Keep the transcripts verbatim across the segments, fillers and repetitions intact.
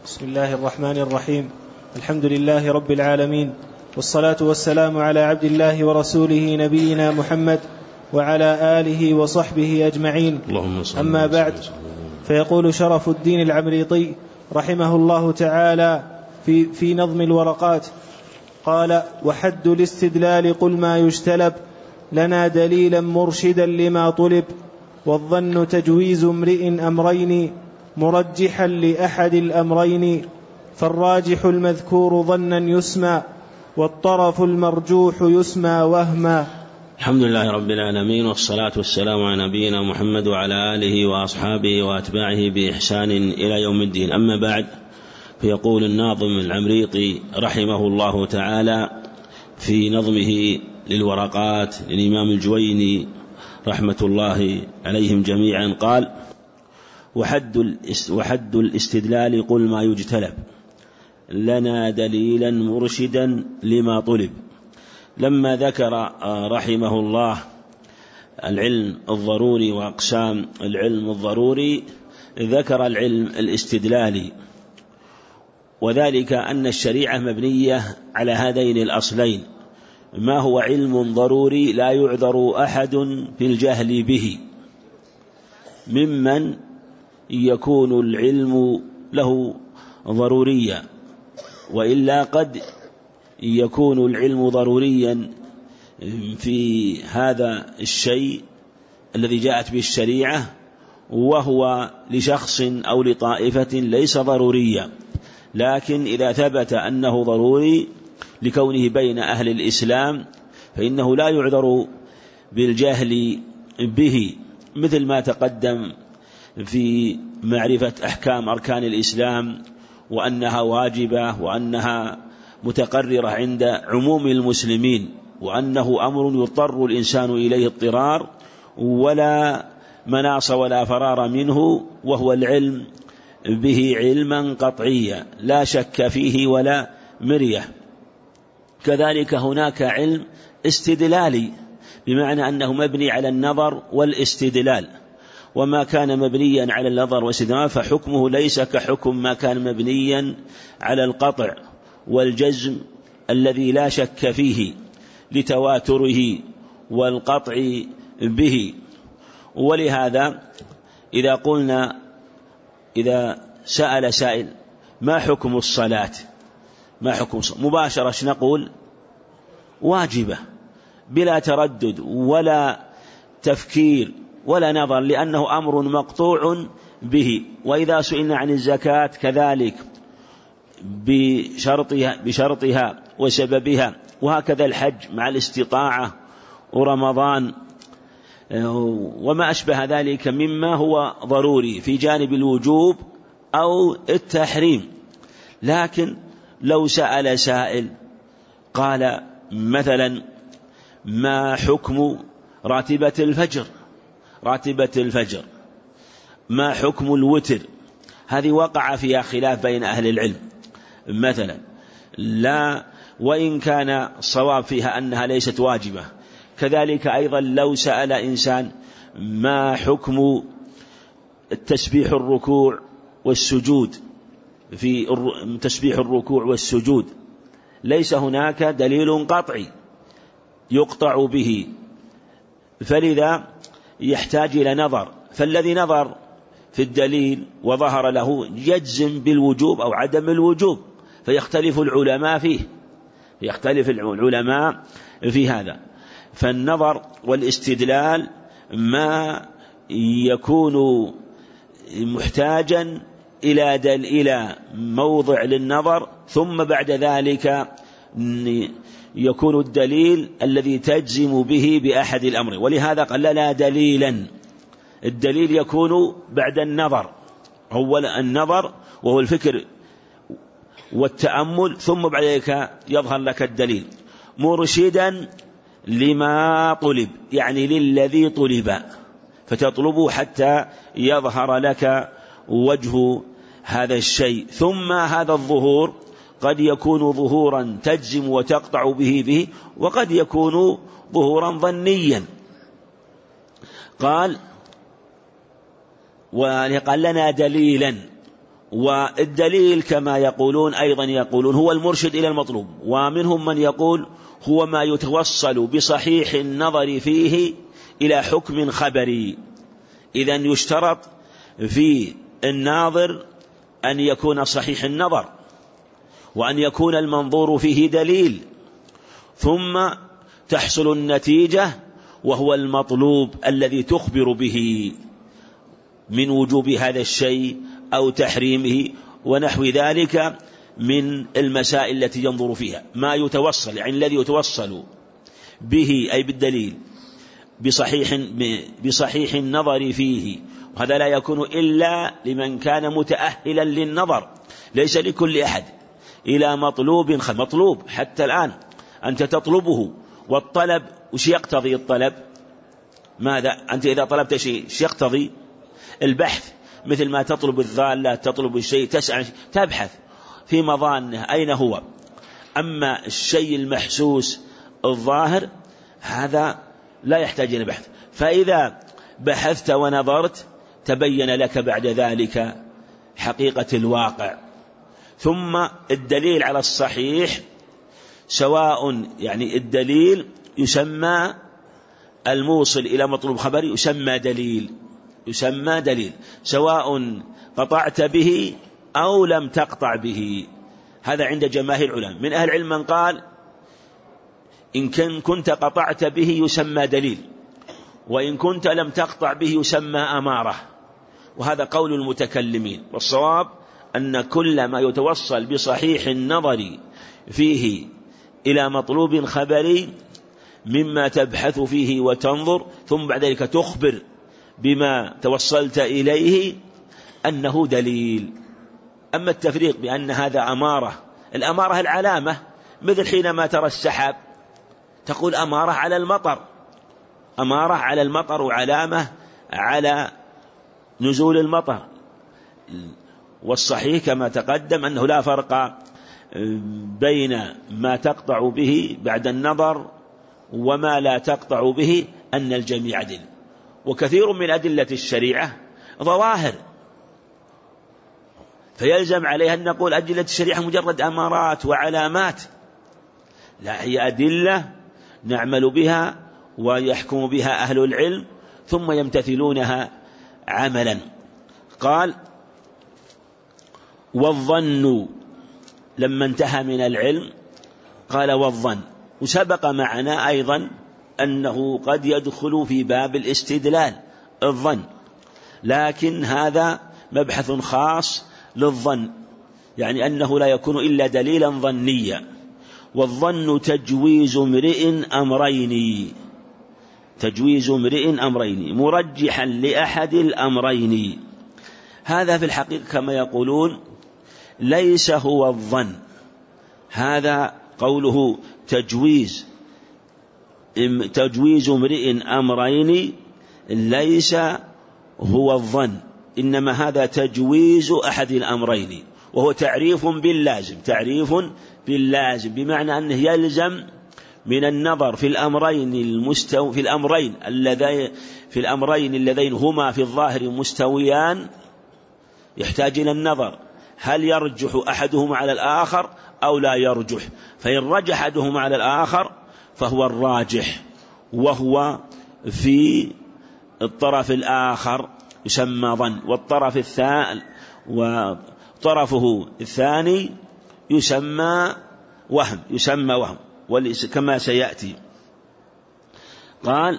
بسم الله الرحمن الرحيم. الحمد لله رب العالمين، والصلاة والسلام على عبد الله ورسوله نبينا محمد وعلى آله وصحبه أجمعين. أما بعد، فيقول شرف الدين العمريطي رحمه الله تعالى في, في نظم الورقات، قال: وحد الاستدلال قل ما يجتلب لنا دليلا مرشدا لما طلب، والظن تجويز امرئ أمرين مرجحا لأحد الأمرين، فالراجح المذكور ظنا يسمى والطرف المرجوح يسمى وهما. الحمد لله رب العالمين، والصلاة والسلام على نبينا محمد وعلى آله وأصحابه وأتباعه بإحسان إلى يوم الدين. أما بعد، فيقول الناظم العمريطي رحمه الله تعالى في نظمه للورقات للإمام الجويني رحمة الله عليهم جميعا، قال: وحد, وحد الاستدلال قل ما يجتلب لنا دليلا مرشدا لما طلب. لما ذكر رحمه الله العلم الضروري وأقسام العلم الضروري، ذكر العلم الاستدلالي، وذلك أن الشريعة مبنية على هذين الأصلين: ما هو علم ضروري لا يعذر أحد في الجهل به، ممن يكون العلم له ضروريا، وإلا قد يكون العلم ضروريا في هذا الشيء الذي جاءت به الشريعة، وهو لشخص أو لطائفة ليس ضروريا، لكن إذا ثبت أنه ضروري لكونه بين أهل الإسلام فإنه لا يعذر بالجهل به، مثل ما تقدم في معرفة أحكام أركان الإسلام، وأنها واجبة، وأنها متقررة عند عموم المسلمين، وأنه أمر يضطر الإنسان إليه اضطرار ولا مناص ولا فرار منه، وهو العلم به علما قطعيا لا شك فيه ولا مرية. كذلك هناك علم استدلالي، بمعنى أنه مبني على النظر والاستدلال، وما كان مبنيا على النظر والاستدلال فحكمه ليس كحكم ما كان مبنيا على القطع والجزم الذي لا شك فيه لتواتره والقطع به. ولهذا إذا قلنا إذا سأل سائل ما حكم الصلاة، ما حكم الصلاة مباشرة نقول واجبة بلا تردد ولا تفكير ولا نظر، لأنه أمر مقطوع به. وإذا سئلنا عن الزكاة كذلك بشرطها, بشرطها وسببها، وهكذا الحج مع الاستطاعة ورمضان وما أشبه ذلك مما هو ضروري في جانب الوجوب أو التحريم. لكن لو سأل سائل قال مثلا ما حكم راتبة الفجر، راتبة الفجر ما حكم الوتر، هذه وقع فيها خلاف بين أهل العلم مثلا، لا وإن كان الصواب فيها أنها ليست واجبة. كذلك أيضا لو سأل إنسان ما حكم التسبيح الركوع والسجود، في تسبيح الركوع والسجود ليس هناك دليل قطعي يقطع به، فلذا يحتاج إلى نظر، فالذي نظر في الدليل وظهر له يجزم بالوجوب أو عدم الوجوب، فيختلف العلماء فيه، يختلف العلماء في هذا. فالنظر والاستدلال ما يكون محتاجا إلى دل إلى موضع للنظر، ثم بعد ذلك يكون الدليل الذي تجزم به بأحد الأمر. ولهذا قال لا دليلا، الدليل يكون بعد النظر، هو النظر وهو الفكر والتأمل، ثم بعد ذلك يظهر لك الدليل مرشدا لما طلب، يعني للذي طلب، فتطلبه حتى يظهر لك وجه هذا الشيء. ثم هذا الظهور قد يكون ظهورا تجزم وتقطع به به، وقد يكون ظهورا ظنيا. قال وقال لنا دليلا، والدليل كما يقولون أيضا يقولون هو المرشد إلى المطلوب، ومنهم من يقول هو ما يتوصل بصحيح النظر فيه إلى حكم خبري. إذن يشترط في الناظر أن يكون صحيح النظر، وأن يكون المنظور فيه دليل، ثم تحصل النتيجة وهو المطلوب الذي تخبر به من وجوب هذا الشيء أو تحريمه ونحو ذلك من المسائل التي ينظر فيها. ما يتوصل يعني الذي يتوصل به أي بالدليل بصحيح, بصحيح النظر فيه، وهذا لا يكون إلا لمن كان متأهلا للنظر، ليس لكل أحد، إلى مطلوب مطلوب. حتى الآن أنت تطلبه، والطلب وش يقتضي الطلب؟ ماذا؟ أنت إذا طلبت شيء ايش يقتضي؟ البحث، مثل ما تطلب الضالة، تطلب الشيء، تسعى، تبحث في مظانه أين هو. أما الشيء المحسوس الظاهر هذا لا يحتاج إلى بحث، فإذا بحثت ونظرت تبين لك بعد ذلك حقيقة الواقع. ثم الدليل على الصحيح سواء يعني الدليل يسمى الموصل إلى مطلوب خبري يسمى دليل، يسمى دليل سواء قطعت به أو لم تقطع به. هذا عند جماهير العلماء. من أهل العلم من قال إن كنت قطعت به يسمى دليل، وإن كنت لم تقطع به يسمى أمارة، وهذا قول المتكلمين. والصواب أن كل ما يتوصل بصحيح النظر فيه إلى مطلوب خبري مما تبحث فيه وتنظر، ثم بعد ذلك تخبر بما توصلت إليه أنه دليل. أما التفريق بأن هذا أمارة، الأمارة العلامة، مثل حينما ترى السحاب تقول أمارة على المطر، أمارة على المطر وعلامة على نزول المطر. والصحيح كما تقدم أنه لا فرق بين ما تقطع به بعد النظر وما لا تقطع به، أن الجميع عدل. وكثير من أدلة الشريعة ظواهر، فيلزم عليها أن نقول أدلة الشريعة مجرد أمارات وعلامات، لا، هي أدلة نعمل بها ويحكم بها أهل العلم ثم يمتثلونها عملا. قال والظن، لما انتهى من العلم قال والظن، وسبق معنا أيضا أنه قد يدخل في باب الاستدلال الظن، لكن هذا مبحث خاص للظن، يعني أنه لا يكون إلا دليلا ظنيا. والظن تجويز امرئ أمرين، تجويز امرئ أمرين مرجحا لأحد الأمرين. هذا في الحقيقة كما يقولون ليس هو الظن، هذا قوله تجويز تجويز امرئ أمرين ليس هو الظن، إنما هذا تجويز أحد الأمرين، وهو تعريف باللازم، تعريف باللازم بمعنى أنه يلزم من النظر في الأمرين المستو في الأمرين اللذين في الأمرين اللذين هما في الظاهر مستويان، يحتاج إلى النظر هل يرجح أحدهما على الآخر أو لا يرجح. فإن رجح أحدهما على الآخر فهو الراجح، وهو في الطرف الآخر يسمى ظن، والطرف الثاني وطرفه الثاني يسمى وهم، يسمى وهم كما سيأتي. قال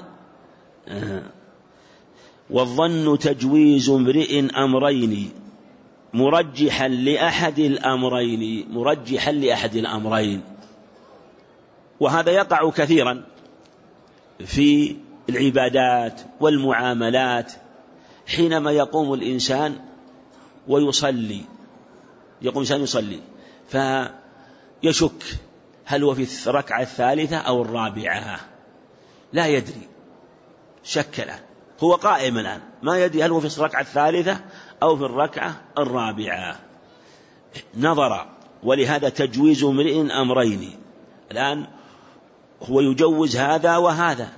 والظن تجويز امرئ أمرين مرجحا لأحد الأمرين، مرجحا لأحد الأمرين. وهذا يقع كثيرا في العبادات والمعاملات، حينما يقوم الإنسان ويصلي، يقوم الإنسان يصلي فيشك هل هو في الركعة الثالثة أو الرابعة، لا يدري، شك له، هو قائم الآن ما يدري هل هو في الركعة الثالثة أو في الركعة الرابعة، نظر. ولهذا تجويز امرئ أمرين، الآن هو يجوز هذا وهذا.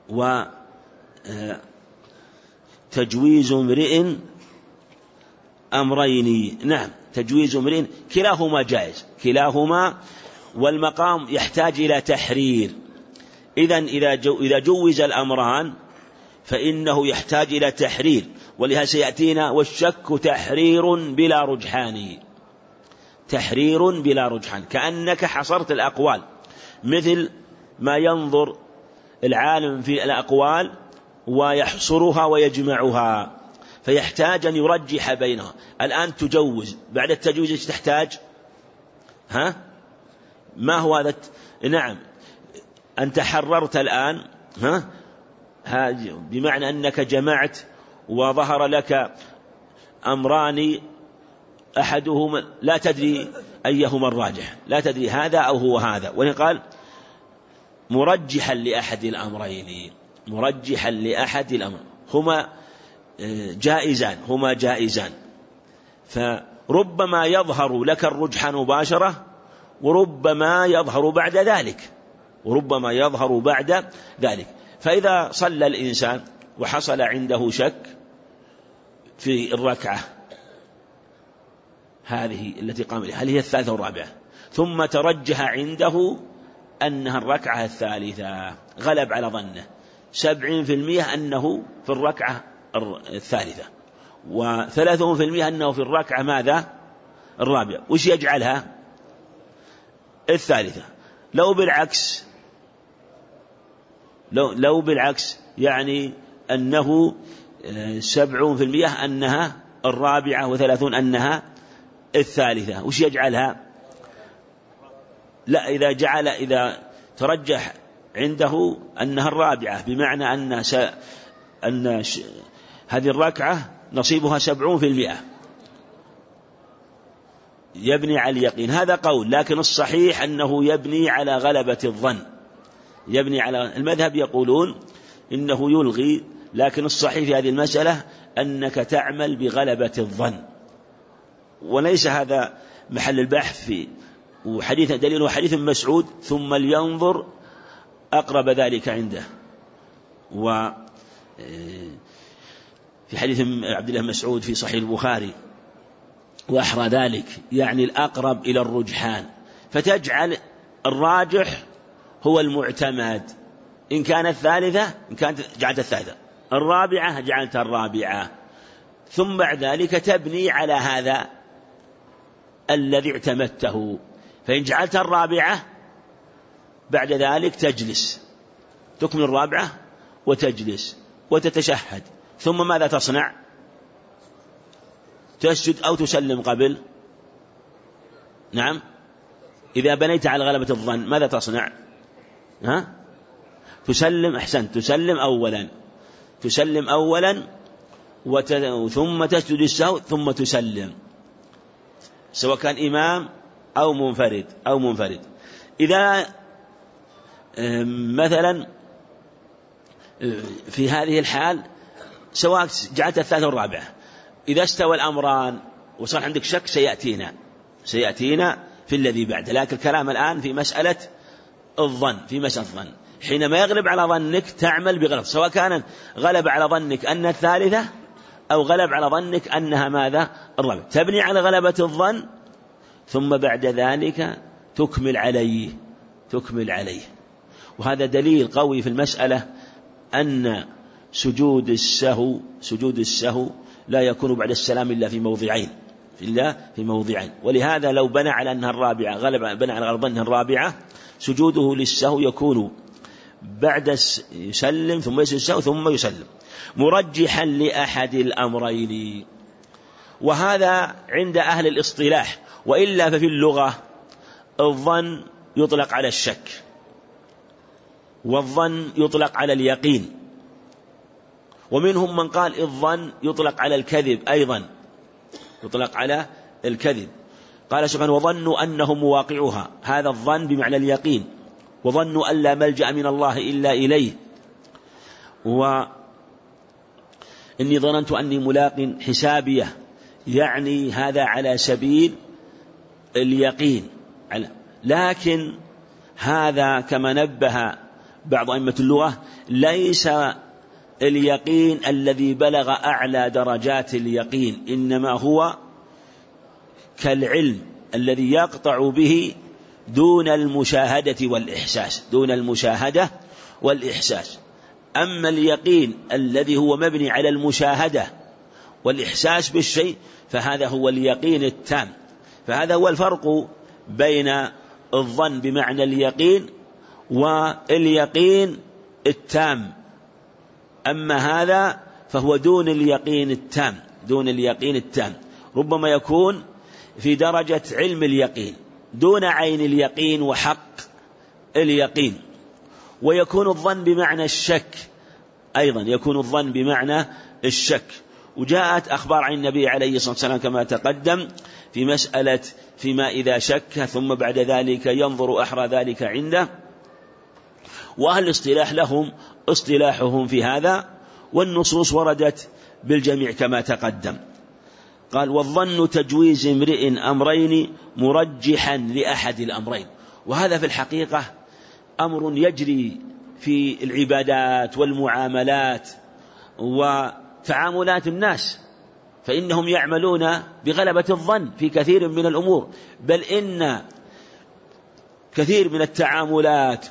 وتجويز امرئ أمرين. نعم، تجويز أمرين كلاهما جائز، كلاهما، والمقام يحتاج إلى تحرير. إذن إذا جو إذا جوز الأمران فإنه يحتاج إلى تحرير، ولهذا سيأتينا والشك تحرير بلا رجحان، تحرير بلا رجحان، كأنك حصرت الأقوال، مثل ما ينظر العالم في الأقوال ويحصرها ويجمعها، فيحتاج أن يرجح بينها. الآن تجوز، بعد التجويز تحتاج ها ما هو هذا؟ نعم، أنت حررت الآن، ها بمعنى أنك جمعت وظهر لك أمران أحدهما لا تدري أيهما الراجح، لا تدري هذا أو هو هذا، وقال مرجحا لأحد الأمرين، مرجحا لأحد الأمرين، هما جائزان، هما جائزان، فربما يظهر لك الرجحان مباشرة، وربما يظهر بعد ذلك، وربما يظهر بعد ذلك. فإذا صلى الإنسان وحصل عنده شك في الركعة هذه التي قام بها، هل هي الثالثة والرابعة، ثم ترجح عنده أنها الركعة الثالثة، غلب على ظنه سبعين في المئة أنه في الركعة الثالثة، وثلاثون في المئة أنه في الركعة ماذا؟ الرابعة، وش يجعلها؟ الثالثة. لو بالعكس، لو, لو بالعكس يعني أنه سبعون في المئة أنها الرابعة وثلاثون أنها الثالثة، وش يجعلها؟ لا، إذا جعل إذا ترجح عنده أنها الرابعة، بمعنى أن س... أن ش... هذه الركعة نصيبها سبعون في المئة، يبني على اليقين، هذا قول، لكن الصحيح أنه يبني على غلبة الظن، يبني على المذهب يقولون إنه يلغي، لكن الصحيح في هذه المسألة أنك تعمل بغلبة الظن، وليس هذا محل البحث في وحديث دليل وحديث مسعود ثم لينظر أقرب ذلك عنده. وفي حديث عبد الله مسعود في صحيح البخاري وأحرى ذلك، يعني الأقرب إلى الرجحان، فتجعل الراجح هو المعتمد، إن كانت الثالثة إن كانت جعلت الثالثة، الرابعة جعلت الرابعة، ثم بعد ذلك تبني على هذا الذي اعتمدته، فإن جعلت الرابعة بعد ذلك تجلس تكمل الرابعة وتجلس وتتشهد، ثم ماذا تصنع؟ تسجد أو تسلم قبل؟ نعم، إذا بنيت على غلبة الظن ماذا تصنع؟ ها؟ تسلم، أحسنت، تسلم أولا، تسلم أولا وت... ثم تسجد السهو ثم تسلم، سواء كان إمام أو منفرد أو منفرد. إذا مثلا في هذه الحال سواء جعلت الثالثة والرابعة، إذا استوى الأمران وصار عندك شك سيأتينا سيأتينا في الذي بعده، لكن الكلام الآن في مسألة الظن، في مسألة الظن، حينما يغلب على ظنك تعمل بغلط، سواء كان غلب على ظنك أن الثالثة أو غلب على ظنك أنها ماذا؟ الرابعة، تبني على غلبة الظن، ثم بعد ذلك تكمل عليه تكمل عليه وهذا دليل قوي في المسألة أن سجود السهو سجود السهو لا يكون بعد السلام إلا في موضعين إلا في موضعين ولهذا لو بنى على أنها الرابعة غلب بنى على ظنها الرابعة، سجوده للسهو يكون بعد يسلم ثم يسجد السهو ثم يسلم، مرجحا لأحد الأمرين. وهذا عند أهل الاصطلاح، وإلا ففي اللغة الظن يطلق على الشك، والظن يطلق على اليقين، ومنهم من قال الظن يطلق على الكذب أيضا، يطلق على الكذب. قال سبحانه وظنوا أنهم مواقعها، هذا الظن بمعنى اليقين، وظنوا أن لا ملجأ من الله إلا إليه، وإني ظننت أني ملاق حسابيه، يعني هذا على سبيل اليقين. لكن هذا كما نبه بعض أئمة اللغة ليس اليقين الذي بلغ أعلى درجات اليقين، إنما هو كالعلم الذي يقطع به دون المشاهدة والإحساس، دون المشاهدة والإحساس. أما اليقين الذي هو مبني على المشاهدة والإحساس بالشيء فهذا هو اليقين التام. فهذا هو الفرق بين الظن بمعنى اليقين واليقين التام. أما هذا فهو دون اليقين التام، دون اليقين التام، ربما يكون في درجة علم اليقين دون عين اليقين وحق اليقين. ويكون الظن بمعنى الشك أيضا، يكون الظن بمعنى الشك. وجاءت أخبار عن النبي عليه الصلاة والسلام كما تقدم في مسألة فيما إذا شك ثم بعد ذلك ينظر أحرى ذلك عنده. وأهل الاصطلاح لهم اصطلاحهم في هذا، والنصوص وردت بالجميع كما تقدم. قال: والظن تجويز امرئ أمرين مرجحا لأحد الأمرين. وهذا في الحقيقة أمر يجري في العبادات والمعاملات وتعاملات الناس، فإنهم يعملون بغلبة الظن في كثير من الأمور، بل إن كثير من التعاملات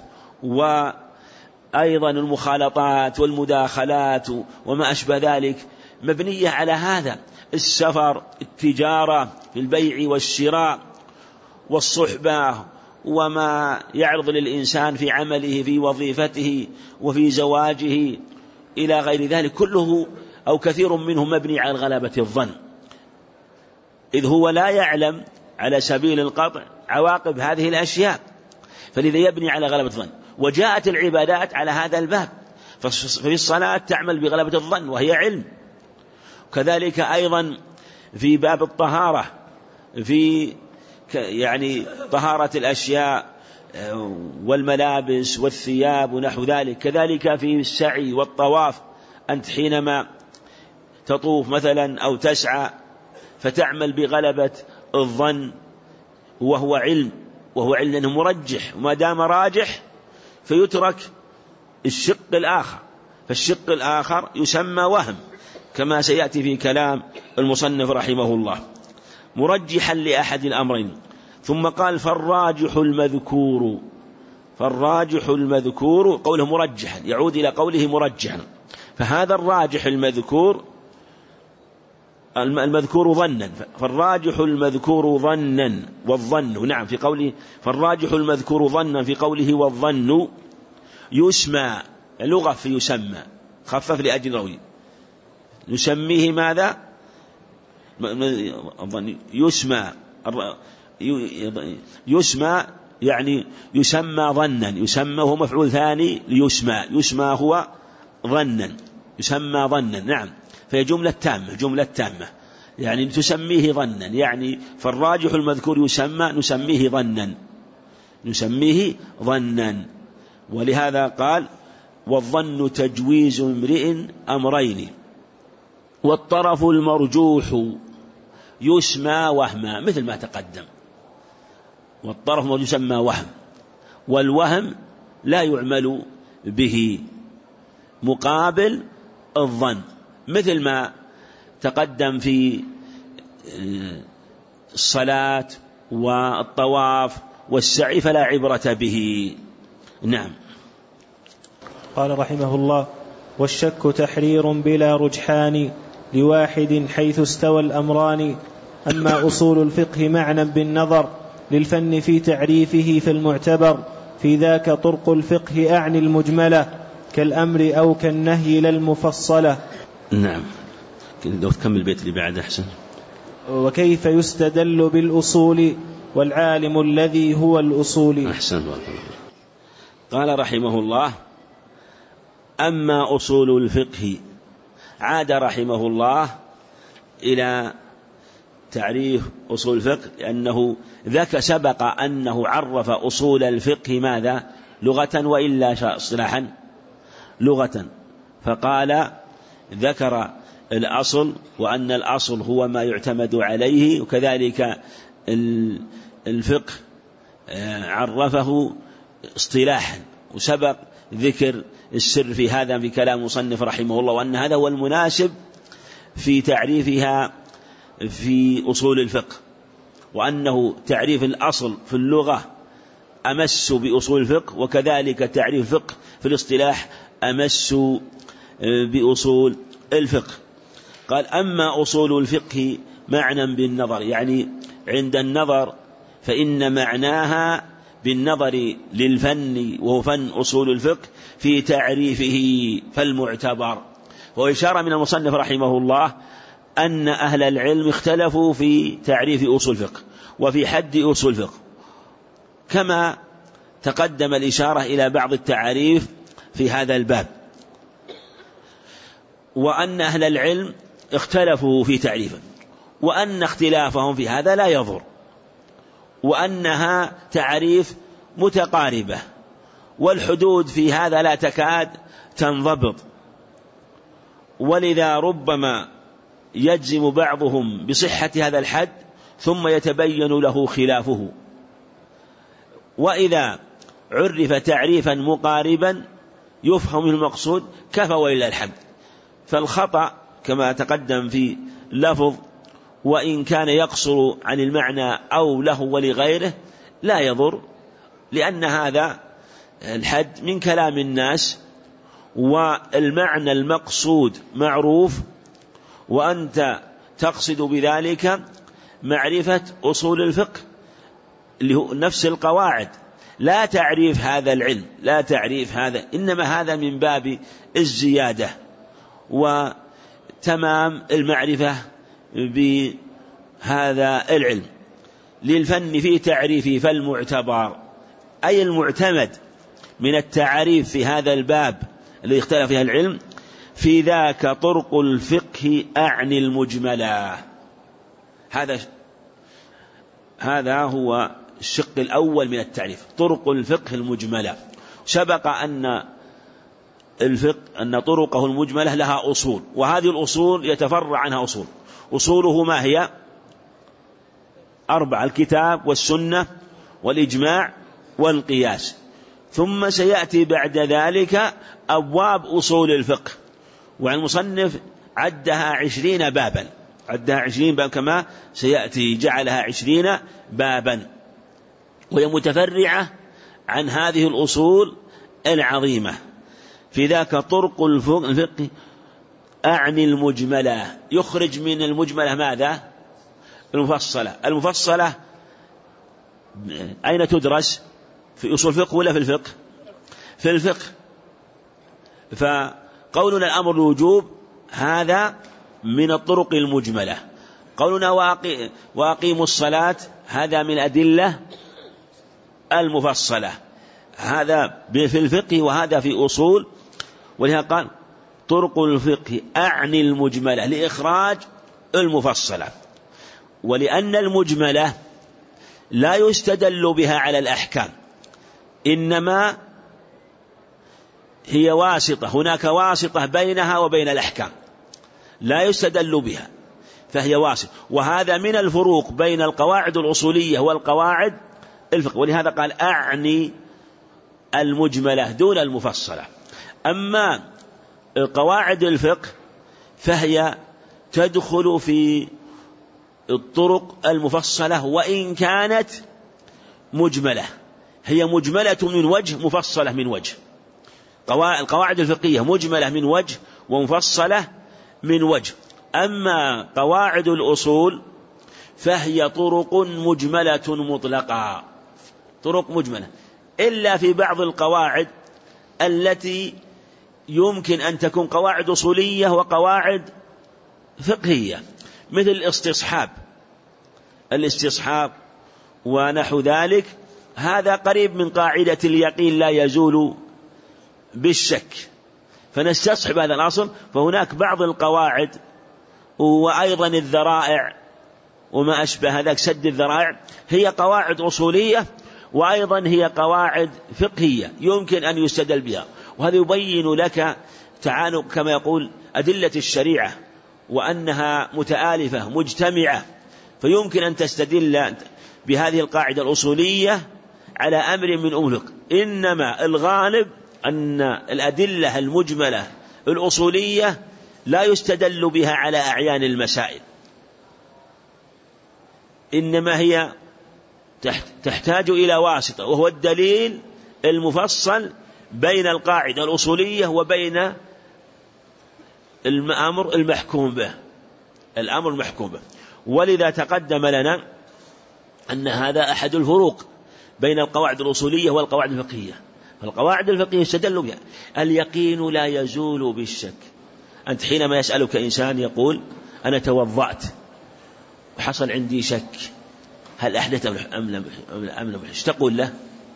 وأيضا المخالطات والمداخلات وما أشبه ذلك مبنية على هذا: السفر، التجارة في البيع والشراء، والصحبة، وما يعرض للإنسان في عمله في وظيفته وفي زواجه إلى غير ذلك، كله أو كثير منه مبني على غلبة الظن، إذ هو لا يعلم على سبيل القطع عواقب هذه الأشياء، فلذا يبني على غلبة الظن. وجاءت العبادات على هذا الباب، ففي الصلاة تعمل بغلبة الظن وهي علم، كذلك أيضا في باب الطهارة، في يعني طهارة الأشياء والملابس والثياب ونحو ذلك، كذلك في السعي والطواف، أنت حينما تطوف مثلا أو تسعى فتعمل بغلبة الظن وهو علم، وهو علم أنه مرجح، وما دام راجح فيترك الشق الآخر، فالشق الآخر يسمى وهم كما سيأتي في كلام المصنف رحمه الله، مرجحا لأحد الأمرين. ثم قال: فالراجح المذكور، فالراجح المذكور قوله مرجحا يعود إلى قوله مرجحا، فهذا الراجح المذكور المذكور ظنا، فالراجح المذكور ظنا والظن، نعم في قوله فالراجح المذكور ظنا في قوله والظن يسمى، لغة في يسمى، خفف لأجل روي، نسميه ماذا؟ يسمى، يسمى يعني يسمى ظنا، يسمى هو مفعول ثاني ليسمى، يسمى هو ظنا، يسمى ظنا، نعم، فهي جملة تامة، جملة تامة يعني تسميه ظنا، يعني فالراجح المذكور يسمى نسميه ظنا، نسميه ظنا. ولهذا قال: والظن تجويز امرئ أمرين، والطرف المرجوح يسمى وهما، مثل ما تقدم، والطرف المرجوح يسمى وهم، والوهم لا يعمل به مقابل الظن، مثل ما تقدم في الصلاة والطواف والسعي فلا عبرة به. نعم. قال رحمه الله: والشك تحرير بلا رجحان لواحد حيث استوى الأمران. أما أصول الفقه معنى بالنظر للفن في تعريفه فالمعتبر في ذاك طرق الفقه أعني المجملة كالأمر أو كالنهي للمفصلة. نعم، لو تكمل البيت اللي بعد أحسن. وكيف يستدل بالأصول والعالم الذي هو الأصول. أحسن. قال رحمه الله: أما أصول الفقه، عاد رحمه الله إلى تعريف أصول الفقه، لأنه ذاك سبق أنه عرف أصول الفقه ماذا؟ لغة وإلا اصطلاحا لغة، فقال ذكر الأصل وأن الأصل هو ما يعتمد عليه، وكذلك الفقه عرفه اصطلاحا، وسبق ذكر السر في هذا في كلام المصنف رحمه الله، وأن هذا هو المناسب في تعريفها في أصول الفقه، وأنه تعريف الأصل في اللغة أمس بأصول الفقه، وكذلك تعريف الفقه في الاصطلاح أمس بأصول الفقه. قال: أما أصول الفقه معنى بالنظر، يعني عند النظر فإن معناها بالنظر للفن، وهو فن أصول الفقه في تعريفه فالمعتبر. وإشارة من المصنف رحمه الله أن أهل العلم اختلفوا في تعريف أصول الفقه وفي حد أصول الفقه، كما تقدم الإشارة إلى بعض التعريف في هذا الباب، وأن أهل العلم اختلفوا في تعريفه، وأن اختلافهم في هذا لا يضر، وأنها تعريف متقاربة، والحدود في هذا لا تكاد تنضبط، ولذا ربما يجزم بعضهم بصحة هذا الحد ثم يتبين له خلافه. وإذا عرف تعريفا مقاربا يفهم المقصود كفى ولله الحمد. فالخطأ كما تقدم في لفظ وإن كان يقصر عن المعنى أو له ولغيره لا يضر، لأن هذا الحد من كلام الناس، والمعنى المقصود معروف، وأنت تقصد بذلك معرفة أصول الفقه اللي هو نفس القواعد، لا تعريف هذا العلم، لا تعريف هذا، إنما هذا من باب الزيادة وتمام المعرفة بهذا العلم. للفن في تعريفه فالمعتبر، أي المعتمد من التعريف في هذا الباب الذي اختلف فيها العلم، في ذاك طرق الفقه أعني المجملة. هذا هذا هو الشق الأول من التعريف، طرق الفقه المجملة. سبق أن الفقه أن طرقه المجملة لها أصول، وهذه الأصول يتفرع عنها أصول. أصوله ما هي؟ أربعة: الكتاب والسنة والإجماع والقياس. ثم سيأتي بعد ذلك أبواب أصول الفقه، والمصنف عدها عشرين بابا، عدها عشرين باب كما سيأتي، جعلها عشرين بابا، وهي متفرعة عن هذه الأصول العظيمة. في ذاك طرق الفقه أعني المجملة، يخرج من المجملة ماذا؟ المفصلة. المفصلة أين تدرس؟ في أصول الفقه ولا في الفقه؟ في الفقه. فقولنا الأمر الوجوب هذا من الطرق المجملة، قولنا وأقيموا الصلاة هذا من أدلة المفصلة، هذا في الفقه وهذا في أصول. ولهذا قال طرق الفقه أعني المجملة لإخراج المفصلة، ولأن المجملة لا يستدل بها على الأحكام، إنما هي واسطة، هناك واسطة بينها وبين الأحكام، لا يستدل بها، فهي واسطة. وهذا من الفروق بين القواعد الأصولية والقواعد الفقه، ولهذا قال أعني المجملة دون المفصلة. أما قواعد الفقه فهي تدخل في الطرق المفصلة وإن كانت مجملة، هي مجملة من وجه مفصلة من وجه. القواعد الفقهية مجملة من وجه ومفصلة من وجه. أما قواعد الأصول فهي طرق مجملة مطلقة، طرق مجملة، إلا في بعض القواعد التي يمكن أن تكون قواعد أصولية وقواعد فقهية، مثل الاستصحاب الاستصحاب ونحو ذلك، هذا قريب من قاعدة اليقين لا يزول بالشك، فنستصحب هذا الأصل. فهناك بعض القواعد وأيضا الذرائع وما أشبه ذلك، سد الذرائع، هي قواعد أصولية وأيضا هي قواعد فقهية يمكن أن يستدل بها. وهذا يبين لك تعانق كما يقول أدلة الشريعة، وأنها متآلفة مجتمعة، فيمكن أن تستدل بهذه القاعدة الأصولية على أمر من أمور. إنما الغالب أن الأدلة المجملة الأصولية لا يستدل بها على أعيان المسائل، إنما هي تحتاج إلى واسطة، وهو الدليل المفصل بين القاعدة الأصولية وبين الأمر المحكوم به الأمر المحكوم به. ولذا تقدم لنا أن هذا أحد الفروق بين القواعد الأصولية والقواعد الفقهية. القواعد الفقهية يستدل بها. اليقين لا يزول بالشك. أنت حينما يسألك إنسان يقول أنا توضأت وحصل عندي شك هل أحدث أم لم يحدث، تقول له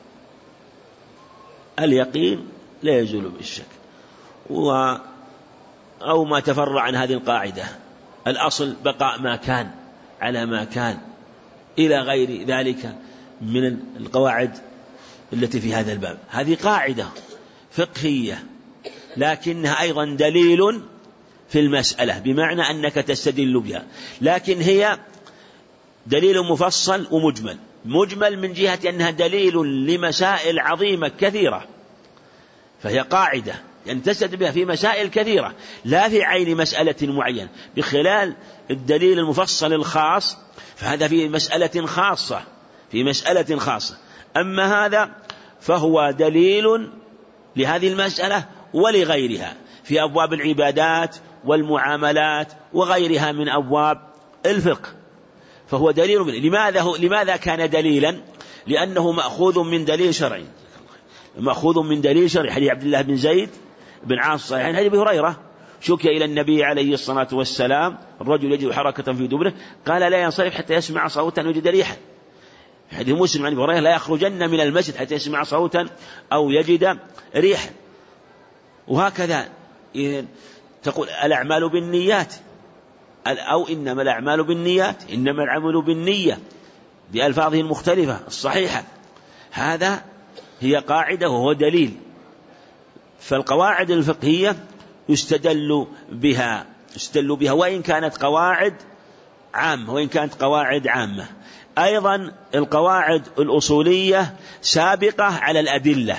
اليقين لا يزول بالشك. و أو ما تفرع عن هذه القاعدة، الأصل بقاء ما كان على ما كان، إلى غير ذلك من القواعد التي في هذا الباب. هذه قاعدة فقهية لكنها أيضا دليل في المسألة، بمعنى أنك تستدل بها، لكن هي دليل مفصل ومجمل. مجمل من جهة أنها دليل لمسائل عظيمة كثيرة، فهي قاعدة يعني تستدل بها في مسائل كثيرة لا في عين مسألة معينة. بخلال الدليل المفصل الخاص فهذا في مسألة خاصة في مسألة خاصة أما هذا فهو دليل لهذه المسألة ولغيرها في أبواب العبادات والمعاملات وغيرها من أبواب الفقه، فهو دليل منه. لماذا, هو لماذا كان دليلا؟ لأنه مأخوذ من دليل شرعي مأخوذ من دليل شرعي. حديث عبد الله بن زيد بن عاص صحيحين. حديث أبي هريرة شكي إلى النبي عليه الصلاة والسلام الرجل يجد حركة في دبره قال لا ينصرف حتى يسمع صوتا ويجد ريحا. حديث مسلم عن أبي هريرة لا يخرجن من المسجد حتى يسمع صوتا أو يجد ريحا. وهكذا تقول الأعمال بالنيات أو إنما الأعمال بالنيات، إنما العمل بالنية بألفاظه المختلفة الصحيحة. هذا هي قاعدة وهو دليل. فالقواعد الفقهية يستدل بها يستدل بها وإن كانت قواعد عامة وإن كانت قواعد عامة. أيضا القواعد الأصولية سابقة على الأدلة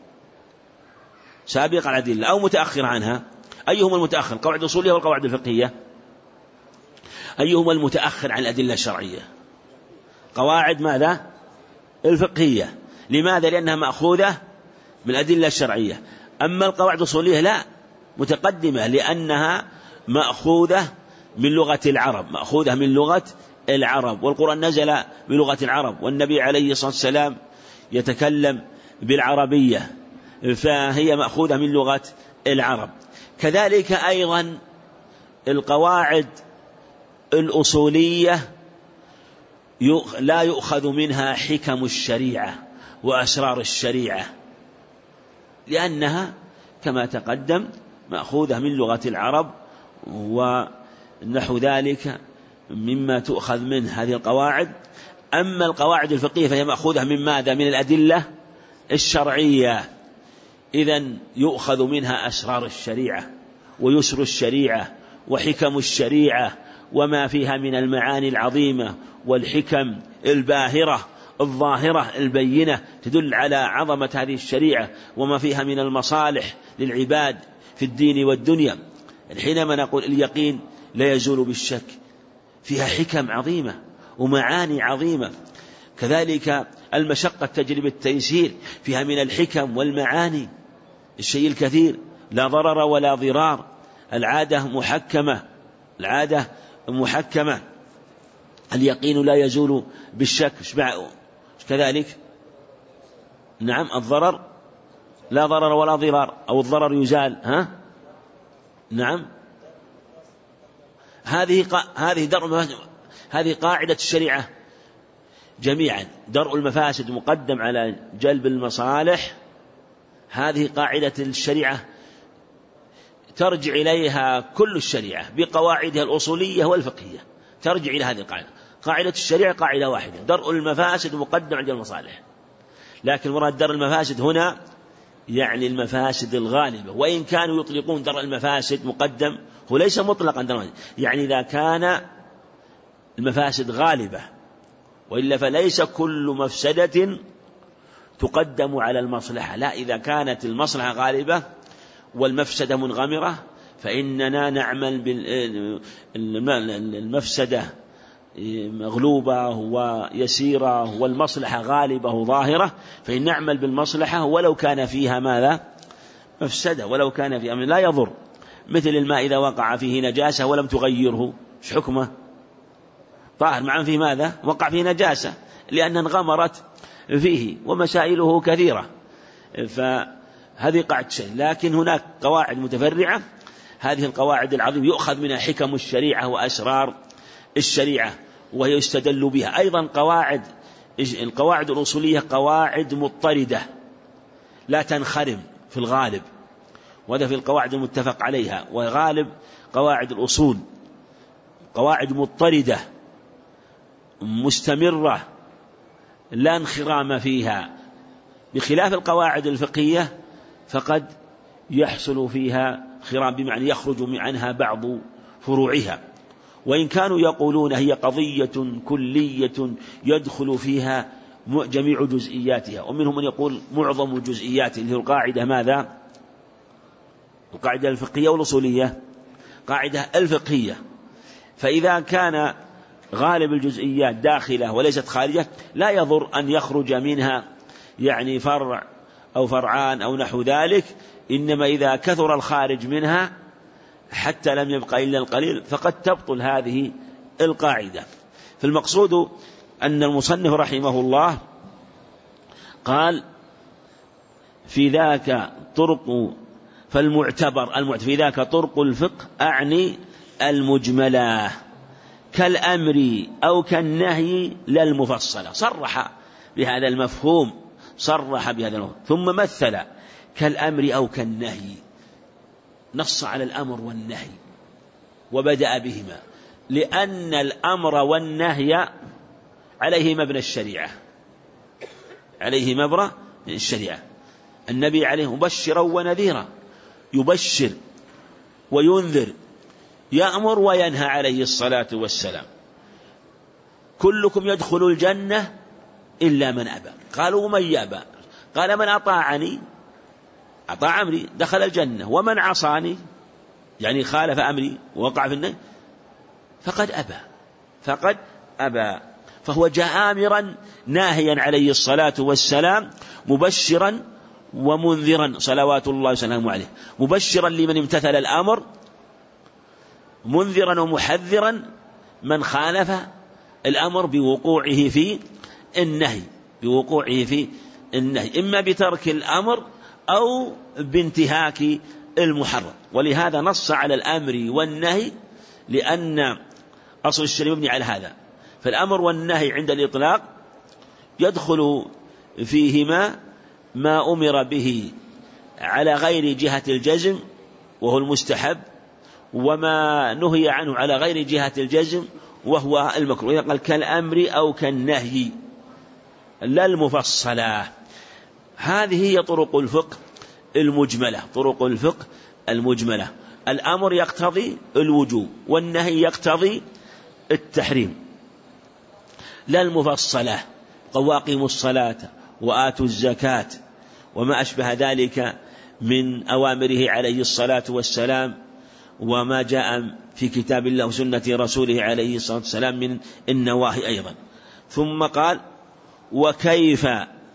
سابقة على الأدلة أو متأخر عنها. أيهما المتأخر؟ القواعد الأصولية والقواعد الفقهية. أيهما المتأخر عن الأدلة الشرعية؟ قواعد ماذا؟ الفقهية. لماذا؟ لأنها مأخوذة من الأدلة الشرعية. أما القواعد الأصولية لا، متقدمة لأنها مأخوذة من لغة العرب مأخوذة من لغة العرب والقرآن نزل بلغة العرب والنبي عليه الصلاة والسلام يتكلم بالعربية، فهي مأخوذة من لغة العرب. كذلك أيضا القواعد الأصولية لا يؤخذ منها حكم الشريعة وأسرار الشريعة، لأنها كما تقدم مأخوذة من لغة العرب ونحو ذلك مما تؤخذ منه هذه القواعد. أما القواعد الفقهية فهي مأخوذة من ماذا؟ من الأدلة الشرعية. إذن يؤخذ منها أسرار الشريعة ويسر الشريعة وحكم الشريعة وما فيها من المعاني العظيمة والحكم الباهرة الظاهرة البينة تدل على عظمة هذه الشريعة وما فيها من المصالح للعباد في الدين والدنيا. حينما نقول اليقين لا يزول بالشك فيها حكم عظيمة ومعاني عظيمة. كذلك المشقة تجلب التيسير فيها من الحكم والمعاني الشيء الكثير. لا ضرر ولا ضرار. العادة محكمة العادة محكمة. اليقين لا يزول بالشك. كذلك نعم الضرر لا ضرر ولا ضرار أو الضرر يزال. ها نعم هذه هذه درء هذه قاعدة الشريعة جميعا. درء المفاسد مقدم على جلب المصالح. هذه قاعدة الشريعة ترجع إليها كل الشريعة بقواعدها الأصولية والفقهية، ترجع إلى هذه القاعدة. قاعدة الشريعة قاعدة واحدة، درء المفاسد مقدم على المصالح. لكن مراد درء المفاسد هنا يعني المفاسد الغالبة، وإن كانوا يطلقون درء المفاسد مقدم هو ليس مطلقا درء، يعني إذا كان المفاسد غالبة، وإلا فليس كل مفسدة تقدم على المصلحة، لا، إذا كانت المصلحة غالبة والمفسدة منغمرة فإننا نعمل بالمفسدة مغلوبة ويسيرة والمصلحة غالبة وظاهرة، فإن نعمل بالمصلحة ولو كان فيها ماذا؟ مفسدة، ولو كان فيها لا يضر. مثل الماء إذا وقع فيه نجاسة ولم تغيره، ايش حكمه؟ طاهر، مع فيه ماذا؟ وقع فيه نجاسة لأن انغمرت فيه، ومسائله كثيرة، فهذه قاعدة شيء. لكن هناك قواعد متفرعة، هذه القواعد العظيمة يؤخذ منها حكم الشريعة وأسرار الشريعة وهي يستدل بها. أيضا قواعد القواعد الأصولية قواعد مضطردة لا تنخرم في الغالب، وهذا في القواعد المتفق عليها، وغالب قواعد الأصول قواعد مضطردة مستمرة لا انخرام فيها، بخلاف القواعد الفقهية فقد يحصل فيها خرام، بمعنى يخرج عنها بعض فروعها، وإن كانوا يقولون هي قضية كلية يدخل فيها جميع جزئياتها، ومنهم من يقول معظم جزئياتها، اللي هي القاعدة ماذا؟ القاعدة الفقهية والأصولية، قاعدة الفقهية. فإذا كان غالب الجزئيات داخلة وليست خارجة لا يضر أن يخرج منها يعني فرع أو فرعان أو نحو ذلك، إنما إذا كثر الخارج منها حتى لم يبقى إلا القليل فقد تبطل هذه القاعدة. فالمقصود أن المصنف رحمه الله قال في ذاك طرق فالمعتبر المعتبر في ذاك طرق الفقه أعني المجملة كالأمر أو كالنهي لا المفصلة، صرح بهذا المفهوم صرح بهذا المفهوم ثم مثل كالأمر أو كالنهي، نص على الأمر والنهي وبدأ بهما، لأن الأمر والنهي عليه مبنى الشريعة، عليه مبنى الشريعة. النبي عليه مبشرا ونذيرا، يبشر وينذر، يأمر وينهى عليه الصلاة والسلام. كلكم يدخل الجنة إلا من أبى، قالوا ومن يأبى؟ قال من أطاعني أطاع أمري دخل الجنة، ومن عصاني يعني خالف أمري ووقع في النهي فقد أبى فقد أبى فهو جاء آمرا ناهيا عليه الصلاة والسلام، مبشرا ومنذرا صلوات الله وسلامه عليه، مبشرا لمن امتثل الأمر، منذرا ومحذرا من خالف الأمر بوقوعه في النهي بوقوعه في النهي إما بترك الأمر أو بانتهاك المحرم. ولهذا نص على الأمر والنهي، لأن أصل الشريعة مبني على هذا. فالأمر والنهي عند الإطلاق يدخل فيهما ما أمر به على غير جهة الجزم وهو المستحب، وما نهي عنه على غير جهة الجزم وهو المكروه. إذا قال كالأمر أو كالنهي لا المفصلة. هذه هي طرق الفقه المجملة، طرق الفقه المجملة. الأمر يقتضي الوجوب والنهي يقتضي التحريم، لا المفصلة، قواقم الصلاة وآتوا الزكاة وما أشبه ذلك من أوامره عليه الصلاة والسلام، وما جاء في كتاب الله وسنة رسوله عليه الصلاة والسلام من النواهي أيضا. ثم قال وكيف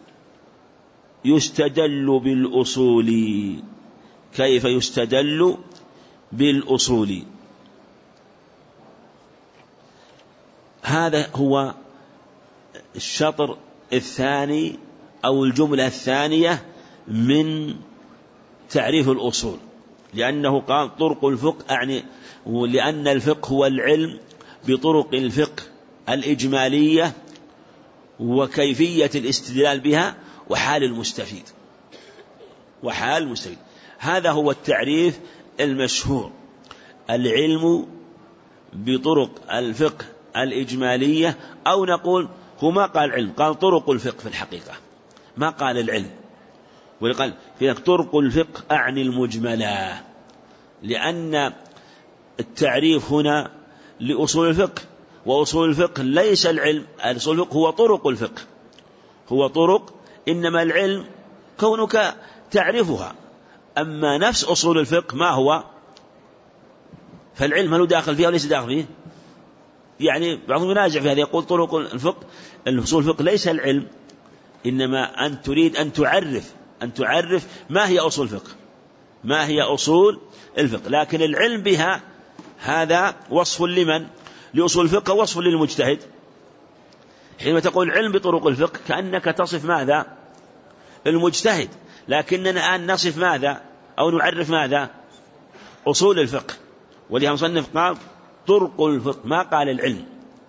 يستدل بالأصول، كيف يستدل بالأصول. هذا هو الشطر الثاني أو الجملة الثانية من تعريف الأصول، لأنه قال طرق الفقه يعني لأن الفقه هو العلم بطرق الفقه الإجمالية وكيفية الاستدلال بها وحال المستفيد وحال المستفيد. هذا هو التعريف المشهور، العلم بطرق الفقه الإجمالية، أو نقول هو ما قال علم، قال طرق الفقه في الحقيقة، ما قال العلم، وقال في طرق الفقه أعني المجملة، لأن التعريف هنا لأصول الفقه، وأصول الفقه ليس العلم، أصول الفقه هو طرق الفقه، هو طرق إنما العلم كونك تعرفها، أما نفس أصول الفقه ما هو، فالعلم هل داخل فيها وليس داخل فيه؟ يعني بعضهم ينازع في هذا، يقول طرق الفقه الأصول الفقه ليس العلم، إنما أن تريد أن تعرف أن تعرف ما هي أصول الفقه، ما هي أصول الفقه، لكن العلم بها هذا وصف لمن؟ لأصول الفقه، وصف للمجتهد. حينما تقول علم بطرق الفقه كأنك تصف ماذا؟ المجتهد، لكننا الآن نصف ماذا؟ أو نعرف ماذا؟ أصول الفقه. ولهذا مصنف قال طرق الفقه، ما قال العلم.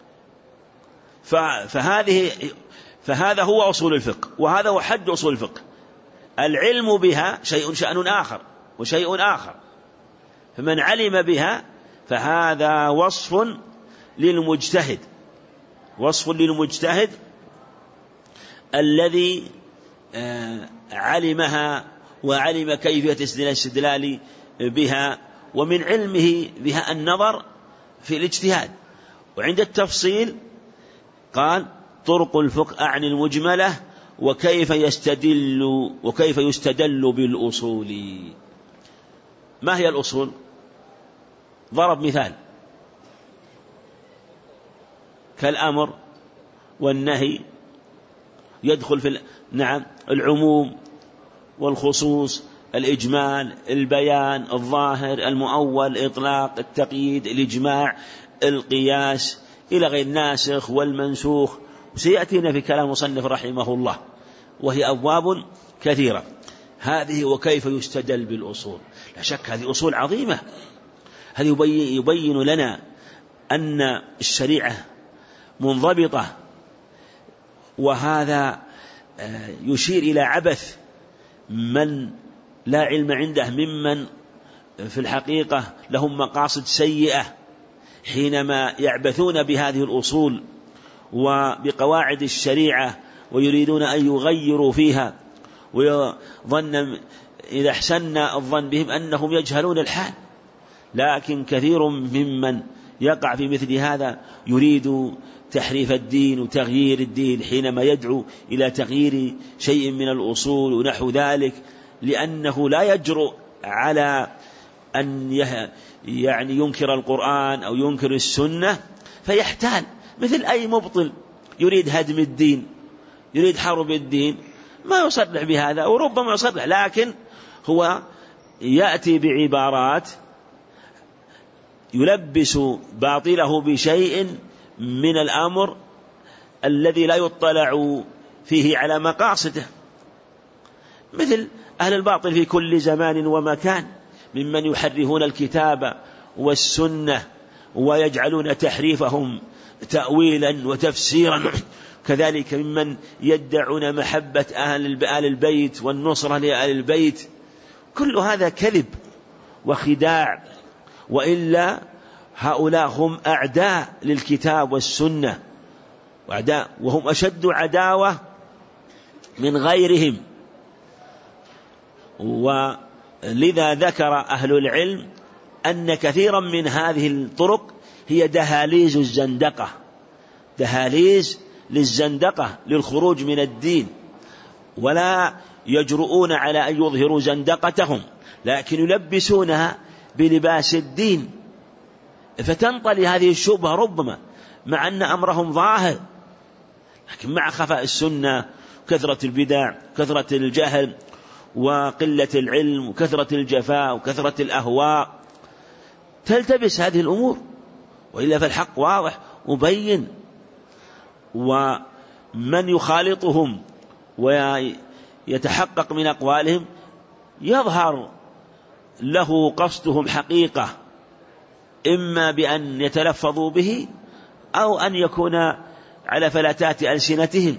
فهذه فهذا هو أصول الفقه، وهذا هو حد أصول الفقه. العلم بها شيء شأن آخر وشيء آخر، فمن علم بها فهذا وصف للمجتهد، وصف للمجتهد الذي علمها وعلم كيفية الاستدلال بها، ومن علمه بها النظر في الاجتهاد. وعند التفصيل قال طرق الفقه أعني المجملة وكيف يستدل وكيف يستدل بالأصول. ما هي الأصول؟ ضرب مثال كالأمر والنهي، يدخل في نعم العموم والخصوص، الإجمال، البيان، الظاهر، المؤول، الإطلاق، التقييد، الإجماع، القياس، إلى غير الناسخ والمنسوخ، وسيأتينا في كلام مصنف رحمه الله، وهي أبواب كثيرة. هذه وكيف يستدل بالأصول، لا شك هذه أصول عظيمة. هذه يبين, يبين لنا أن الشريعة منضبطة، وهذا يشير إلى عبث من لا علم عنده ممن في الحقيقة لهم مقاصد سيئة حينما يعبثون بهذه الأصول وبقواعد الشريعة ويريدون أن يغيروا فيها، ويظن إذا احسننا الظن بهم أنهم يجهلون الحال. لكن كثير ممن يقع في مثل هذا يريد تحريف الدين وتغيير الدين حينما يدعو إلى تغيير شيء من الأصول ونحو ذلك، لأنه لا يجرؤ على أن يعني ينكر القرآن أو ينكر السنة، فيحتال مثل أي مبطل يريد هدم الدين، يريد حرب الدين، ما يصرح بهذا وربما يصرح، لكن هو يأتي بعبارات يلبس باطله بشيء من الأمر الذي لا يطلع فيه على مقاصده، مثل أهل الباطل في كل زمان ومكان ممن يحرفون الكتاب والسنة ويجعلون تحريفهم تأويلا وتفسيرا، كذلك ممن يدعون محبة أهل البيت والنصرة لأهل البيت. كل هذا كذب وخداع، وإلا هؤلاء هم أعداء للكتاب والسنة، وأعداء وهم أشد عداوة من غيرهم. ولذا ذكر أهل العلم أن كثيرا من هذه الطرق هي دهاليز الزندقة، دهاليز للزندقة للخروج من الدين، ولا يجرؤون على أن يظهروا زندقتهم، لكن يلبسونها بلباس الدين، فتنطلي هذه الشبهة ربما مع أن أمرهم ظاهر، لكن مع خفاء السنة، كثرة البدع، كثرة الجهل، وقلة العلم، وكثرة الجفاء، وكثرة الأهواء، تلتبس هذه الأمور. وإلا فالحق واضح مبين، ومن يخالطهم ويتحقق من أقوالهم يظهر له قصدهم حقيقة، إما بأن يتلفظوا به أو أن يكون على فلتات ألسنتهم.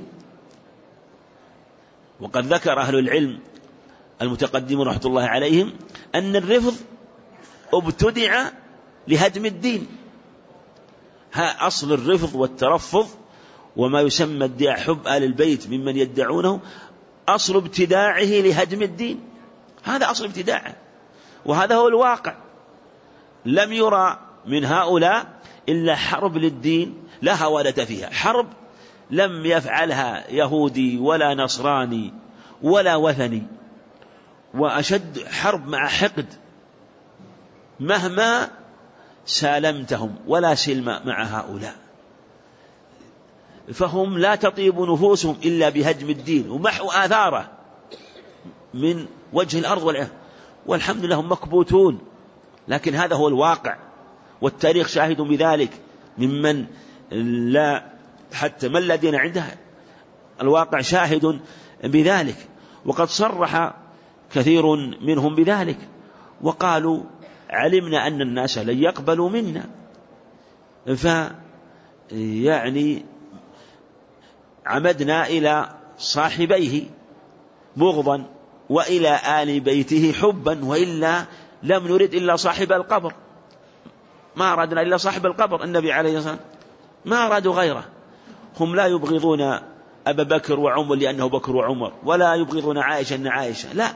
وقد ذكر أهل العلم المتقدمون رحمة الله عليهم أن الرفض ابتدع لهدم الدين. ها أصل الرفض والترفض وما يسمى ادعاء حب آل البيت ممن يدعونه، أصل ابتداعه لهدم الدين، هذا أصل ابتداعه، وهذا هو الواقع. لم يرى من هؤلاء إلا حرب للدين لا هوالة فيها، حرب لم يفعلها يهودي ولا نصراني ولا وثني. وأشد حرب مع حقد مهما سالمتهم ولا سلم مع هؤلاء، فهم لا تطيب نفوسهم إلا بهدم الدين ومحو آثاره من وجه الأرض والعالم، والحمد لله هم مكبوتون، لكن هذا هو الواقع والتاريخ شاهد بذلك ممن لا حتى من الذين عنده الواقع شاهد بذلك. وقد صرح كثير منهم بذلك وقالوا علمنا أن الناس لن يقبلوا منا، فيعني عمدنا إلى صاحبيه بغضا وإلى آل بيته حبا، وإلا لم نرد إلا صاحب القبر، ما أرادنا إلا صاحب القبر النبي عليه الصلاة والسلام، ما أرادوا غيره. هم لا يبغضون أبا بكر وعمر لأنه بكر وعمر، ولا يبغضون عائشة أن عائشة، لا.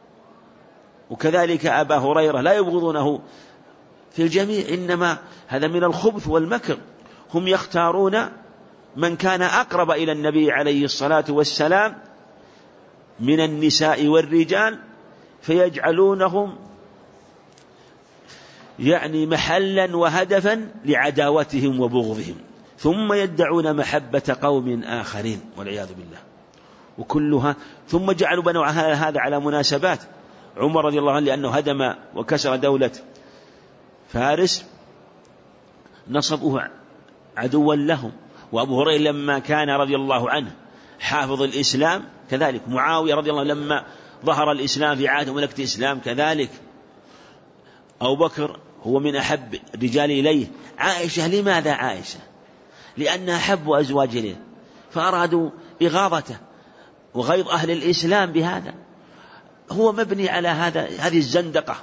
وكذلك أبا هريرة لا يبغضونه في الجميع، إنما هذا من الخبث والمكر. هم يختارون من كان أقرب إلى النبي عليه الصلاة والسلام من النساء والرجال فيجعلونهم يعني محلا وهدفا لعداوتهم وبغضهم، ثم يدعون محبة قوم آخرين والعياذ بالله. وكلها ثم جعلوا بنوا هذا على مناسبات. عمر رضي الله عنه لأنه هدم وكسر دولة فارس نصبوه عدوا لهم، وأبو هريرة لما كان رضي الله عنه حافظ الإسلام كذلك، معاوية رضي الله عنه لما ظهر الإسلام في عهد ملكة الإسلام كذلك، أبو بكر هو من أحب الرجال إليه. عائشة لماذا عائشة؟ لأنها أحب أزواج إليه فأرادوا إغاظته وغيظ أهل الإسلام بهذا. هو مبني على هذا هذه الزندقة،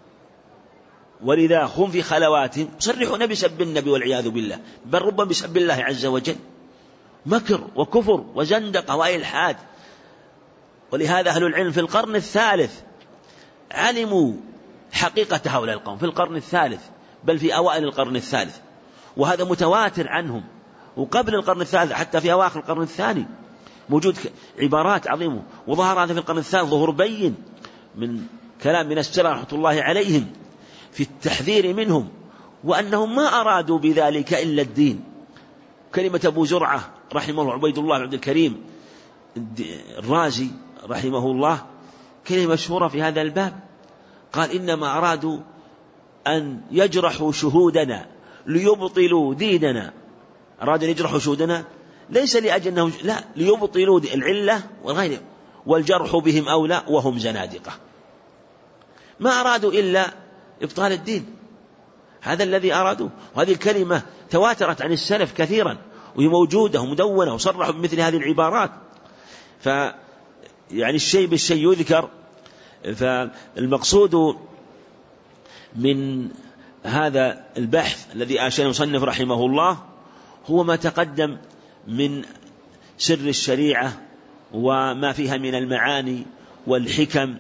ولذا هم في خلواتهم صرحون بسب النبي والعياذ بالله، بل ربما بسب الله عز وجل، مكر وكفر وزندقة وإلحاد. ولهذا أهل العلم في القرن الثالث علموا حقيقة هؤلاء القوم في القرن الثالث، بل في أوائل القرن الثالث، وهذا متواتر عنهم. وقبل القرن الثالث حتى في أواخر القرن الثاني موجود عبارات عظيمة، وظهر هذا في القرن الثالث ظهور بين من كلام من السلف رحمة الله عليهم في التحذير منهم، وأنهم ما أرادوا بذلك إلا الدين. كلمة أبو زرعة رحمه الله عبيد الله عبد الكريم الرازي رحمه الله كلمة مشهورة في هذا الباب، قال إنما أرادوا أن يجرحوا شهودنا ليبطلوا ديننا. أرادوا أن يجرحوا شهودنا ليس لأجل أنهم لا، ليبطلوا العلة والغير، والجرح بهم أولى وهم زنادقة، ما أرادوا إلا إبطال الدين، هذا الذي أرادوا. وهذه الكلمة تواترت عن السلف كثيرا وهي موجودة ومدونة وصرحوا بمثل هذه العبارات. ف يعني الشيء بالشيء يذكر. فالمقصود من هذا البحث الذي أنشأه المصنف رحمه الله هو ما تقدم من سر الشريعة وما فيها من المعاني والحكم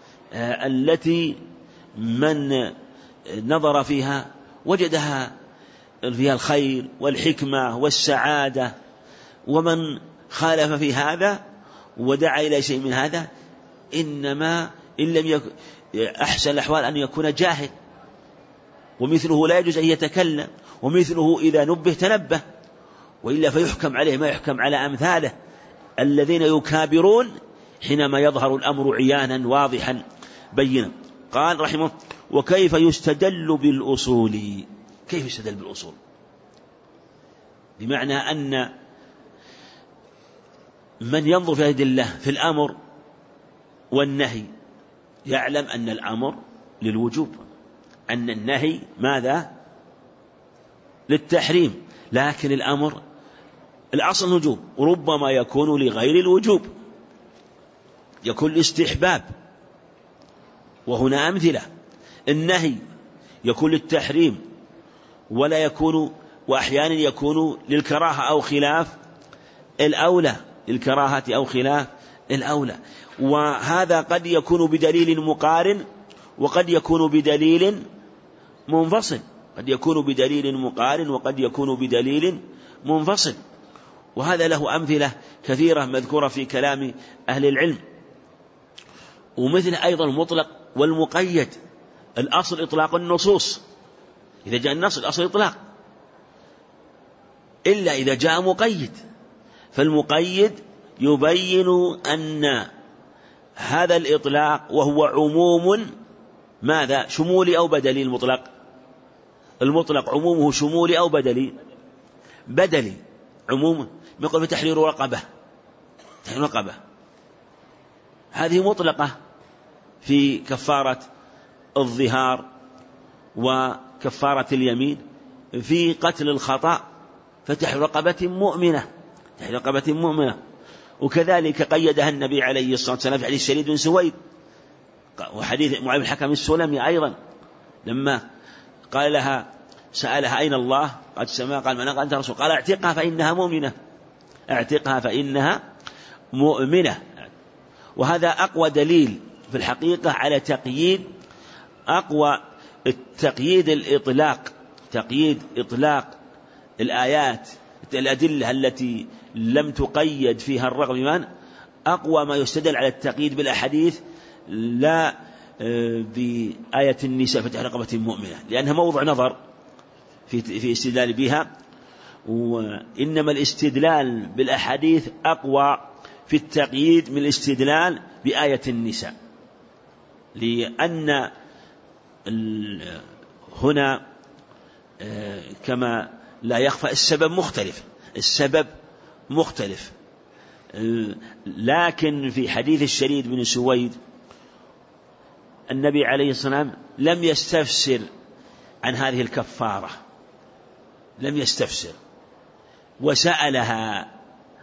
التي من نظر فيها وجدها فيها الخير والحكمة والسعادة، ومن خالف في هذا ودعا إلى شيء من هذا إنما إن لم يكن أحسن الأحوال أن يكون جاهل، ومثله لا يجوز أن يتكلم، ومثله إذا نبه تنبه، وإلا فيحكم عليه ما يحكم على أمثاله الذين يكابرون حينما يظهر الأمر عيانا واضحا بينا. قال رحمه: وكيف يستدل بالأصول؟ كيف يستدل بالأصول؟ بمعنى أن من ينظر في هذه الله في الأمر والنهي يعلم أن الأمر للوجوب، أن النهي ماذا؟ للتحريم، لكن الأمر الأصل الوجوب، وربما يكون لغير الوجوب، يكون الاستحباب، وهنا أمثلة. النهي يكون للتحريم ولا يكون، وأحيانا يكون للكراهة أو خلاف الأولى، للكراهة أو خلاف الأولى. وهذا قد يكون بدليل مقارن وقد يكون بدليل منفصل، قد يكون بدليل مقارن وقد يكون بدليل منفصل. وهذا له أمثلة كثيرة مذكورة في كلام أهل العلم. ومثل أيضا المطلق والمقيد. الأصل إطلاق النصوص، إذا جاء النص الأصل إطلاق، إلا إذا جاء مقيد، فالمقيد يبين أن هذا الإطلاق وهو عموم ماذا؟ شمولي أو بدلي. المطلق المطلق عمومه شمولي أو بدلي؟ بدلي. عموم يقول بتحرير رقبة، تحرير رقبة هذه مطلقة في كفارة الظهار وكفارة اليمين. في قتل الخطأ فتحرير رقبة مؤمنة، تحرير رقبة مؤمنة. وكذلك قيدها النبي عليه الصلاة والسلام في حديث شريد بن سويد، وحديث معاذ بن الحكم السلمي أيضا لما قال لها سألها أين الله؟ قد سمع. قال من أنت رسول؟ قال اعتقها فإنها مؤمنة، اعتقها فإنها مؤمنة. وهذا أقوى دليل في الحقيقة على تقييد، أقوى التقييد الإطلاق، تقييد إطلاق الآيات الأدلة التي لم تقيد فيها الرغم من أقوى ما يستدل على التقييد بالأحاديث لا بآية النساء فتح رقبة مؤمنة، لأنها موضع نظر في في استدلال بها. وإنما الاستدلال بالأحاديث أقوى في التقييد من الاستدلال بآية النساء، لأن هنا كما لا يخفى السبب مختلف، السبب مختلف. لكن في حديث الشريد بن سويد النبي عليه الصلاة والسلام لم يستفسر عن هذه الكفارة، لم يستفسر، وسألها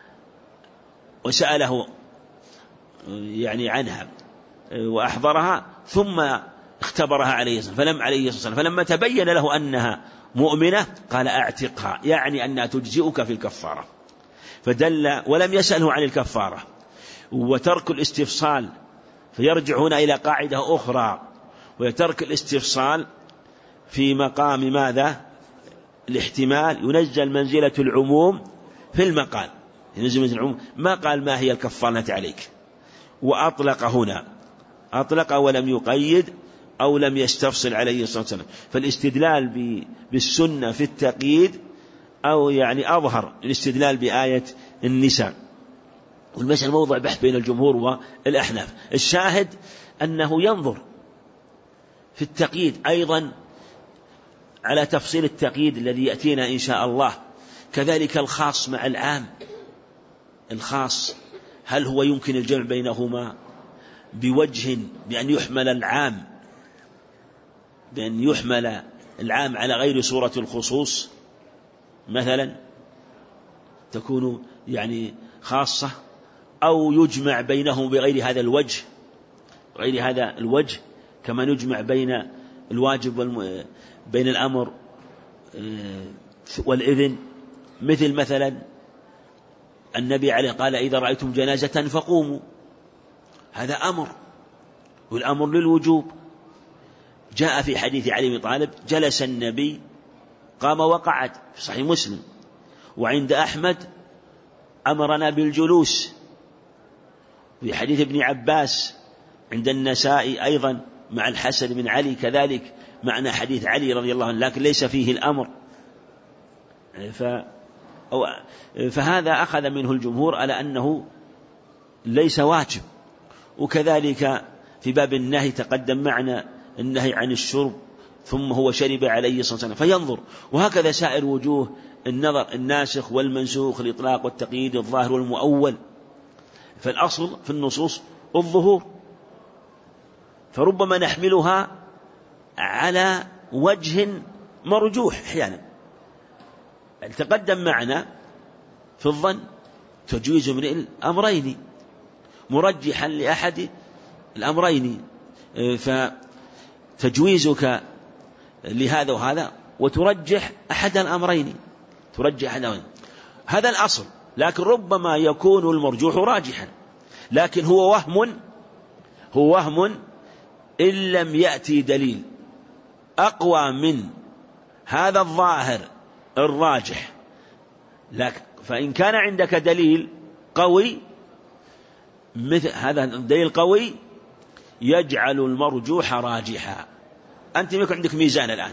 وسأله يعني عنها وأحضرها، ثم اختبرها عليه الصلاة والسلام. فلم عليه الصلاة والسلام فلما تبين له أنها مؤمنة قال أعتقها، يعني أنها تجزئك في الكفارة. فدل ولم يسأله عن الكفارة. وترك الاستفصال فيرجع هنا إلى قاعدة أخرى، ويترك الاستفصال في مقام ماذا؟ الاحتمال. ينزل منزلة العموم في المقال، ينزل منزلة العموم. ما قال ما هي الكفارة عليك، وأطلق هنا، أطلق ولم يقيد أو لم يستفصل عليه الصلاة والسلام. فالاستدلال بالسنة في التقييد أو يعني أظهر الاستدلال بآية النساء. والمسألة موضع بحث بين الجمهور والأحناف. الشاهد أنه ينظر في التقييد أيضا على تفصيل التقييد الذي يأتينا إن شاء الله. كذلك الخاص مع العام، الخاص هل هو يمكن الجمع بينهما بوجه بأن يحمل العام بأن يحمل العام على غير صورة الخصوص، مثلا تكون يعني خاصة، أو يجمع بينهم بغير هذا الوجه، غير هذا الوجه، كما نجمع بين الواجب والم... بين الأمر والإذن. مثل مثلا النبي عليه قال إذا رأيتم جنازة فقوموا، هذا أمر، والأمر للوجوب. جاء في حديث علي بن طالب جلس النبي قام وقعد في صحيح مسلم. وعند أحمد أمرنا بالجلوس. في حديث ابن عباس عند النسائي أيضا مع الحسن بن علي كذلك معنى حديث علي رضي الله عنه، لكن ليس فيه الأمر. ف... أو... فهذا أخذ منه الجمهور على أنه ليس واجب. وكذلك في باب النهي تقدم معنى النهي عن الشرب ثم هو شرب عليه الصلاة والسلام، فينظر. وهكذا سائر وجوه النظر، الناسخ والمنسوخ، الإطلاق والتقييد، الظاهر والمؤول. فالأصل في النصوص الظهور، فربما نحملها على وجه مرجوح أحيانا. تقدم معنا في الظن تجويز من الأمرين مرجحا لأحد الأمرين، فتجويزك لهذا وهذا وترجح أحد الأمرين، ترجح أحد الأمرين، هذا الأصل. لكن ربما يكون المرجوح راجحا، لكن هو وهم، هو وهم إن لم يأتي دليل أقوى من هذا الظاهر الراجح. لكن فإن كان عندك دليل قوي مثل هذا الدليل قوي يجعل المرجوح راجحا. أنت يكون عندك ميزان الآن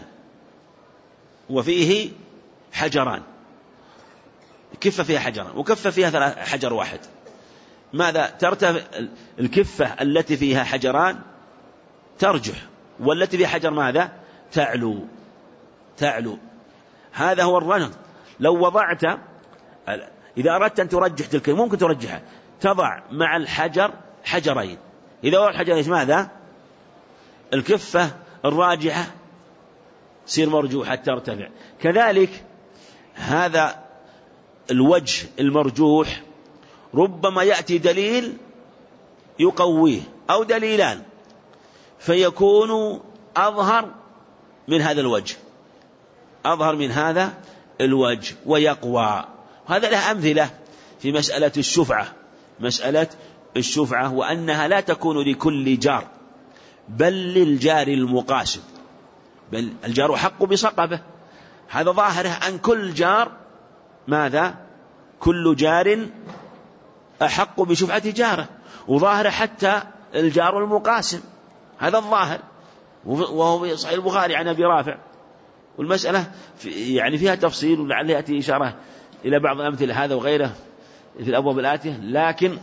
وفيه حجران، كفة فيها حجران وكفة فيها حجر واحد، ماذا ترتفع؟ الكفة التي فيها حجران ترجح، والتي فيها حجر ماذا؟ تعلو تعلو. هذا هو الرجح. لو وضعت، إذا أردت أن ترجح تلك ممكن ترجحها، تضع مع الحجر حجرين، إذا وضع الحجرين ماذا؟ الكفة الراجحة تصير مرجوحة ترتفع. كذلك هذا الوجه المرجوح ربما يأتي دليل يقويه أو دليلان فيكون أظهر من هذا الوجه، أظهر من هذا الوجه ويقوى. هذا له أمثلة في مسألة الشفعة، مسألة الشفعة وأنها لا تكون لكل جار بل للجار المقاسم، بل الجار حق بصقبه. هذا ظاهره أن كل جار ماذا؟ كل جار أحق بشفعة جاره، وظاهره حتى الجار المقاسم، هذا الظاهر، وهو في صحيح البخاري عن أبي رافع. والمسألة يعني فيها تفصيل ولعل يأتي إشارة إلى بعض الأمثلة هذا وغيره في الأبواب الآتية، لكن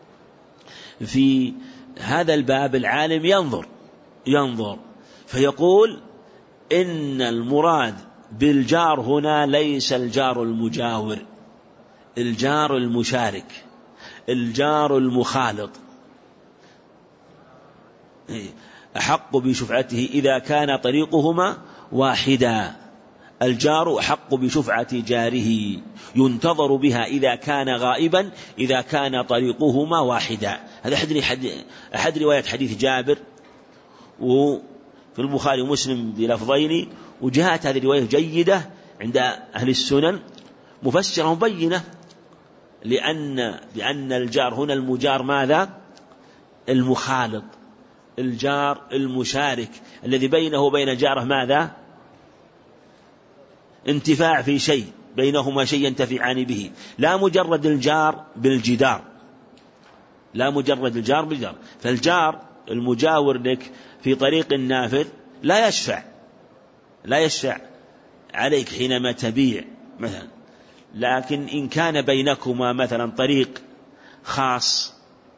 في هذا الباب العالم ينظر ينظر فيقول إن المراد بالجار هنا ليس الجار المجاور، الجار المشارك، الجار المخالط، أحق بشفعته إذا كان طريقهما واحدا. الجار أحق بشفعة جاره ينتظر بها إذا كان غائبا إذا كان طريقهما واحدا. هذا أحد رواية حديث جابر وفي البخاري ومسلم بلفظين، وجاءت هذه الرواية جيدة عند أهل السنن مفسرة مبينة، لأن بأن الجار هنا المجار ماذا؟ المخالط، الجار المشارك الذي بينه وبين جاره ماذا؟ انتفاع في شيء، بينهما شيء ينتفعان به، لا مجرد الجار بالجدار، لا مجرد الجار بالجدار. فالجار المجاور لك في طريق النافذ لا يشفع لا يشفع عليك حينما تبيع مثلا، لكن إن كان بينكما مثلا طريق خاص،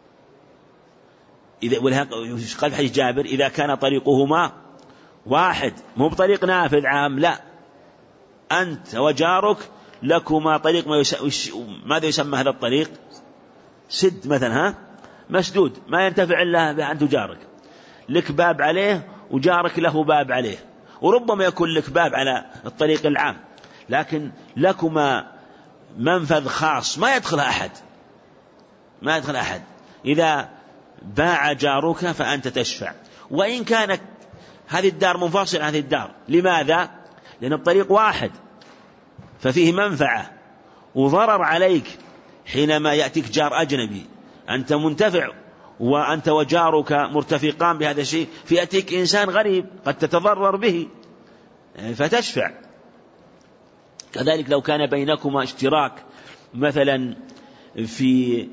إذا قال في حديث جابر إذا كان طريقهما واحد، مو بطريق نافذ عام، لا، أنت وجارك لكما طريق ما يس... ماذا يسمى هذا الطريق؟ سد مثلا، ها مسدود ما ينتفع إلا به أنت وجارك، لك باب عليه وجارك له باب عليه، وربما يكون لك باب على الطريق العام، لكن لكما منفذ خاص ما يدخلها أحد ما يدخل أحد. إذا باع جارك فأنت تشفع، وإن كانت هذه الدار منفصلة عن هذه الدار. لماذا؟ لأن الطريق واحد، ففيه منفعة وضرر عليك حينما يأتيك جار أجنبي، أنت منتفع وأنت وجارك مرتفقان بهذا الشيء، فيأتيك إنسان غريب قد تتضرر به فتشفع. كذلك لو كان بينكما اشتراك مثلا في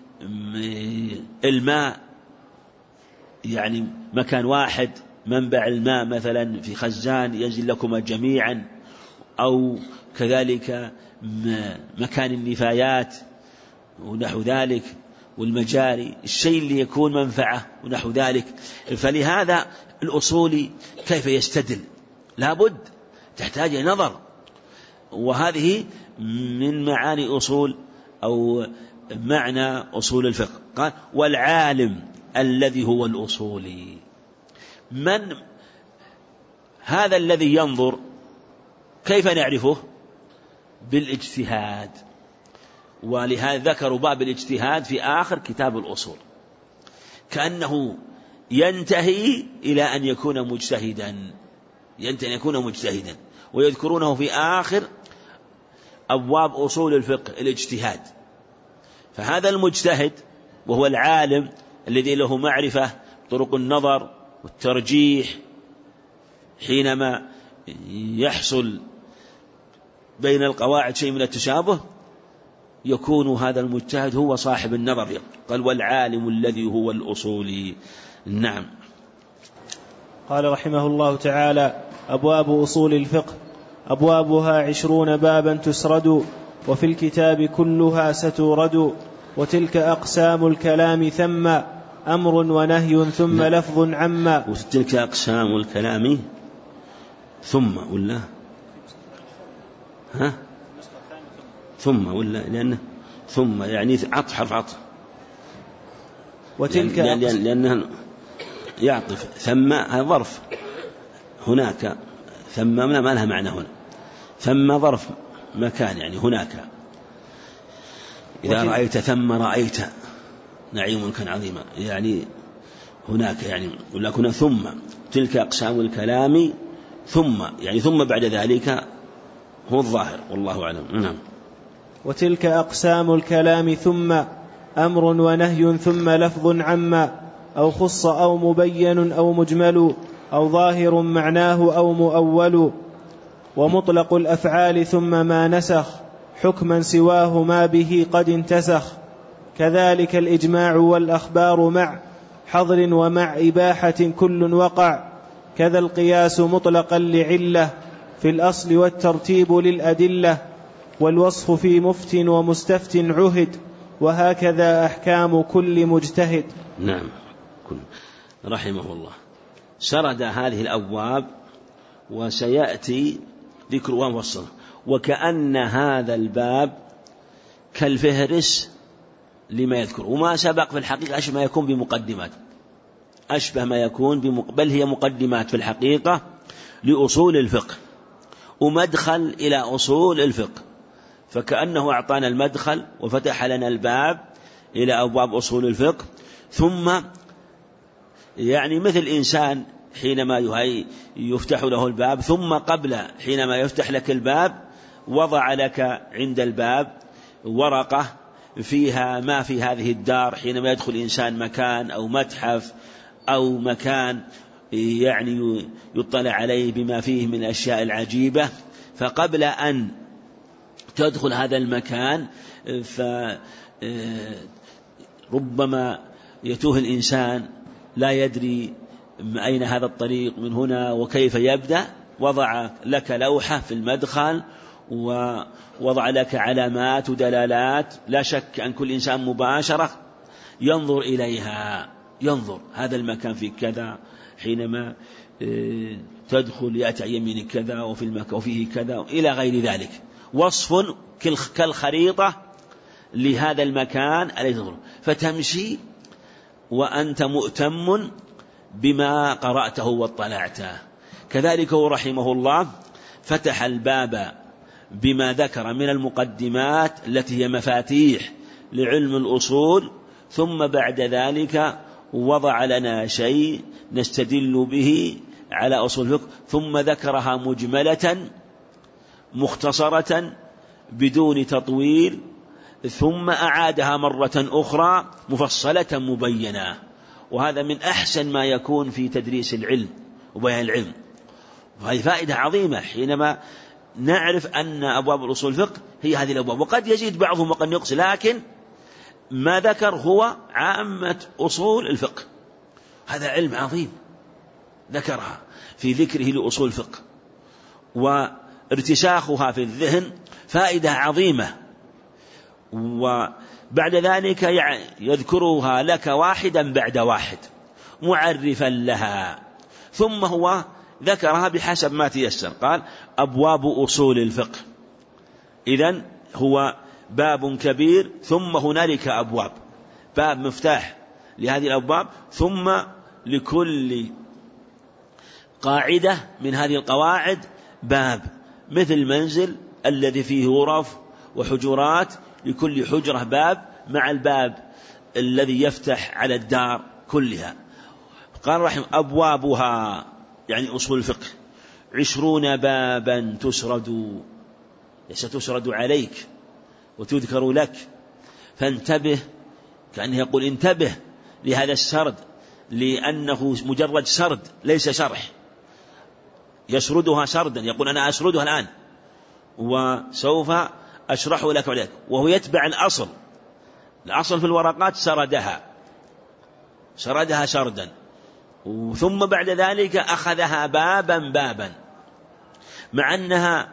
الماء، يعني مكان واحد منبع الماء مثلا في خزان ينزل لكما جميعا، أو كذلك مكان النفايات ونحو ذلك والمجاري، الشيء اللي يكون منفعة ونحو ذلك. فلهذا الأصولي كيف يستدل لابد تحتاج إلى نظر، وهذه من معاني أصول أو معنى أصول الفقه. قال والعالم الذي هو الأصولي، من هذا الذي ينظر؟ كيف نعرفه؟ بالاجتهاد، ولهذا ذكروا باب الاجتهاد في آخر كتاب الأصول، كأنه ينتهي إلى أن يكون مجتهدا، ينتهي أن يكون مجتهدا، ويذكرونه في آخر أبواب أصول الفقه الاجتهاد. فهذا المجتهد وهو العالم الذي له معرفة طرق النظر والترجيح حينما يحصل بين القواعد شيء من التشابه، يكون هذا المجتهد هو صاحب النظر. قال والعالم الذي هو الأصولي. نعم. قال رحمه الله تعالى: أبواب أصول الفقه أبوابها عشرون بابا تسرد، وفي الكتاب كلها ستورد، وتلك أقسام الكلام ثم أمر ونهي ثم لا. لفظ عما. وتلك أقسام الكلام ثم ولا ها ثم ولا لأنه ثم يعني عطف حرف عطف، وتلك لأن لأن لأنه يعطف. ثم هذا ظرف، هناك ثم ما لها معنى هنا. ثم ظرف مكان يعني هناك. إذا رأيت ثم رأيت نعيم كان عظيما يعني هناك يعني. ولكن ثم تلك أقسام الكلام ثم يعني ثم بعد ذلك هو الظاهر والله أعلم. نعم. وتلك أقسام الكلام ثم أمر ونهي ثم لفظ عما، أو خص أو مبين أو مجمل، أو ظاهر معناه أو مؤول. ومطلق الأفعال ثم ما نسخ حكما سواه ما به قد انتسخ، كذلك الإجماع والأخبار مع حظر ومع إباحة كل وقع، كذا القياس مطلقا لعلة في الأصل والترتيب للأدلة، والوصف في مفت ومستفت عهد، وهكذا أحكام كل مجتهد. نعم. رحمه الله سرد هذه الأبواب وسيأتي ذكرها وصله. وكأن هذا الباب كالفهرس لما يذكر، وما سبق في الحقيقة أشبه ما يكون بمقدمات أشبه ما يكون بمق... بل هي مقدمات في الحقيقة لأصول الفقه ومدخل إلى أصول الفقه، فكأنه أعطانا المدخل وفتح لنا الباب إلى أبواب أصول الفقه. ثم يعني مثل إنسان حينما يفتح له الباب، ثم قبل حينما يفتح لك الباب وضع لك عند الباب ورقة فيها ما في هذه الدار. حينما يدخل إنسان مكان أو متحف أو مكان يعني يطلع عليه بما فيه من الأشياء العجيبة، فقبل أن تدخل هذا المكان فربما يتوه الإنسان لا يدري أين هذا الطريق من هنا وكيف يبدأ. وضع لك لوحة في المدخل ووضع لك علامات ودلالات، لا شك أن كل إنسان مباشرة ينظر إليها، ينظر هذا المكان في كذا، حينما تدخل يأتي عن يمينك كذا وفي المكان وفيه كذا إلى غير ذلك. وصف كالخريطة لهذا المكان الذي تنظر، فتمشي وأنت مؤتم بما قرأته واطلعته. كذلك هو رحمه الله فتح الباب بما ذكر من المقدمات التي هي مفاتيح لعلم الأصول، ثم بعد ذلك وضع لنا شيء نستدل به على أصول الفقه، ثم ذكرها مجملة مختصرة بدون تطويل، ثم أعادها مرة أخرى مفصلة مبينة. وهذا من أحسن ما يكون في تدريس العلم وبيان العلم، وهذه فائدة عظيمة حينما نعرف أن أبواب الأصول الفقه هي هذه الأبواب. وقد يزيد بعضهم وقد يقص، لكن ما ذكر هو عامة أصول الفقه. هذا علم عظيم ذكرها في ذكره لأصول الفقه، وارتساخها في الذهن فائدة عظيمة. وبعد ذلك يذكرها لك واحدا بعد واحد معرفا لها، ثم هو ذكرها بحسب ما تيسر. قال أبواب أصول الفقه، إذن هو باب كبير ثم هنالك أبواب، باب مفتاح لهذه الأبواب، ثم لكل قاعدة من هذه القواعد باب، مثل المنزل الذي فيه غرف وحجرات، لكل حجرة باب مع الباب الذي يفتح على الدار كلها. قال رحمه أبوابها يعني أصول الفقه عشرون بابا تسرد، ستسرد عليك وتذكر لك، فانتبه، كأنه يقول انتبه لهذا السرد، لأنه مجرد سرد ليس شرح. يسردها سردا، يقول أنا أسردها الآن وسوف أشرحه لك عليك، وهو يتبع الأصل. الأصل في الورقات سردها سردها سردا، ثم بعد ذلك أخذها بابا بابا، مع أنها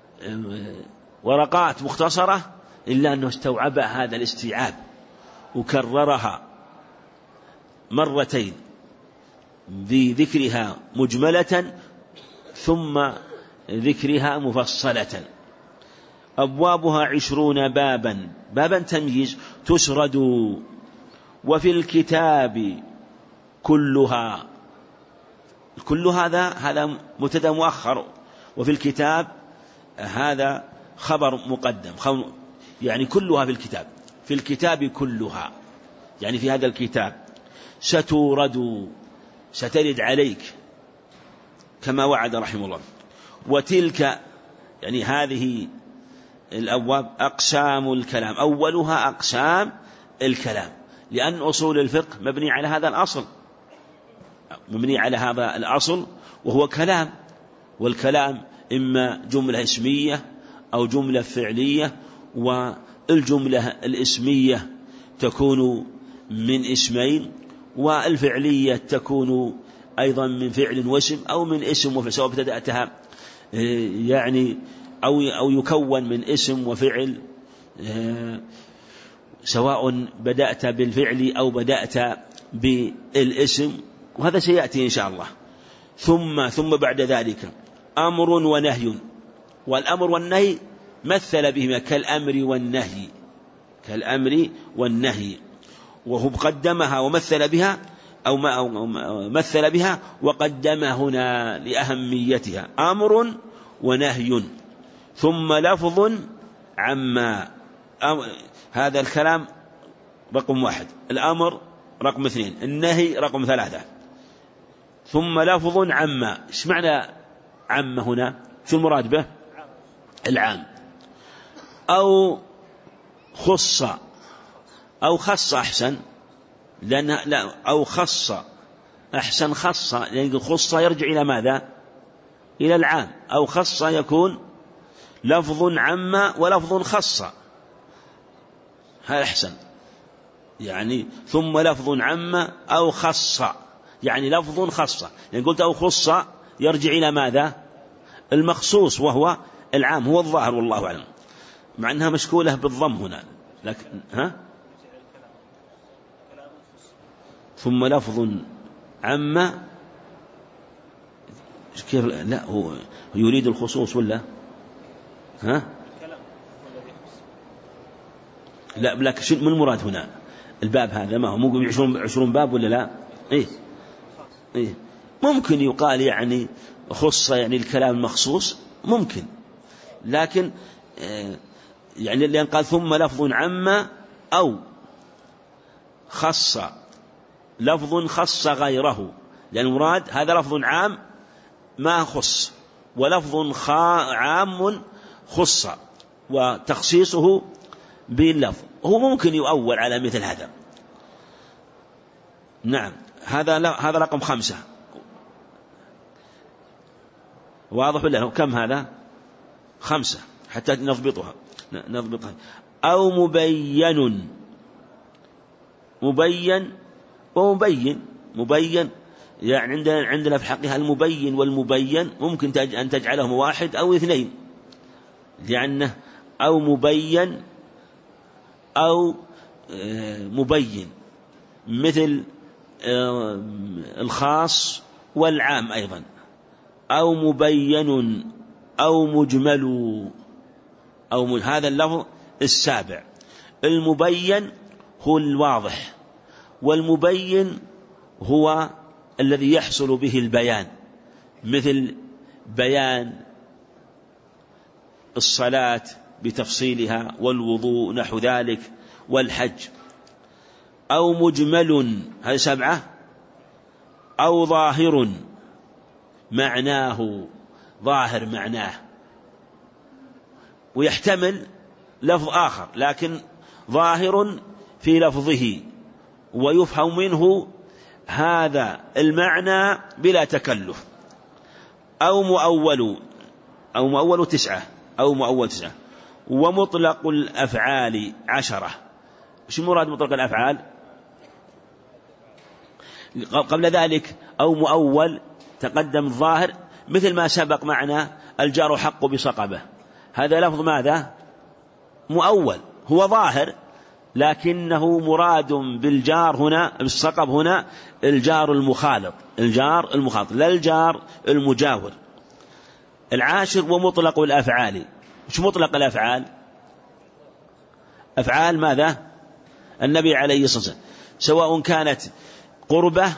ورقات مختصرة إلا أنه استوعب هذا الاستيعاب وكررها مرتين بذكرها مجملة ثم ذكرها مفصلة. أبوابها عشرون بابا، بابا تمييز، تسرد وفي الكتاب كلها. كل هذا هذا مبتدأ مؤخر، وفي الكتاب هذا خبر مقدم، يعني كلها في الكتاب. في الكتاب كلها يعني في هذا الكتاب. ستورد، سترد عليك كما وعد رحمه الله. وتلك يعني هذه الأبواب أقسام الكلام، أولها أقسام الكلام، لأن أصول الفقه مبني على هذا الأصل، مبني على هذا الأصل وهو كلام. والكلام إما جملة اسمية أو جملة فعلية، والجملة الاسمية تكون من اسمين، والفعلية تكون أيضا من فعل واسم أو من اسم وفعل، سواء ابتدأتها يعني أو أو يكون من اسم وفعل، سواء بدأت بالفعل أو بدأت بالاسم، وهذا سيأتي إن شاء الله. ثم ثم بعد ذلك أمر ونهي، والأمر والنهي مثل بهما كالأمر والنهي، كالأمر والنهي، وهو قدمها ومثل بها أو ما أو مثل بها وقدم هنا لأهميتها. أمر ونهي، ثم لفظ عما. هذا الكلام رقم واحد، الأمر رقم اثنين، النهي رقم ثلاثة، ثم لفظ عما. ايش معنى عم هنا؟ شو المراد به؟ العام. أو خص أو خص أحسن، لأن لا أو خص أحسن، خص لأن خص يرجع إلى ماذا؟ إلى العام. أو خص يكون لفظ عم ولفظ خص، هذا أحسن. يعني ثم لفظ عم أو خص، يعني لفظ خص. يعني قلت أو خص يرجع إلى ماذا؟ المخصوص وهو العام، هو الظاهر والله أعلم، مع أنها مشكولة بالضم هنا، لكن ها ثم لفظ عم كيف؟ لا هو يريد الخصوص ولا ها؟ لا لكن شو من المراد هنا؟ الباب هذا ما هو مو عشرون عشرون باب ولا لا؟ إيه إيه ممكن يقال يعني خص يعني الكلام المخصوص ممكن، لكن يعني اللي قال ثم لفظ عم أو خص لفظ خص غيره، لأن المراد هذا لفظ عام ما خص، ولفظ عام خص وتخصيصه باللفظ، هو ممكن يؤول على مثل هذا. نعم، هذا هذا رقم خمسة، واضح ولا كم هذا؟ خمسة حتى نضبطها نضبطها. أو مبين، مبين ومبين، مبين يعني عندنا عندنا في حقها المبين والمبين ممكن أن تجعلهم واحد أو اثنين، لأنه أو مبين أو مبين، مثل الخاص والعام أيضا. أو مبين أو مجمل، أو هذا اللفظ السابع. المبين هو الواضح، والمبين هو الذي يحصل به البيان، مثل بيان الصلاة بتفصيلها والوضوء نحو ذلك والحج. أو مجمل، هذا سبعة. أو ظاهر، معناه ظاهر معناه، ويحتمل لفظ آخر لكن ظاهر في لفظه ويفهم منه هذا المعنى بلا تكلف. أو مؤول، أو مؤول تسعة، أو مؤول تسعة. ومطلق الأفعال عشرة. إيش المراد مطلق الأفعال؟ قبل ذلك أو مؤول تقدم الظاهر، مثل ما سبق معنا الجار حق بصقبة، هذا لفظ ماذا؟ مؤول، هو ظاهر لكنه مراد بالجار هنا بالصقب هنا الجار المخالط، الجار المخالط لا الجار المجاور. العاشر ومطلق الأفعال. مش مطلق الأفعال؟ أفعال ماذا؟ النبي عليه الصلاة والسلام، سواء كانت قربة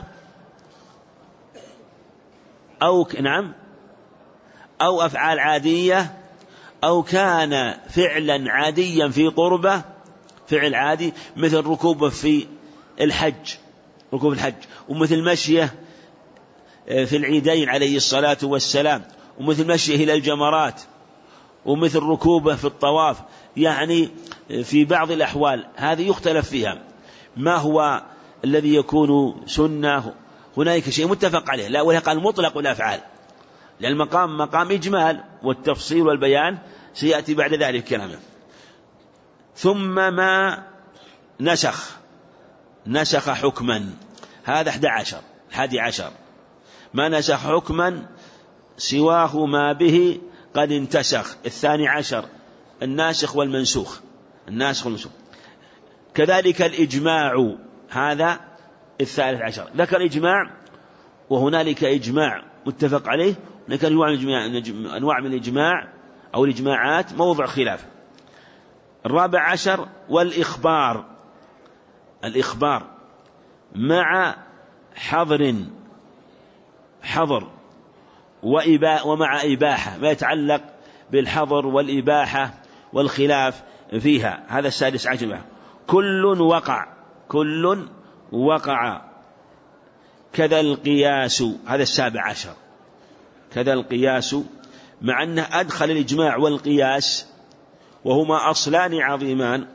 أو نعم أو أفعال عادية، أو كان فعلا عاديا في قربة، فعل عادي مثل ركوبه في الحج، ركوب الحج، ومثل مشيه في العيدين عليه الصلاة والسلام، ومثل مشيه إلى الجمرات، ومثل ركوبه في الطواف. يعني في بعض الأحوال هذه يختلف فيها ما هو الذي يكون سنة، هناك شيء متفق عليه. لا، ولا قال مطلق الأفعال، لأن المقام مقام إجمال، والتفصيل والبيان سيأتي بعد ذلك كلامه. ثم ما نسخ، نسخ حكما، هذا أحد عشر حادي عشر، ما نسخ حكما سواه ما به قد انتسخ. الثاني عشر الناسخ والمنسوخ، الناسخ والمنسوخ. كذلك الإجماع، هذا الثالث عشر. ذكر إجماع، وهنالك إجماع متفق عليه، هناك أنواع من الإجماع أو الإجماعات موضع خلاف. الرابع عشر والإخبار، الإخبار مع حظر، حظر وإباحة، ومع إباحة، ما يتعلق بالحظر والإباحة والخلاف فيها، هذا السادس عشر. كل وقع، كل وقع. كذا القياس، هذا السابع عشر. كذا القياس، مع أنه أدخل الإجماع والقياس وهما أصلان عظيمان،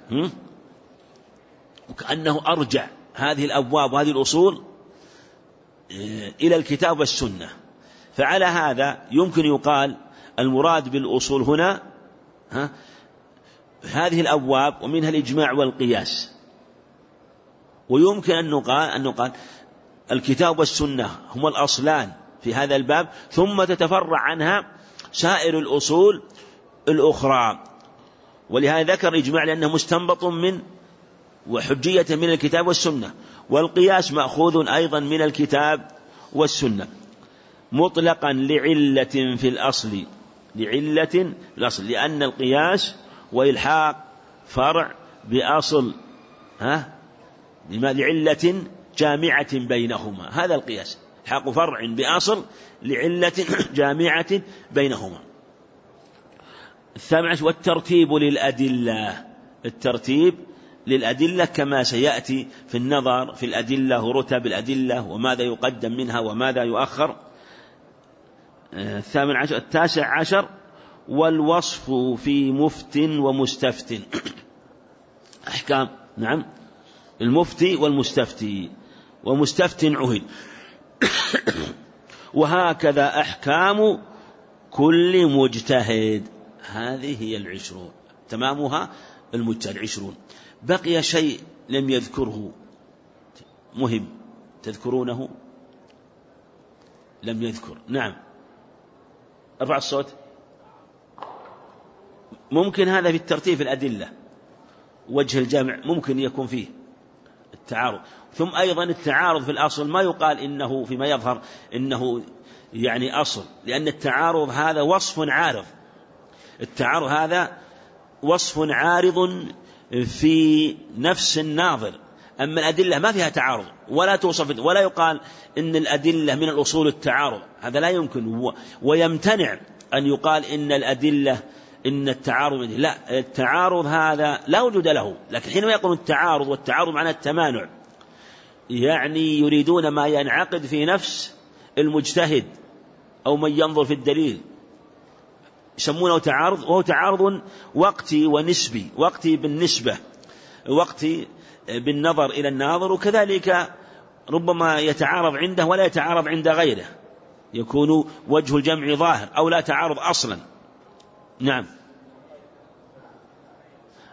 وكأنه أرجع هذه الأبواب وهذه الأصول إلى الكتاب والسنة. فعلى هذا يمكن يقال المراد بالأصول هنا ها هذه الأبواب، ومنها الإجماع والقياس. ويمكن أن نقال, أن نقال الكتاب والسنة هما الأصلان في هذا الباب، ثم تتفرع عنها سائر الأصول الأخرى. ولهذا ذكر الإجماع لأنه مستنبط من وحجية من الكتاب والسنة، والقياس مأخوذ أيضا من الكتاب والسنة مطلقا لعلة في الأصل، لعلة في الأصل، لأن القياس وإلحاق فرع بأصل، ها لعلة جامعة بينهما، هذا القياس، إلحاق فرع بأصل لعلة جامعة بينهما. الثامن عشر والترتيب للأدلة، الترتيب للأدلة كما سيأتي في النظر في الأدلة، رتب الأدلة وماذا يقدم منها وماذا يؤخر. الثامن عشر. التاسع عشر والوصف في مفت ومستفت. أحكام، نعم، المفتي والمستفتي، ومستفت عهد. وهكذا أحكام كل مجتهد. هذه هي العشرون، تمامها المجتهد عشرون. بقي شيء لم يذكره مهم، تذكرونه؟ لم يذكر، نعم، ارفع الصوت. ممكن هذا في الترتيب في الأدلة، وجه الجمع ممكن يكون فيه التعارض. ثم أيضا التعارض في الأصل ما يقال إنه فيما يظهر إنه يعني أصل، لأن التعارض هذا وصف عارض، التعارض هذا وصف عارض في نفس الناظر. أما الأدلة ما فيها تعارض ولا توصف، ولا يقال إن الأدلة من الأصول التعارض، هذا لا يمكن. ويمتنع أن يقال إن الأدلة إن التعارض، لا، التعارض هذا لا وجود له. لكن حينما يقول التعارض، والتعارض معنى التمانع، يعني يريدون ما ينعقد في نفس المجتهد أو من ينظر في الدليل، يسمونه تعارض، وهو تعارض وقتي ونسبي، وقتي بالنسبة، وقتي بالنظر إلى الناظر، وكذلك ربما يتعارض عنده ولا يتعارض عند غيره، يكون وجه الجمع ظاهر أو لا تعارض أصلا. نعم،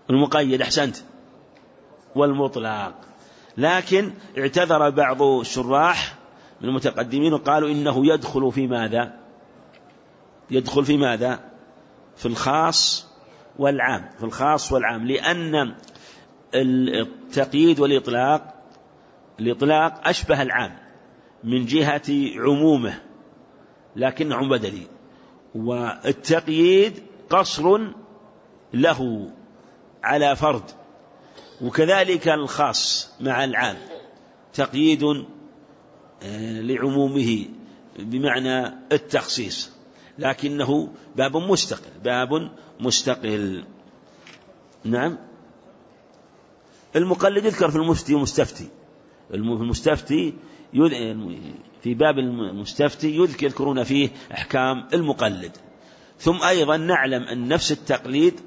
المقيد، أحسنت، والمطلق. لكن اعتذر بعض الشراح من المتقدمين وقالوا إنه يدخل في ماذا؟ يدخل في ماذا؟ في الخاص والعام، في الخاص والعام، لأن التقييد والإطلاق الإطلاق أشبه العام من جهة عمومه لكنه بدلي، والتقييد قصر له على فرد، وكذلك الخاص مع العام تقييد لعمومه بمعنى التخصيص، لكنه باب مستقل، باب مستقل. نعم. المقلد يذكر في المفتي ومستفتي، المستفتي في باب المستفتي يذكرون فيه أحكام المقلد. ثم أيضا نعلم أن نفس التقليد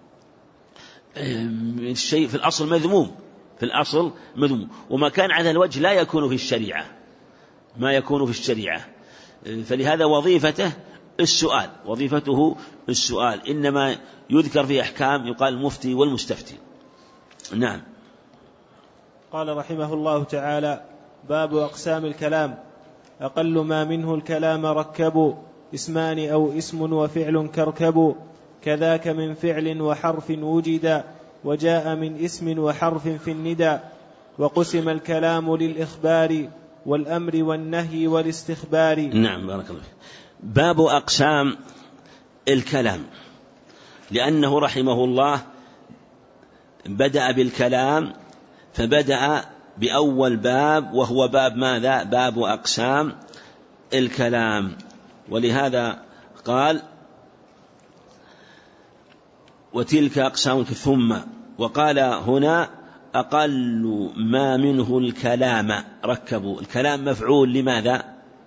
الشيء في الأصل مذموم، في الأصل مذموم، وما كان على الوجه لا يكون في الشريعة، ما يكون في الشريعة، فلهذا وظيفته السؤال، وظيفته السؤال، إنما يذكر في أحكام يقال المفتي والمستفتي. نعم. قال رحمه الله تعالى: باب أقسام الكلام. أقل ما منه الكلام ركبوا، اسمان أو اسم وفعل كركبوا، كذاك من فعل وحرف وجدا، وجاء من اسم وحرف في الندى. وقسم الكلام للإخبار والأمر والنهي والاستخبار. نعم، بارك الله فيك. باب أقسام الكلام، لأنه رحمه الله بدأ بالكلام، فبدأ بأول باب وهو باب ماذا؟ باب أقسام الكلام. ولهذا قال: وتلك أقسام ثم، وقال هنا: أقل ما منه الكلام ركبوا. الكلام مفعول لماذا؟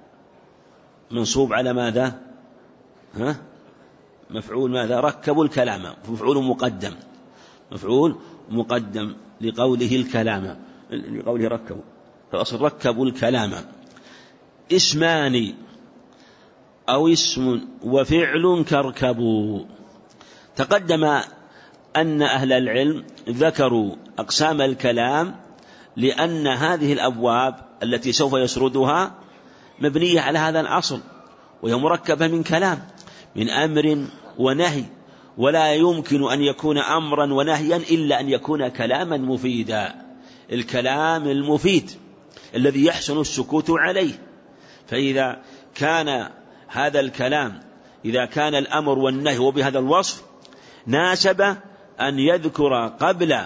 منصوب على ماذا؟ ها؟ مفعول ماذا؟ ركبوا الكلام، مفعول مقدم، مفعول مقدم لقوله الكلام، لقوله ركبوا، فأصل ركبوا الكلام. اسمان أو اسم وفعل كركبوا. تقدم أن أهل العلم ذكروا أقسام الكلام لأن هذه الأبواب التي سوف يسردها مبنية على هذا الأصل، وهي مركبة من كلام، من أمر ونهي، ولا يمكن أن يكون أمرا ونهيا إلا أن يكون كلاما مفيدا، الكلام المفيد الذي يحسن السكوت عليه. فإذا كان هذا الكلام، إذا كان الأمر والنهي وبهذا الوصف، ناسب أن يذكر قبل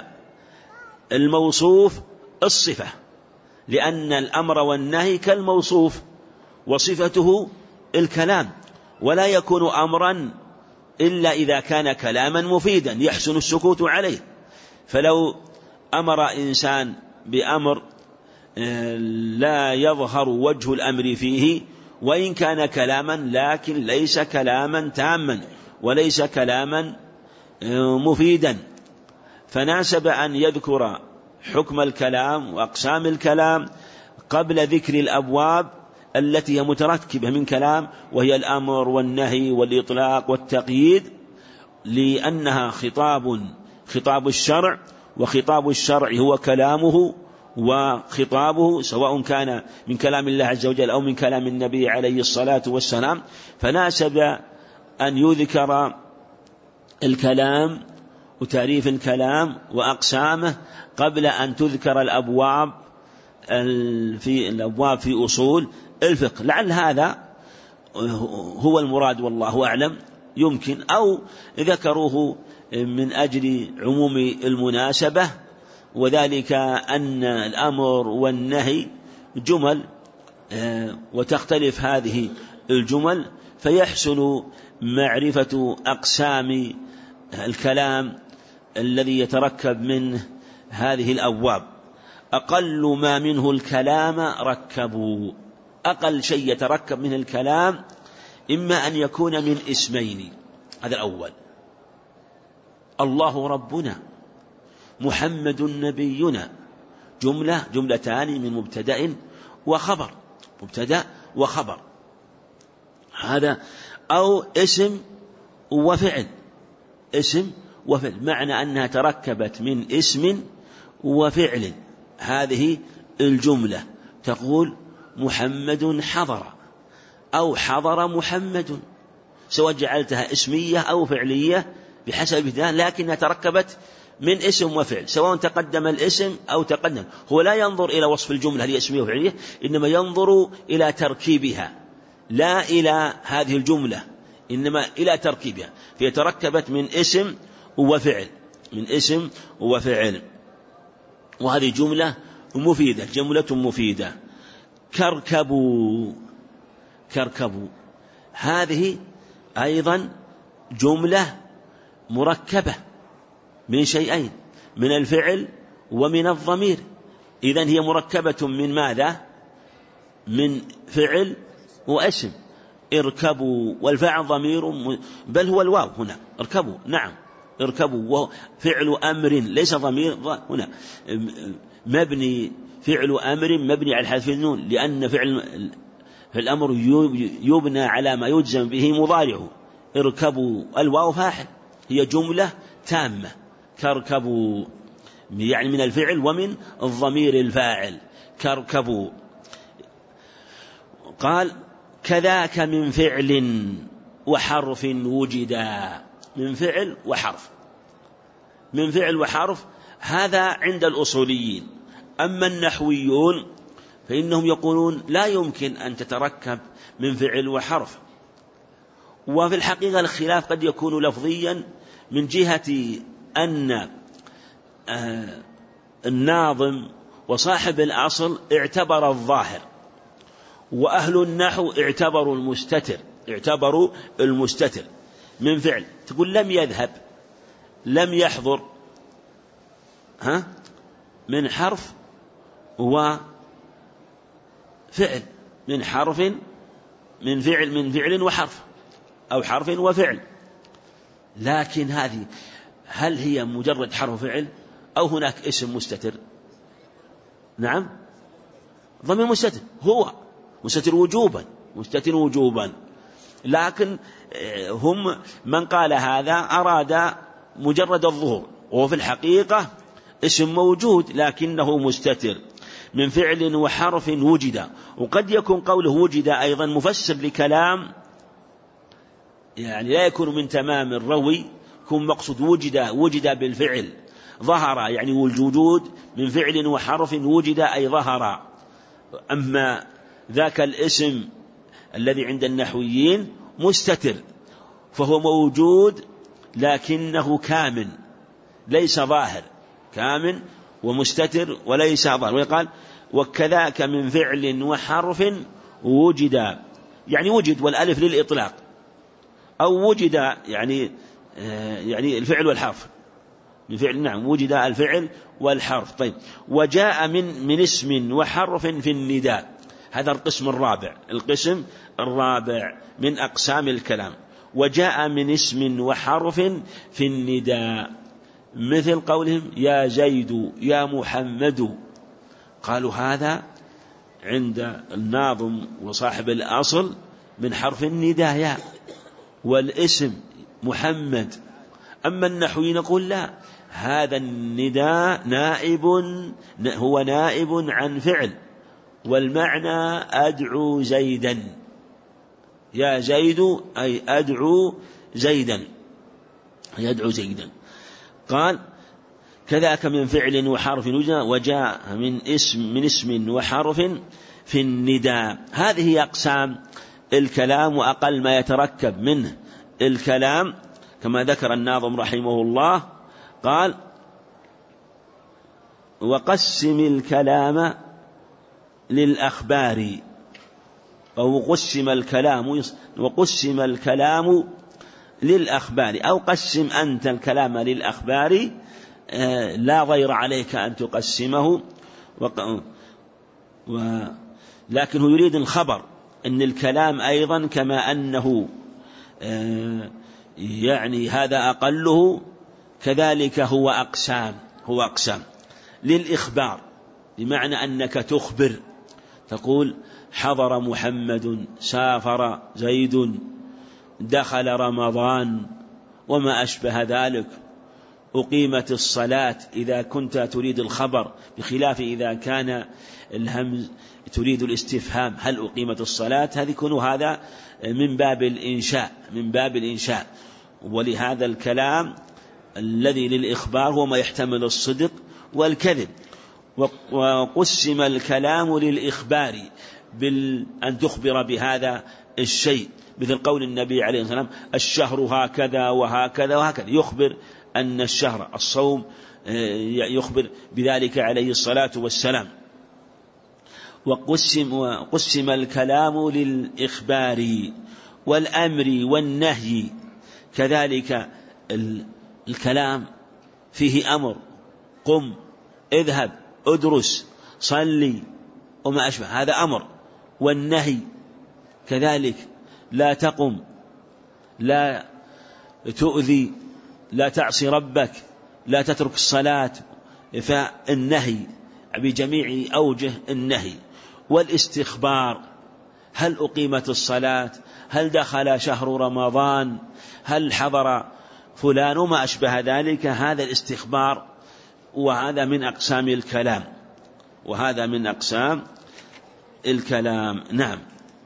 الموصوف الصفة، لأن الأمر والنهي كالموصوف وصفته الكلام، ولا يكون أمرا إلا إذا كان كلاما مفيدا يحسن السكوت عليه. فلو أمر إنسان بأمر لا يظهر وجه الأمر فيه، وإن كان كلاما، لكن ليس كلاما تاما وليس كلاما مفيدا، فناسب أن يذكر حكم الكلام وأقسام الكلام قبل ذكر الأبواب التي هي متركبة من كلام، وهي الأمر والنهي والإطلاق والتقييد، لأنها خطاب خطاب الشرع، وخطاب الشرع هو كلامه وخطابه، سواء كان من كلام الله عز وجل أو من كلام النبي عليه الصلاة والسلام. فناسب أن يذكر الكلام وتعريف الكلام وأقسامه قبل أن تذكر الأبواب في الأبواب في أصول الفقه. لعل هذا هو المراد والله أعلم، يمكن أو ذكروه من أجل عموم المناسبة، وذلك أن الأمر والنهي جمل وتختلف هذه الجمل، فيحسن معرفة أقسام الكلام الذي يتركب من هذه الأبواب. أقل ما منه الكلام ركبوا، أقل شيء يتركب من الكلام إما أن يكون من اسمين، هذا الأول: الله ربنا، محمد نبينا، جملة جملتان من مبتدأ وخبر، مبتدأ وخبر، هذا، أو اسم وفعل، اسم وفعل، معنى أنها تركبت من اسم وفعل. هذه الجملة تقول محمد حضر أو حضر محمد، سواء جعلتها اسمية أو فعلية بحسب ذلك، لكنها تركبت من اسم وفعل، سواء تقدم الاسم أو تقدم. هو لا ينظر إلى وصف الجملة هل هي اسمية وفعلية، إنما ينظر إلى تركيبها، لا إلى هذه الجملة، إنما إلى تركيبها. فهي تركبت من اسم وفعل، من اسم وفعل، وهذه جملة مفيدة، جملة مفيدة. كركبوا، كركبوا هذه أيضا جملة مركبة من شيئين، من الفعل ومن الضمير. إذن هي مركبة من ماذا؟ من فعل واسم. اركبوا، والفاعل ضمير بل هو الواو هنا، اركبوا، نعم اركبوا، وفعل أمر ليس ضمير هنا، مبني، فعل أمر مبني على حذف النون، لأن فعل الأمر يبنى على ما يجزم به مضارعه. اركبوا، الواو فاعل، هي جملة تامة. كركبوا يعني من الفعل ومن الضمير الفاعل، كركبوا. قال كذاك من فعل وحرف وجدا، من فعل وحرف، من فعل وحرف، هذا عند الأصوليين. أما النحويون فإنهم يقولون لا يمكن أن تتركب من فعل وحرف. وفي الحقيقة الخلاف قد يكون لفظيا من جهة أن الناظم وصاحب الأصل اعتبر الظاهر، وأهل النحو اعتبروا المستتر، اعتبروا المستتر من فعل. تقول لم يذهب، لم يحضر، ها من حرف وفعل، من حرف من فعل، من فعل وحرف، أو حرف وفعل. لكن هذه هل هي مجرد حرف فعل أو هناك اسم مستتر؟ نعم، ضمير مستتر، هو مستتر وجوبا، مستتر وجوبا. لكن هم من قال هذا أراد مجرد الظهور، وهو في الحقيقة اسم موجود لكنه مستتر من فعل وحرف وجد. وقد يكون قوله وجد أيضا مفسر لكلام، يعني لا يكون من تمام الروي، يكون مقصود وجد، وجد بالفعل، ظهر يعني والوجود من فعل وحرف وجد أي ظهر. أما ذاك الاسم الذي عند النحويين مستتر، فهو موجود لكنه كامن ليس ظاهر، كامن ومستتر وليس ظاهر. ويقال وكذاك من فعل وحرف وجد، يعني وجد والألف للإطلاق، أو وجد يعني يعني الفعل والحرف، من فعل، نعم وجد الفعل والحرف. طيب، وجاء من من اسم وحرف في النداء، هذا القسم الرابع، القسم الرابع من أقسام الكلام. وجاء من اسم وحرف في النداء، مثل قولهم يا زيد يا محمد. قالوا هذا عند الناظم وصاحب الأصل من حرف النداء يا، والاسم محمد. أما النحوي نقول لا، هذا النداء نائب، هو نائب عن فعل، والمعنى أدعو زيدا، يا زيد أي أدعو زيدا، يدعو زيدا. قال كذاك من فعل وحرف وجاء من اسم من اسم وحرف في النداء. هذه أقسام الكلام وأقل ما يتركب منه الكلام كما ذكر الناظم رحمه الله. قال وقسم الكلام للأخبار، أو قسم الكلام، وقسم الكلام للأخبار، أو قسم أنت الكلام للأخبار، لا ضير عليك أن تقسمه. لكنه يريد الخبر أن الكلام أيضا كما أنه يعني هذا أقله، كذلك هو أقسام، هو أقسام للإخبار، بمعنى أنك تخبر، تقول حضر محمد، سافر زيد، دخل رمضان، وما أشبه ذلك. أقيمت الصلاة إذا كنت تريد الخبر، بخلاف إذا كان الهمز تريد الاستفهام هل أقيمت الصلاة، هذه يكون هذا من باب الإنشاء من باب الإنشاء ولهذا الكلام الذي للإخبار هو ما يحتمل الصدق والكذب. وقسم الكلام للإخبار بأن تخبر بهذا الشيء، مثل قول النبي عليه الصلاة والسلام الشهر هكذا وهكذا وهكذا، يخبر أن الشهر الصوم، يخبر بذلك عليه الصلاة والسلام. وقسم, وقسم الكلام للإخبار والأمر والنهي، كذلك الكلام فيه أمر، قم، اذهب، ادرس، صلي وما أشبه، هذا أمر. والنهي كذلك لا تقم، لا تؤذي، لا تعصي ربك، لا تترك الصلاة، فالنهي بجميع أوجه النهي. والاستخبار هل أقيمت الصلاة، هل دخل شهر رمضان، هل حضر فلان وما أشبه ذلك، هذا الاستخبار، وهذا من أقسام الكلام وهذا من أقسام الكلام. نعم.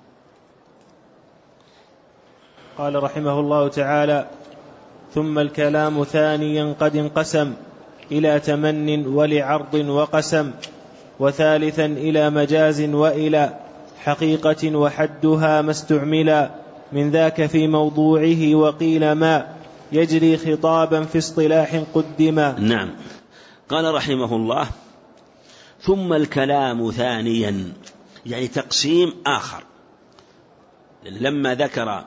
قال رحمه الله تعالى: ثم الكلام ثانيا قد انقسم إلى تمن ولعرض وقسم، وثالثا إلى مجاز وإلى حقيقة وحدها ما استعملا، من ذاك في موضوعه وقيل ما يجري خطابا في اصطلاح قدما. نعم. قال رحمه الله: ثم الكلام ثانيا، يعني تقسيم آخر، لما ذكر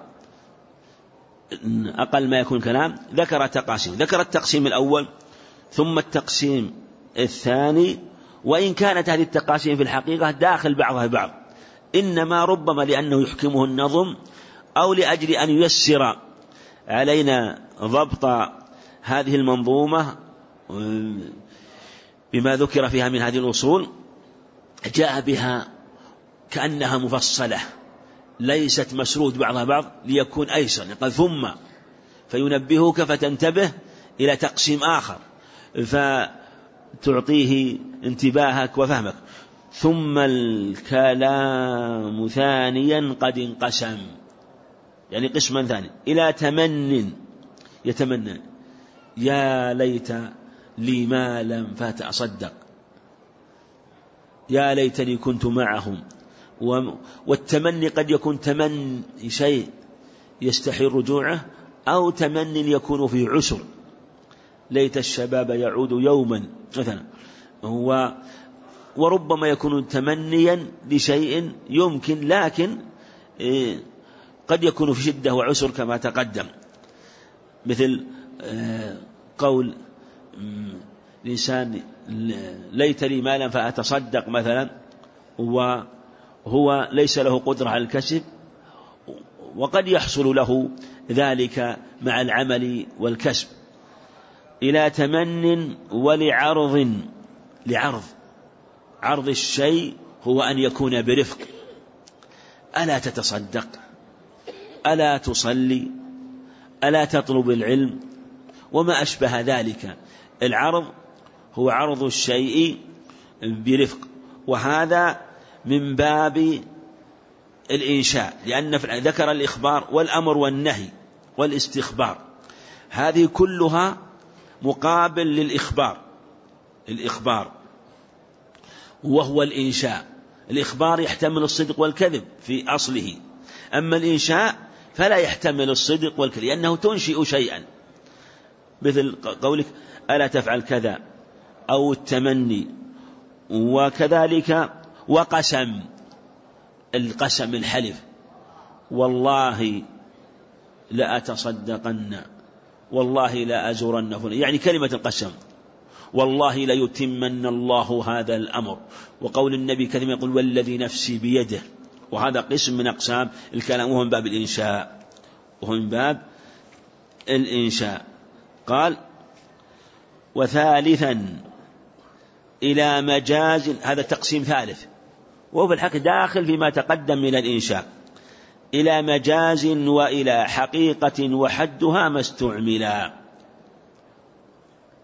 أقل ما يكون كلام ذكر تقاسيم، ذكر التقسيم الأول ثم التقسيم الثاني، وإن كانت هذه التقاسيم في الحقيقة داخل بعضها بعض، إنما ربما لأنه يحكمه النظم أو لأجل أن ييسر علينا ضبط هذه المنظومة بما ذكر فيها من هذه الأصول، جاء بها كأنها مفصلة ليست مسرود بعضها بعض ليكون أيسر. قال ثم، فينبهك فتنتبه إلى تقسيم آخر فتعطيه انتباهك وفهمك. ثم الكلام ثانيا قد انقسم، يعني قسما ثاني، إلى تمن، يتمنى يا ليت لي مالا فأتصدق، يا ليتني كنت معهم. والتمني قد يكون تمني شيء يستحي رجوعه، أو تمني يكون في عسر، ليت الشباب يعود يوما مثلا، هو وربما يكون تمنيا لشيء يمكن، لكن قد يكون في شدة وعسر كما تقدم، مثل قول الإنسان ليت لي مالا فأتصدق مثلا، وهو ليس له قدرة على الكسب، وقد يحصل له ذلك مع العمل والكسب. إلى تمن ولعرض، لعرض، عرض الشيء هو أن يكون برفق، ألا تتصدق، ألا تصلي، ألا تطلب العلم وما أشبه ذلك. العرض هو عرض الشيء برفق، وهذا من باب الإنشاء، لأن ذكر الإخبار والأمر والنهي والاستخبار، هذه كلها مقابل للإخبار، الإخبار وهو الإنشاء. الإخبار يحتمل الصدق والكذب في أصله، أما الإنشاء فلا يحتمل الصدق والكذب، لأنه تنشئ شيئا، مثل قولك ألا تفعل كذا، أو التمني. وكذلك وقسم، القسم الحلف، والله لأتصدقن، والله لا أزورن فلان، يعني كلمة القسم، والله ليتمن الله هذا الأمر. وقول النبي كلمة يقول والذي نفسي بيده، وهذا قسم من أقسام الكلام، وهو من باب الإنشاء، وهو من باب الإنشاء. قال وثالثا إلى مجاز، هذا تقسيم ثالث، وهو في الحق داخل فيما تقدم من الإنشاء، إلى مجاز وإلى حقيقة وحدها ما استعملا.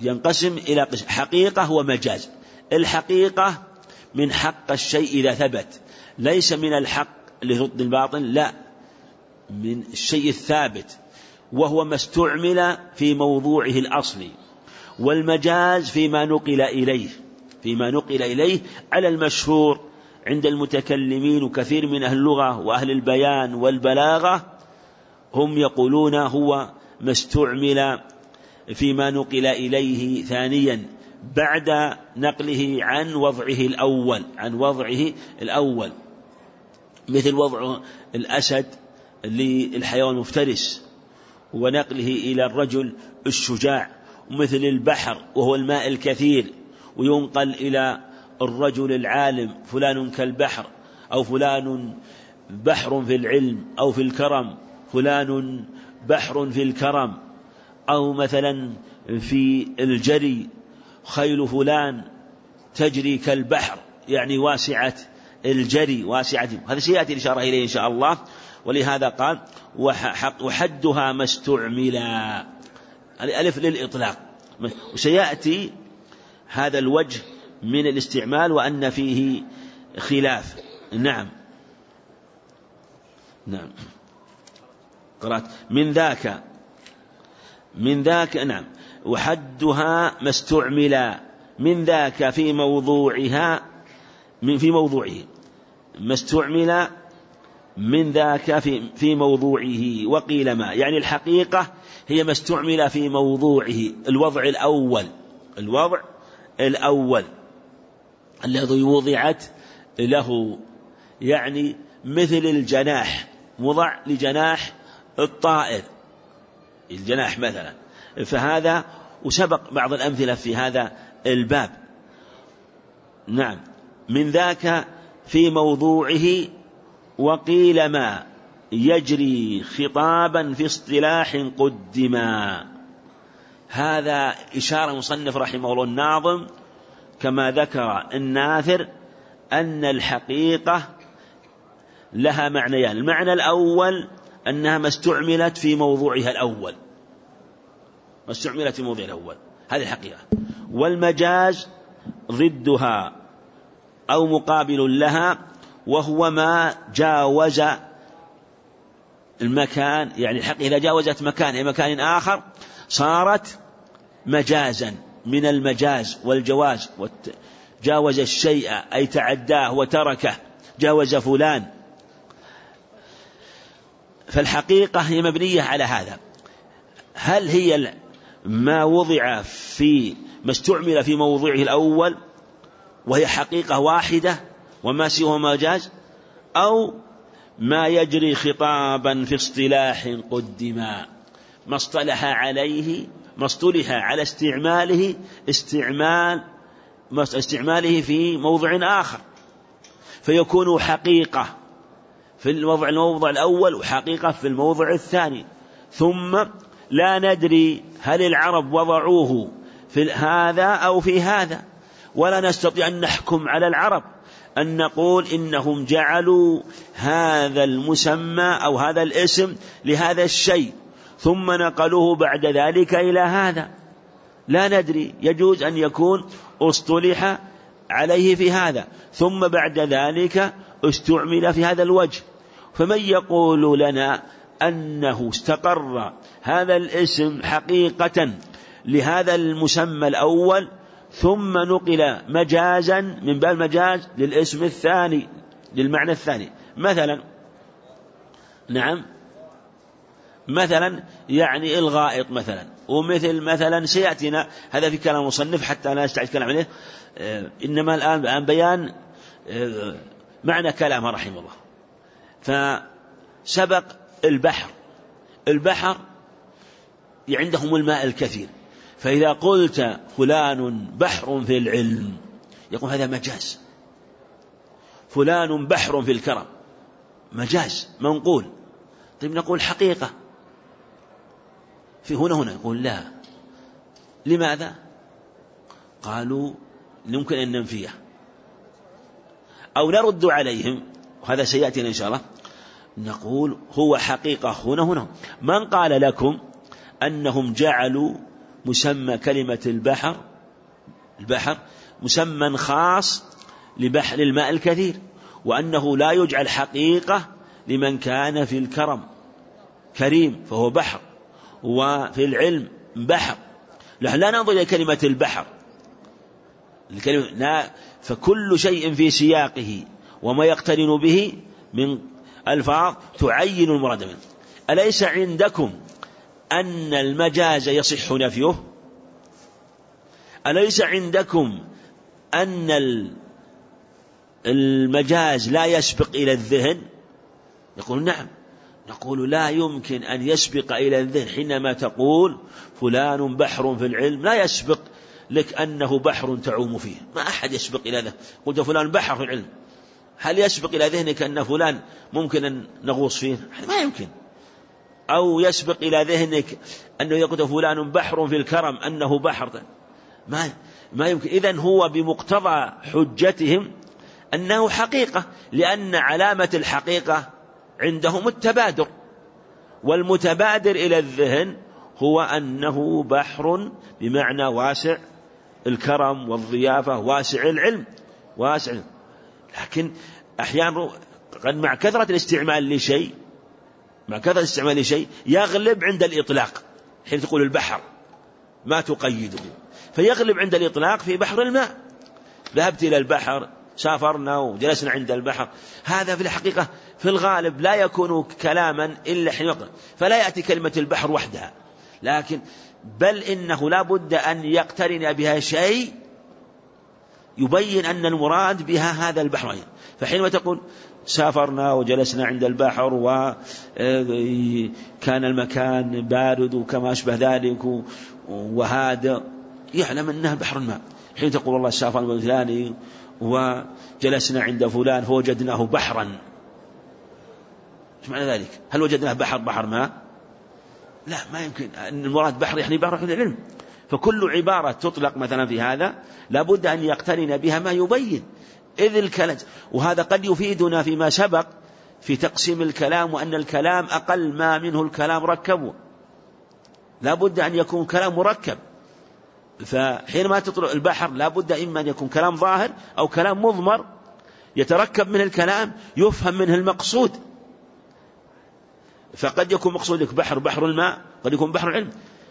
ينقسم إلى قسم حقيقة ومجاز. الحقيقة من حق الشيء إذا ثبت، ليس من الحق لضد الباطل، لا، من الشيء الثابت، وهو ما استعمل في موضوعه الأصلي. والمجاز فيما نقل إليه فيما نقل إليه على المشهور عند المتكلمين وكثير من أهل اللغة وأهل البيان والبلاغة، هم يقولون هو ما استعمل فيما نقل إليه ثانيا بعد نقله عن وضعه الأول عن وضعه الأول مثل وضع الأسد للحيوان المفترس ونقله إلى الرجل الشجاع، ومثل البحر وهو الماء الكثير وينقل إلى الرجل العالم فلان كالبحر، أو فلان بحر في العلم أو في الكرم، فلان بحر في الكرم، أو مثلا في الجري خيل فلان تجري كالبحر، يعني واسعة الجري واسعة. هذا سيأتي الإشارة إليه إن شاء الله. ولهذا قال وحدها ما استعملا، الألف للإطلاق، وسيأتي هذا الوجه من الاستعمال وأن فيه خلاف. نعم نعم قرأت من ذاك من ذاك نعم وحدها ما استعملا من ذاك في موضوعها من في موضوعه ما استعمل من ذاك في في موضوعه. وقيل ما يعني الحقيقة هي ما استعمل في موضوعه، الوضع الأول الوضع الأول الذي وضعت له، يعني مثل الجناح وضع لجناح الطائر الجناح مثلا، فهذا وسبق بعض الأمثلة في هذا الباب. نعم من ذاك في موضوعه. وقيل ما يجري خطابا في اصطلاح قدما، هذا إشارة مصنف رحمه الله الناظم كما ذكر الناثر أن الحقيقة لها معنيان. المعنى الأول أنها ما استعملت في موضوعها الأول ما استعملت في موضوعها الأول، هذه الحقيقة. والمجاز ضدها أو مقابل لها، وهو ما جاوز المكان، يعني الحقيقة إذا جاوزت مكان إلى مكان آخر صارت مجازا من المجاز والجواز. جاوز الشيء أي تعداه وتركه، جاوز فلان. فالحقيقة هي مبنية على هذا. هل هي ما وضع في ما استعمل في موضوعه الأول وهي حقيقة واحدة وما سوى مجاز، أو ما يجري خطابا في اصطلاح قدما، ما اصطلح عليه ما اصطلح على استعماله استعمال استعماله في موضع آخر، فيكون حقيقة في الموضع الموضع الأول وحقيقة في الموضع الثاني. ثم لا ندري هل العرب وضعوه في هذا أو في هذا، ولا نستطيع أن نحكم على العرب أن نقول إنهم جعلوا هذا المسمى أو هذا الاسم لهذا الشيء ثم نقلوه بعد ذلك إلى هذا، لا ندري. يجوز أن يكون اصطلح عليه في هذا ثم بعد ذلك استعمل في هذا الوجه. فمن يقول لنا أنه استقر هذا الاسم حقيقة لهذا المسمى الأول ثم نقل مجازا من باب المجاز للاسم الثاني للمعنى الثاني، مثلا نعم مثلا يعني الغائط مثلا، ومثل مثلا سيأتينا هذا في كلام مصنف حتى لا نستعجل كلام عليه، إنما الآن بيان معنى كلامه رحمه الله. فسبق البحر البحر عندهم الماء الكثير، فإذا قلت فلان بحر في العلم يقول هذا مجاز، فلان بحر في الكرم مجاز منقول. طيب نقول حقيقة في هنا هنا يقول لا. لماذا؟ قالوا يمكن أن ننفيه أو نرد عليهم، وهذا سيأتينا إن شاء الله. نقول هو حقيقة هنا هنا. من قال لكم أنهم جعلوا مسمى كلمة البحر البحر مسمى خاص لبحر الماء الكثير، وأنه لا يجعل حقيقة لمن كان في الكرم كريم فهو بحر، وفي العلم بحر. لا ننظر إلى كلمة البحر الكلمة لا، فكل شيء في سياقه وما يقترن به من ألفاظ تعين المراد منه. أليس عندكم أن المجاز يصح نفيه؟ أليس عندكم أن المجاز لا يسبق إلى الذهن؟ يقول نعم. نقول لا يمكن أن يسبق إلى الذهن حينما تقول فلان بحر في العلم، لا يسبق لك أنه بحر تعوم فيه، ما أحد يسبق إلى ذلك. قلت فلان بحر في العلم، هل يسبق إلى ذهنك أن فلان ممكن أن نغوص فيه؟ ما يمكن. أو يسبق إلى ذهنك أنه يقول فلان بحر في الكرم أنه بحر، ما ما يمكن. إذن هو بمقتضى حجتهم أنه حقيقة، لأن علامة الحقيقة عندهم التبادر، والمتبادر إلى الذهن هو أنه بحر بمعنى واسع الكرم والضيافة، واسع العلم واسع. لكن أحيانا قد مع كثرة الاستعمال لشيء مع كثرة الاستعمال لشيء يغلب عند الإطلاق، حين تقول البحر ما تقيده، فيغلب عند الإطلاق في بحر الماء. ذهبت إلى البحر، سافرنا وجلسنا عند البحر، هذا في الحقيقة في الغالب لا يكون كلاما إلا حين يقرأ، فلا يأتي كلمة البحر وحدها، لكن بل إنه لا بد أن يقترن بها شيء يبين أن المراد بها هذا البحر. فحينما تقول سافرنا وجلسنا عند البحر وكان المكان بارد وكما أشبه ذلك وهذا، يعلم أنها بحر الماء. حين تقول والله سافرنا بفلان وجلسنا عند فلان فوجدناه بحرا، ايش معنى ذلك؟ هل وجدناه بحر بحر ماء؟ لا، ما يمكن. أن المراد بحر يعني بحر في العلم. فكل عبارة تطلق مثلا في هذا لابد أن يقترن بها ما يبين، إذ الكلام، وهذا قد يفيدنا فيما سبق في تقسيم الكلام، وأن الكلام أقل ما منه الكلام ركبه، لابد أن يكون كلام مركب. فحينما تطلق البحر لابد إما أن يكون كلام ظاهر أو كلام مضمر يتركب من الكلام يفهم منه المقصود. فقد يكون مقصودك بحر بحر الماء، قد يكون بحر العلم.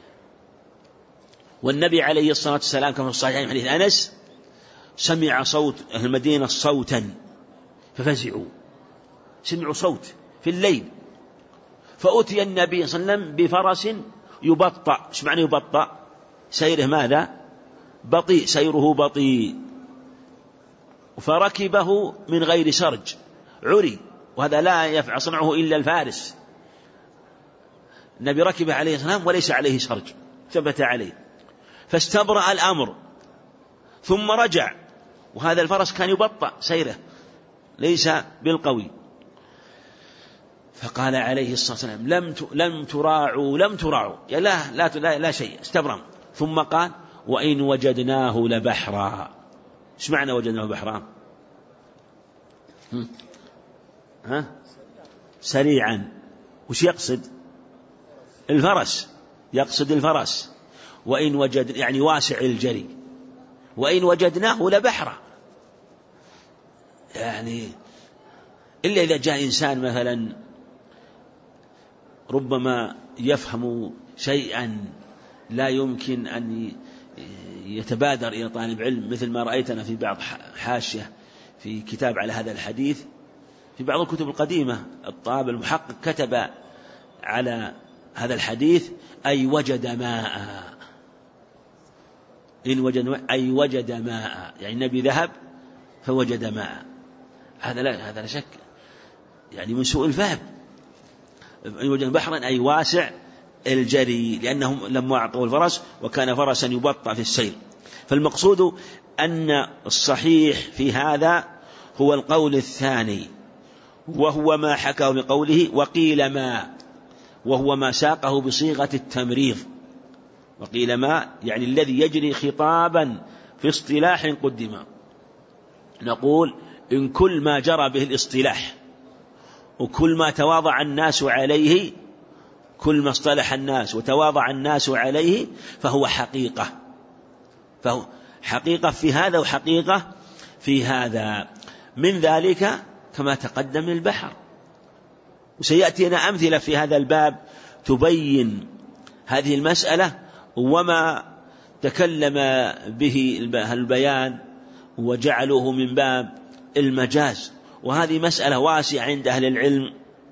والنبي عليه الصلاة والسلام كما في الصحيحين حديث أنس سمع صوت أهل المدينة صوتا ففزعوا، سمعوا صوت في الليل، فأتي النبي صلى الله عليه وسلم بفرس يبطأ. ايش معنى يبطأ؟ سيره ماذا؟ بطيء، سيره بطيء. فركبه من غير سرج، عري، وهذا لا يفعل صنعه إلا الفارس. النبي ركب عليه السلام وليس عليه سرج، ثبت عليه، فاستبرأ الأمر ثم رجع، وهذا الفرس كان يبطأ سيره ليس بالقوي. فقال عليه الصلاة والسلام لم لم تراعوا لم تراعوا يا لا لا لا, لا شيء، استبرم. ثم قال وإن وجدناه لبحرا. ايش معنى وجدناه بحرا؟ ها؟ سريعا. وش يقصد؟ الفرس، يقصد الفرس. وإن وجد يعني واسع الجري، وإن وجدناه لبحرا، يعني إلا إذا جاء إنسان مثلا ربما يفهم شيئا لا يمكن أن يتبادر إلى طالب علم، مثل ما رأيتنا في بعض حاشية في كتاب على هذا الحديث في بعض الكتب القديمة. الطالب المحقق كتب على هذا الحديث أي وجد ماء، إن وجد ماء أي وجد ماء، يعني النبي ذهب فوجد ماء. هذا لا هذا لا شك يعني من سوء الفهم. إن وجد بحرا أي واسع الجري، لأنهم لما أعطوا الفرس وكان فرسا يبطأ في السير. فالمقصود أن الصحيح في هذا هو القول الثاني، وهو ما حكاه بقوله وقيل ما، وهو ما ساقه بصيغة التمريض. وقيل ما يعني الذي يجري خطابا في اصطلاح قدم. نقول إن كل ما جرى به الاصطلاح وكل ما تواضع الناس عليه كل ما اصطلح الناس وتواضع الناس عليه فهو حقيقة، فهو حقيقة في هذا وحقيقة في هذا. من ذلك كما تقدم البحر، وسيأتينا أمثلة في هذا الباب تبين هذه المسألة، وما تكلم به البيان وجعله من باب المجاز. وهذه مسألة واسعة عند أهل العلم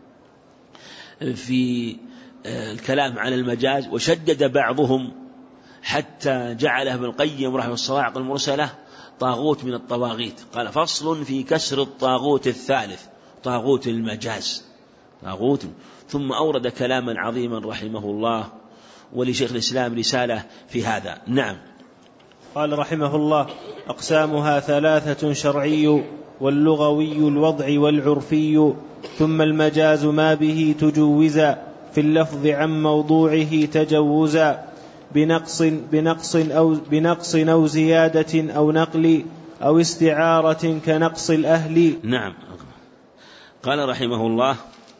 في الكلام على المجاز، وشدد بعضهم حتى جعله ابن القيم رحمه الصواعق المرسلة طاغوت من الطواغيت، قال فصل في كسر الطاغوت الثالث، طاغوت المجاز، طاغوت. ثم أورد كلاما عظيما رحمه الله، ولشيخ الإسلام رسالة في هذا. نعم. قال رحمه الله: أقسامها ثلاثة: شرعي واللغوي الوضع والعرفي، ثم المجاز ما به تجوزا في اللفظ عن موضوعه تجوزا، بنقص بنقص أو بنقص أو زيادة أو نقل أو استعارة كنقص الأهل. نعم. قال رحمه الله: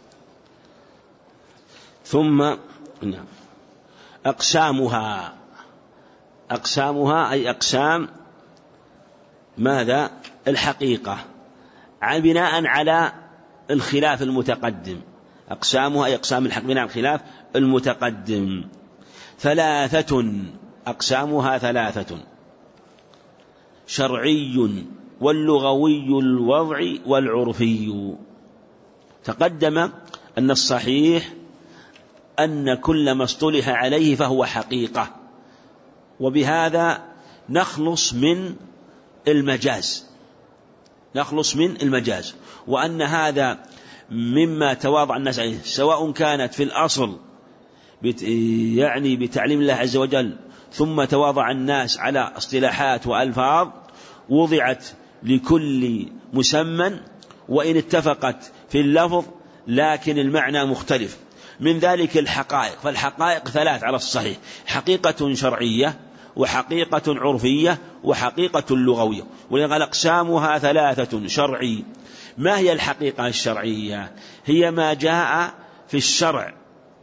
ثم نعم أقسامها، أقسامها أي أقسام ماذا؟ الحقيقة، بناء على الخلاف المتقدم. أقسامها أي أقسام الحق بناء على الخلاف المتقدم. ثلاثة، أقسامها ثلاثة: شرعي واللغوي الوضع والعرفي. تقدم أن الصحيح أن كل ما اصطلح عليه فهو حقيقة، وبهذا نخلص من المجاز، نخلص من المجاز، وأن هذا مما تواضع الناس عليه، سواء كانت في الأصل يعني بتعليم الله عز وجل، ثم تواضع الناس على اصطلاحات وألفاظ وضعت لكل مسمى، وإن اتفقت في اللفظ لكن المعنى مختلف. من ذلك الحقائق، فالحقائق ثلاث على الصحيح: حقيقة شرعية، وحقيقة عرفية، وحقيقة لغوية. ولقد أقسامها ثلاثة: شرعي. ما هي الحقيقة الشرعية؟ هي ما جاء في الشرع،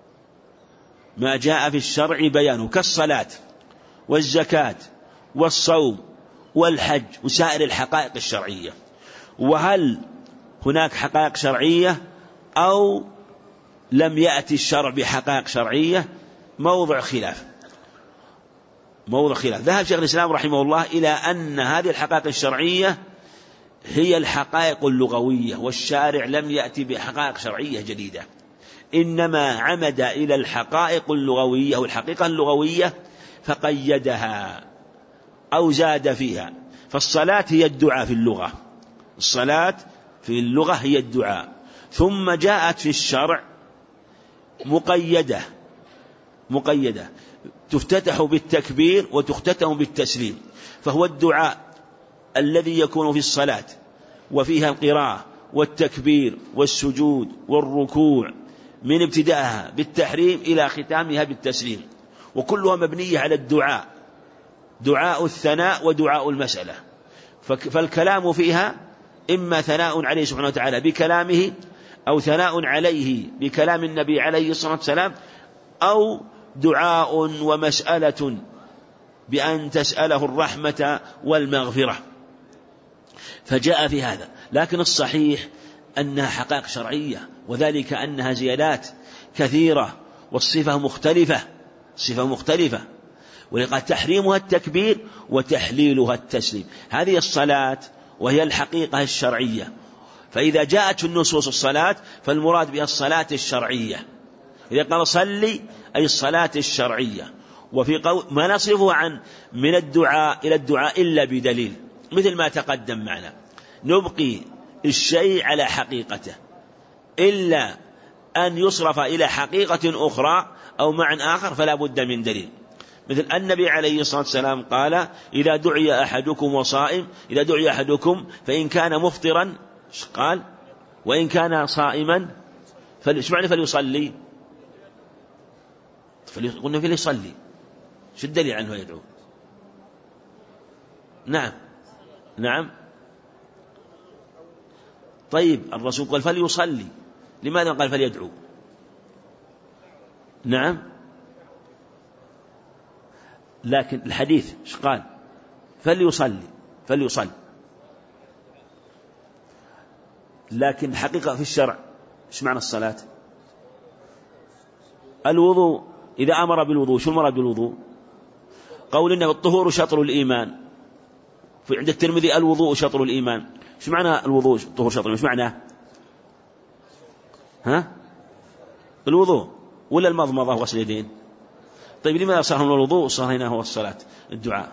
ما جاء في الشرع بيانه، كالصلاة والزكاة والصوم والحج وسائر الحقائق الشرعية. وهل هناك حقائق شرعية أو لم يأتي الشرع بحقائق شرعية؟ موضع خلاف، موضع خلاف. ذهب شيخ الإسلام رحمه الله إلى أن هذه الحقائق الشرعية هي الحقائق اللغوية، والشارع لم يأتي بحقائق شرعية جديدة، إنما عمد إلى الحقائق اللغوية أو الحقيقة اللغوية فقيدها أو زاد فيها. فالصلاة هي الدعاء في اللغة، الصلاة في اللغة هي الدعاء، ثم جاءت في الشرع مقيدة، مقيدة تفتتح بالتكبير وتختتم بالتسليم. فهو الدعاء الذي يكون في الصلاة وفيها القراءة والتكبير والسجود والركوع من ابتدائها بالتحريم إلى ختامها بالتسليم، وكلها مبنية على الدعاء، دعاء الثناء ودعاء المسألة. فالكلام فيها إما ثناء عليه سبحانه وتعالى بكلامه، أو ثناء عليه بكلام النبي عليه الصلاة والسلام، أو دعاء ومسألة بأن تسأله الرحمة والمغفرة. فجاء في هذا، لكن الصحيح أنها حقائق شرعية، وذلك أنها زيادات كثيرة والصفة مختلفة، صفة مختلفة، ولقد تحريمها التكبير وتحليلها التسليم. هذه الصلاة وهي الحقيقة الشرعية، فإذا جاءت في النصوص الصلاة فالمراد بها الصلاة الشرعية. إذا قال صلي أي الصلاة الشرعية. وفي قول ما نصرفه عن من الدعاء إلى الدعاء إلا بدليل، مثل ما تقدم معنا، نبقي الشيء على حقيقته إلا أن يصرف إلى حقيقة أخرى أو معنى آخر فلا بد من دليل. مثل النبي عليه الصلاة والسلام قال: إذا دعي أحدكم وصائم، إذا دعي أحدكم فإن كان مفطرا، قال: وإن كان صائما فليصلي، فليصلي، قلنا فليصلي، شو الدليل عنه يدعو؟ نعم نعم طيب الرسول قال فليصلي، لماذا قال فليدعو؟ نعم، لكن الحديث ايش قال؟ فليصلي فليصلي، لكن الحقيقة في الشرع ايش معنى الصلاة؟ الوضوء. إذا أمر بالوضوء شو المراد بالوضوء؟ قول إنه الطهور شطر الإيمان، في عند الترمذي الوضوء شطر الإيمان. ايش معنى الوضوء الطهور شطر؟ ايش معناه؟ ها؟ الوضوء ولا المضمضة وغسل اليدين؟ طيب لماذا صار هنا الوضوء وصار هنا هو الصلاة الدعاء؟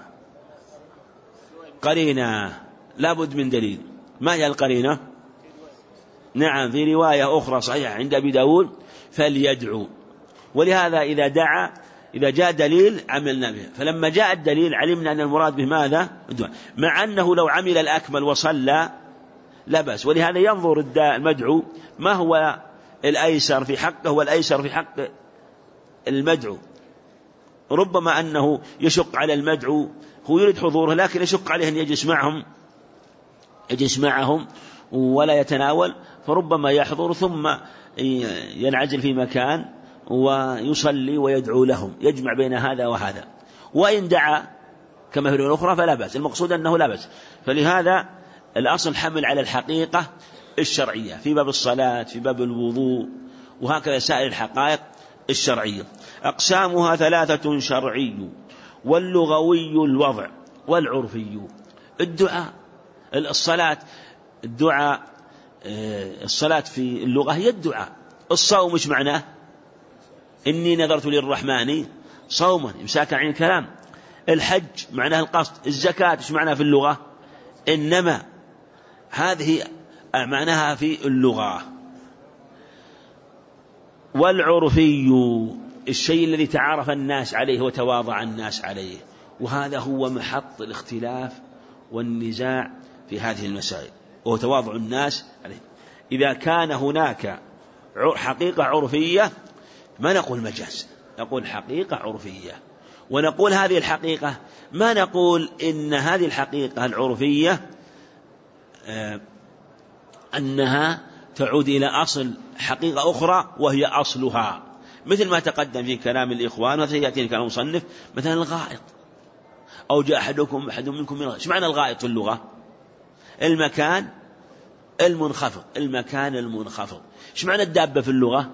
قرينة، لابد من دليل. ما هي القرينة؟ نعم، في رواية أخرى صحيحة عند أبي داود فليدعو، ولهذا إذا دعا إذا جاء دليل عملنا به، فلما جاء الدليل علمنا أن المراد به ماذا؟ الدعاء، مع أنه لو عمل الأكمل وصلى لا بأس. ولهذا ينظر المدعو ما هو الأيسر في حقه والأيسر في حق المدعو. ربما أنه يشق على المدعو، هو يريد حضوره لكن يشق عليه أن يجلس معهم يجلس معهم ولا يتناول، فربما يحضر ثم ينعزل في مكان ويصلي ويدعو لهم، يجمع بين هذا وهذا. وإن دعا كما في الأخرى فلا بأس، المقصود أنه لا بأس. فلهذا الأصل حمل على الحقيقة الشرعية في باب الصلاة، في باب الوضوء، وهكذا سائر الحقائق الشرعية. أقسامها ثلاثة: شرعي واللغوي الوضع والعرفي. الدعاء الصلاة الدعاء الصلاة في اللغة هي الدعاء. الصوم ايش معناه؟ إني نذرت للرحمن صوما إمساكا عن الكلام. الحج معناه القصد. الزكاة ايش معناه في اللغة؟ إنما. هذه معناها في اللغة. والعرفي الشيء الذي تعارف الناس عليه وتواضع الناس عليه، وهذا هو محط الاختلاف والنزاع في هذه المسائل، وهو تواضع الناس عليه. إذا كان هناك حقيقة عرفية ما نقول مجاز، نقول حقيقة عرفية. ونقول هذه الحقيقة، ما نقول إن هذه الحقيقة العرفية آه أنها تعود إلى أصل حقيقة أخرى وهي أصلها، مثل ما تقدم في كلام الإخوان وسيأتي كلام المصنف، مثلا الغائط، أو جاء أحدكم أحد منكم من الغائط. إيش معنى الغائط في اللغة؟ المكان المنخفض، المكان المنخفض. إيش معنى الدابة في اللغة؟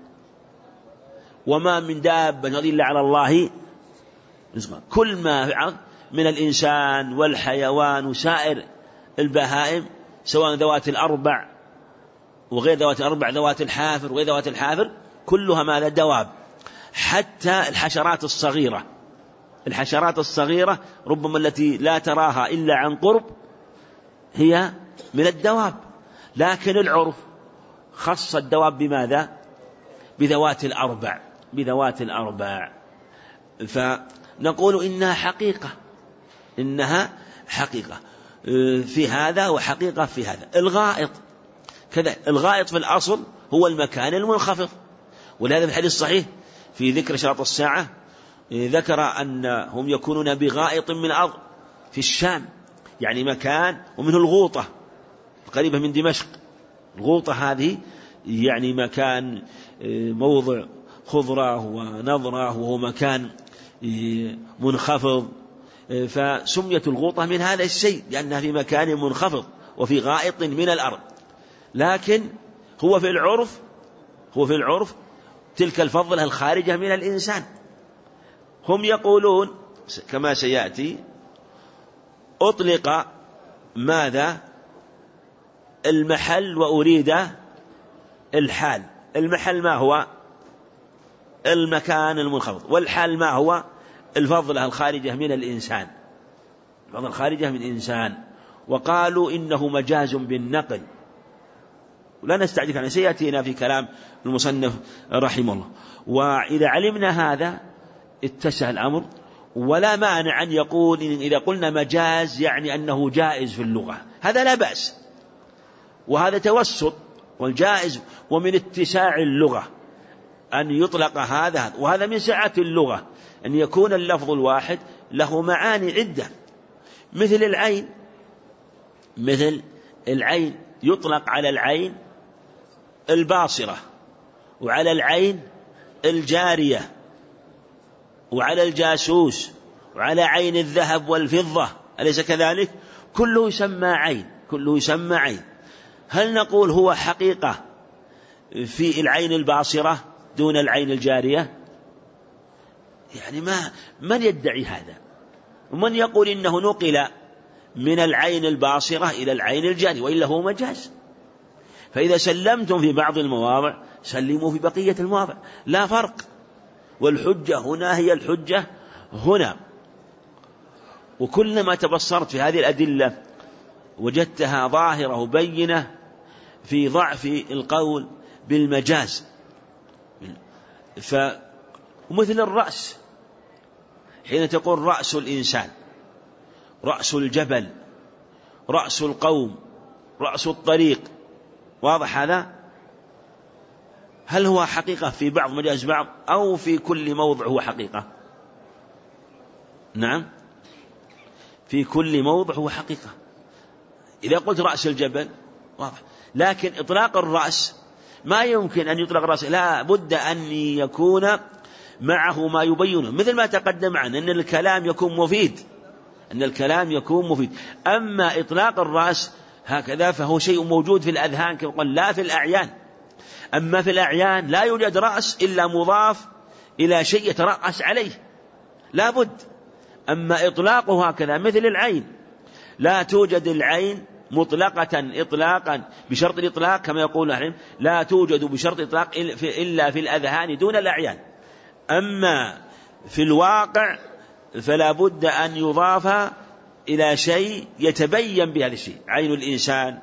وما من دابة إلا على الله رزقها. كل ما من الإنسان والحيوان وسائر البهائم، سواء ذوات الأربع وغير ذوات الأربع، ذوات الحافر وغير ذوات الحافر، كلها ماذا؟ دواب. حتى الحشرات الصغيرة، الحشرات الصغيرة ربما التي لا تراها إلا عن قرب هي من الدواب. لكن العرف خص الدواب بماذا؟ بذوات الأربع، بذوات الأربع. فنقول إنها حقيقة، إنها حقيقة في هذا وحقيقة في هذا. الغائط كذا، الغائط في الأصل هو المكان المنخفض، ولهذا في الحديث الصحيح في ذكر شراط الساعة ذكر أنهم يكونون بغائط من أرض في الشام، يعني مكان، ومنه الغوطة قريبة من دمشق. الغوطة هذه يعني مكان موضع خضرة ونظرة، وهو مكان منخفض، فسميت الغوطة من هذا الشيء لأنها في مكان منخفض وفي غائط من الأرض. لكن هو في العرف هو في العرف تلك الفضلة الخارجة من الإنسان. هم يقولون كما سيأتي أطلق ماذا؟ المحل وأريد الحال. المحل ما هو؟ المكان المنخفض، والحال ما هو؟ الفضلة الخارجة من الإنسان، الفضلة الخارجة من الإنسان. وقالوا إنه مجاز بالنقل، ولا نستعجل عنه، سيأتينا في كلام المصنف رحمه الله. وإذا علمنا هذا اتسع الأمر، ولا مانع أن يقول إن إذا قلنا مجاز يعني أنه جائز في اللغة، هذا لا بأس، وهذا توسط والجائز. ومن اتساع اللغة أن يطلق هذا، وهذا من سعة اللغة أن يكون اللفظ الواحد له معاني عدة. مثل العين، مثل العين يطلق على العين الباصرة وعلى العين الجارية وعلى الجاسوس وعلى عين الذهب والفضة، أليس كذلك؟ كله يسمى عين، كله يسمى عين. هل نقول هو حقيقة في العين الباصرة دون العين الجارية؟ يعني ما من يدعي هذا؟ ومن يقول إنه نقل من العين الباصرة إلى العين الجارية، وإلا هو مجاز. فإذا سلمتم في بعض المواضع سلموا في بقية المواضع، لا فرق. والحجة هنا هي الحجة هنا. وكلما تبصرت في هذه الأدلة وجدتها ظاهرة وبينة في ضعف القول بالمجاز. فمثل الرأس، حين تقول رأس الإنسان، رأس الجبل، رأس القوم، رأس الطريق، واضح هذا؟ هل هو حقيقة في بعض مجاز بعض، أو في كل موضع هو حقيقة؟ نعم، في كل موضع هو حقيقة. إذا قلت رأس الجبل واضح، لكن إطلاق الرأس ما يمكن أن يطلق الرأس، لا بد أن يكون معه ما يبينه، مثل ما تقدم عنه أن الكلام يكون مفيد، أن الكلام يكون مفيد. أما إطلاق الرأس هكذا فهو شيء موجود في الأذهان كما قال، لا في الأعيان. أما في الأعيان لا يوجد رأس إلا مضاف إلى شيء يترأس عليه، لا بد. أما إطلاقه هكذا مثل العين، لا توجد العين مطلقة إطلاقا بشرط الإطلاق كما يقول العلم، لا توجد بشرط الإطلاق إلا في الأذهان دون الأعيان. أما في الواقع فلا بد أن يضاف إلى شيء يتبين بهذا الشيء، عين الإنسان،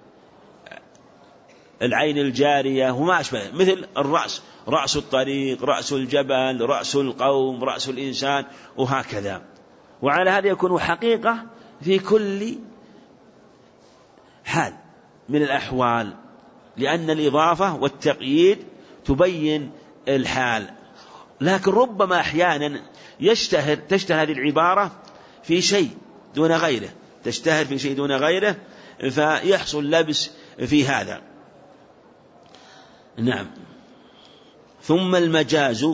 العين الجارية وما أشبه، مثل الرأس، رأس الطريق، رأس الجبل، رأس القوم، رأس الإنسان، وهكذا. وعلى هذا يكون حقيقة في كل حال من الأحوال، لأن الإضافة والتقييد تبين الحال. لكن ربما أحيانا يشتهر تشتهر هذه العبارة في شيء دون غيره، تشتهر في شيء دون غيره فيحصل لبس في هذا. نعم. ثم المجاز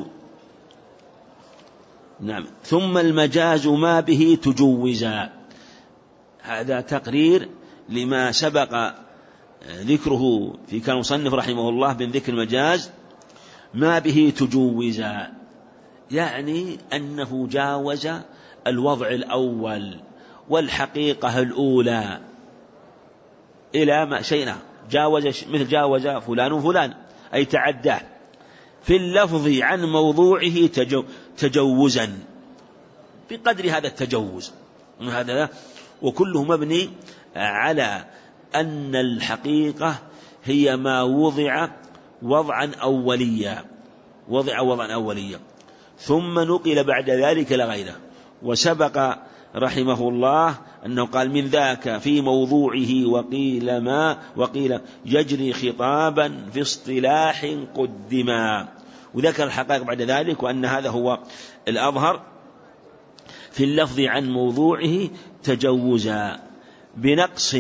نعم ثم المجاز ما به تجوزا، هذا تقرير لما سبق ذكره في كلام المصنف رحمه الله من ذكر المجاز. ما به تجوزا يعني أنه جاوز الوضع الأول والحقيقة الأولى إلى ما شيء جاوز، مثل جاوز فلان وفلان أي تعداه في اللفظ عن موضوعه تجو تجوزا بقدر هذا التجوز. هذا وكله مبني على أن الحقيقة هي ما وضع وضعا أوليا، وضع وضعا أوليا ثم نقل بعد ذلك لغيره. وسبق رحمه الله أنه قال من ذاك في موضوعه وقيل ما وقيل يجري خطابا في اصطلاح قدما، وذكر الحقائق بعد ذلك، وأن هذا هو الأظهر في اللفظ عن موضوعه تجوزا بنقص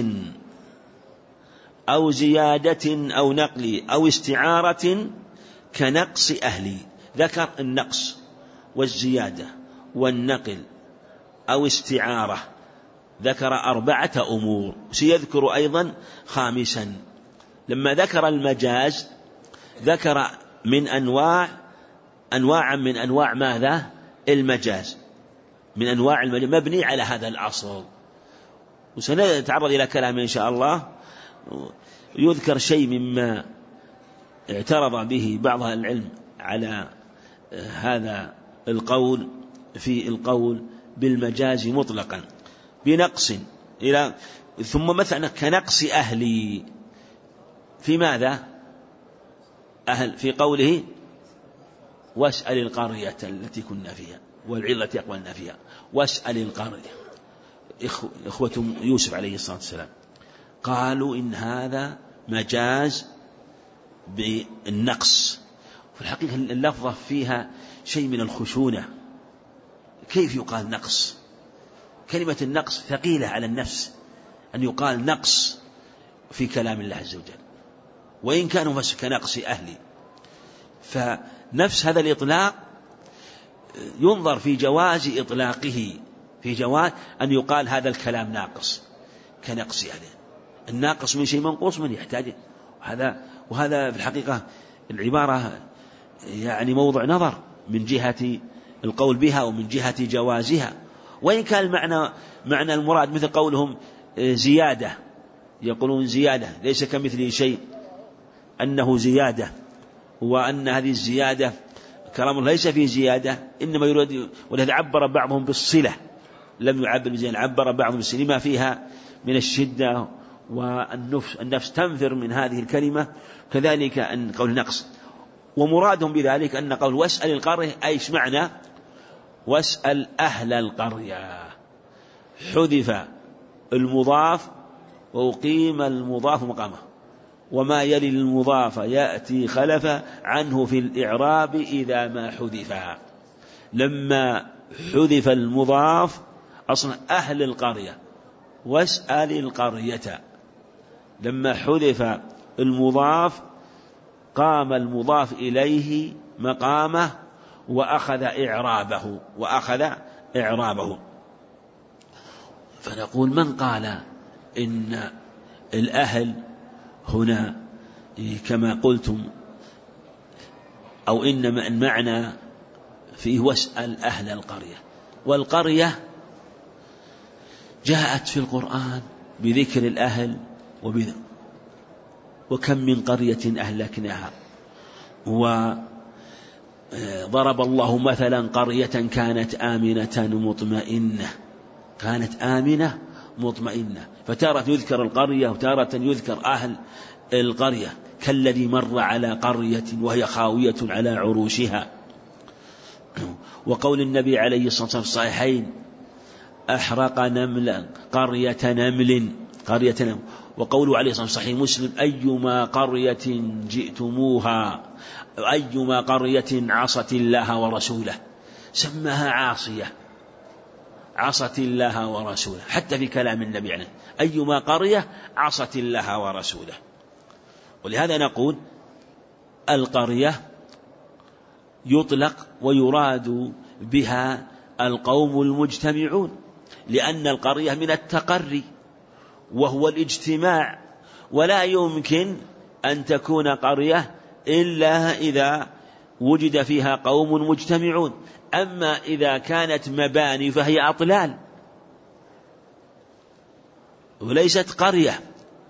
أو زيادة أو نقل أو استعارة كنقص أهلي. ذكر النقص والزيادة والنقل أو استعارة، ذكر أربعة أمور، سيذكر أيضا خامسا. لما ذكر المجاز ذكر من أنواع أنواعا من أنواع ماذا؟ المجاز، من أنواع المجاز مبني على هذا الأصل، وسنتعرض إلى كلامه إن شاء الله. يذكر شيء مما اعترض به بعض العلم على هذا القول في القول بالمجاز مطلقا بنقص إلى ثم مثلا كنقص أهلي في ماذا؟ أهل في قوله واسأل القرية التي كنا فيها والعلة التي أقبلنا فيها، واسأل القرية. إخوة يوسف عليه الصلاة والسلام قالوا إن هذا مجاز بالنقص، في الحقيقة اللفظة فيها شيء من الخشونة، كيف يقال نقص؟ كلمة النقص ثقيلة على النفس أن يقال نقص في كلام الله عز وجل، وإن كانوا كنقص أهلي. فنفس هذا الإطلاق ينظر في جواز إطلاقه، في جواز أن يقال هذا الكلام ناقص كنقص يعني الناقص من شيء منقوص من يحتاج. وهذا وهذا في الحقيقة العبارة يعني موضع نظر من جهة القول بها ومن جهة جوازها، وإن كان المعنى معنى المراد مثل قولهم زيادة، يقولون زيادة ليس كمثله شيء، أنه زيادة، وأن هذه الزيادة كلام الله ليس فيه زيادة إنما يريد، ولهذا عبر بعضهم بالصلة لم يعبر بزيادة، عبر بعضهم بالصلة لما فيها من الشدة والنفس النفس تنفر من هذه الكلمة. كذلك أن قول نقص، ومرادهم بذلك أن قول واسأل القرية أيش معنى واسأل أهل القرية، حذف المضاف وأقيم المضاف مقامه، وما يلي المضاف يأتي خلف عنه في الإعراب إذا ما حذف. لما حذف المضاف أصلا أهل القرية واسأل القرية، لما حذف المضاف قام المضاف إليه مقامه وأخذ إعرابه وأخذ إعرابه. فنقول من قال إن الأهل هنا كما قلتم أو إن المعنى فيه واسأل أهل القرية، والقرية جاءت في القرآن بذكر الأهل وبذكر وكم من قرية أهلكناها، وضرب الله مثلا قرية كانت آمنة مطمئنة، كانت آمنة مطمئنة، فتارة يذكر القرية وتارة يذكر أهل القرية، كالذي مر على قرية وهي خاوية على عروشها. وقول النبي عليه الصلاة والسلام في الصحيحين أحرق نمل قرية نمل قرية نمل. وقوله عليه الصلاة والسلام صحيح مسلم أيما قرية جئتموها أيما قرية عصت الله ورسوله، سماها عاصية عصت الله ورسوله، حتى في كلام النبي عنه أيما قرية عصت الله ورسوله. ولهذا نقول القرية يطلق ويراد بها القوم المجتمعون، لأن القرية من التقري وهو الاجتماع، ولا يمكن أن تكون قرية إلا إذا وجد فيها قوم مجتمعون. أما إذا كانت مباني فهي أطلال وليست قرية.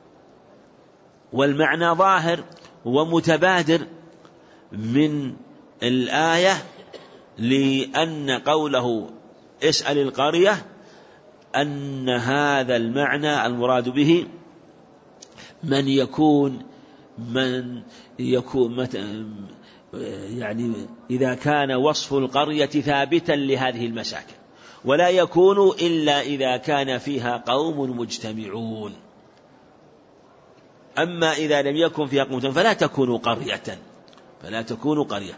والمعنى ظاهر ومتبادر من الآية، لأن قوله اسأل القرية أن هذا المعنى المراد به من يكون من يكون يعني إذا كان وصف القرية ثابتا لهذه المساكن، ولا يكون إلا إذا كان فيها قوم مجتمعون. أما إذا لم يكن فيها قوم مجتمعون فلا تكون قرية فلا تكون قرية.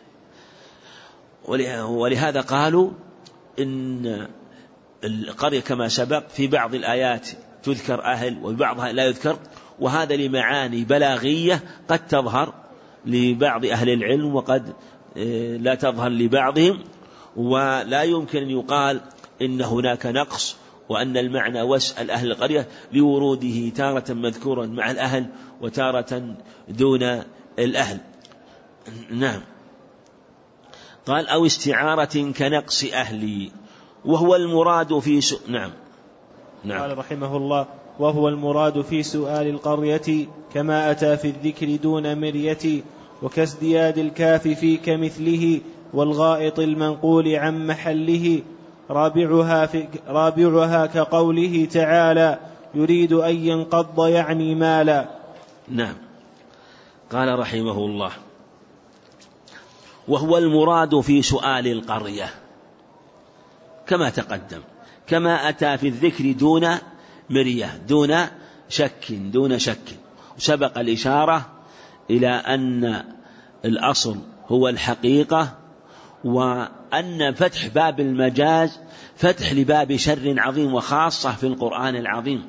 ولهذا قالوا إن القرية كما سبق في بعض الآيات تذكر أهل وبعضها لا يذكر، وهذا لمعاني بلاغية قد تظهر لبعض أهل العلم وقد لا تظهر لبعضهم، ولا يمكن أن يقال إن هناك نقص وأن المعنى واسأل أهل القرية لوروده تارة مذكورا مع الأهل وتارة دون الأهل. نعم. قال أو استعارة كنقص أهلي وهو المراد في سؤال. نعم. نعم. قال رحمه الله وهو المراد في سؤال القرية كما أتى في الذكر دون مرية، وكازدياد الكاف في كمثله والغائط المنقول عن محله، رابعها, في رابعها كقوله تعالى يريد أن ينقض يعني مالا. نعم. قال رحمه الله وهو المراد في سؤال القرية كما تقدم، كما أتى في الذكر دون مرية دون شك دون شك. وسبق الإشارة إلى أن الأصل هو الحقيقة، وأن فتح باب المجاز فتح لباب شر عظيم وخاصة في القرآن العظيم،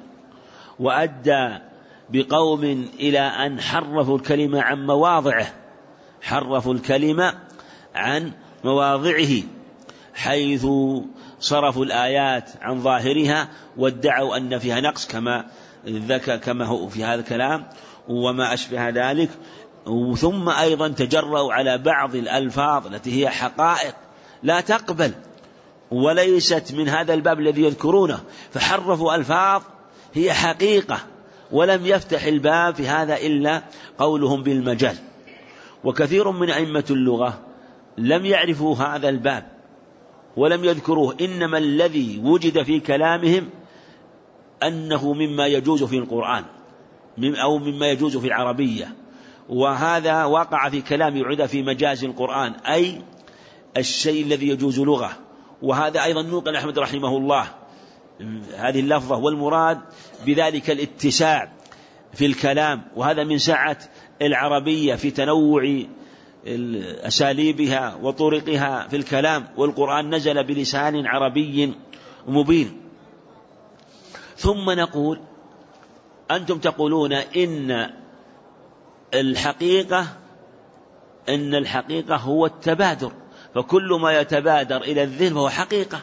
وأدى بقوم إلى أن حرفوا الكلمة عن مواضعه حرفوا الكلمة عن مواضعه، حيث صرفوا الآيات عن ظاهرها وادعوا أن فيها نقص كما ذكر كما هو في هذا الكلام وما أشبه ذلك. ثم أيضا تجرؤوا على بعض الألفاظ التي هي حقائق لا تقبل وليست من هذا الباب الذي يذكرونه، فحرفوا ألفاظ هي حقيقة، ولم يفتح الباب في هذا إلا قولهم بالمجاز. وكثير من أئمة اللغة لم يعرفوا هذا الباب ولم يذكروه، إنما الذي وجد في كلامهم أنه مما يجوز في القرآن أو مما يجوز في العربية، وهذا وقع في كلام يعد في مجاز القرآن، أي الشيء الذي يجوز لغة. وهذا أيضا نقل أحمد رحمه الله هذه اللفظة، والمراد بذلك الاتساع في الكلام، وهذا من سعة العربية في تنوع أساليبها وطرقها في الكلام، والقرآن نزل بلسان عربي مبين. ثم نقول أنتم تقولون إن الحقيقة إن الحقيقة هو التبادر، فكل ما يتبادر إلى الذهن فهو حقيقة،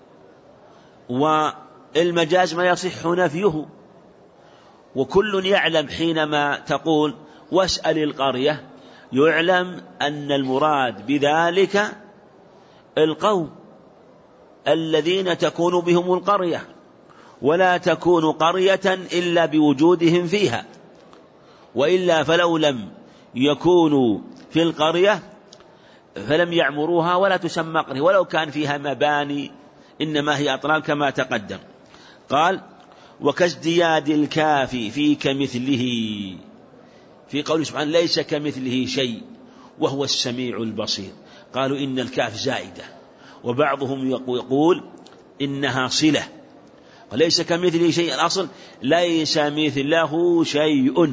والمجاز ما يصح نفيه. وكل يعلم حينما تقول واسأل القرية يعلم أن المراد بذلك القوم الذين تكون بهم القرية، ولا تكون قرية إلا بوجودهم فيها، وإلا فلو لم يكونوا في القرية فلم يعمروها ولا تسمى قرية، ولو كان فيها مباني إنما هي أطلال كما تقدم. قال وكازدياد الكاف في كمثله، في قوله سبحانه ليس كمثله شيء وهو السميع البصير. قالوا إن الكاف زائدة، وبعضهم يقول إنها صلة، وليس كمثله شيء الأصل ليس مثله شيء،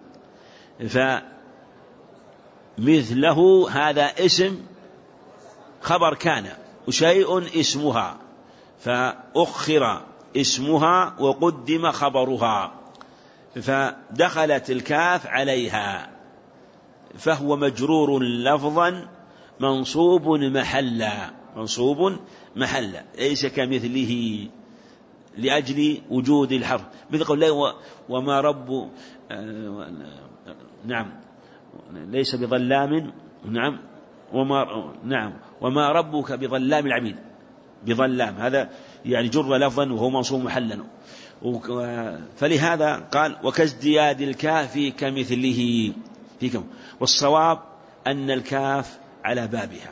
فمثله هذا اسم خبر كان، وشيء اسمها، فأخر اسمها وقدم خبرها، فدخلت الكاف عليها، فهو مجرور لفظا منصوب محلا، منصوب محلا، ليس كمثله لأجل وجود الحرف، مثل قول وما رب نعم ليس بظلام نعم وما نعم وما ربك بظلام العبيد، بظلام هذا يعني جر لفظا وهو منصوب محلا. فلهذا قال وكازدياد الكاف كمثله فيكم. والصواب أن الكاف على بابها،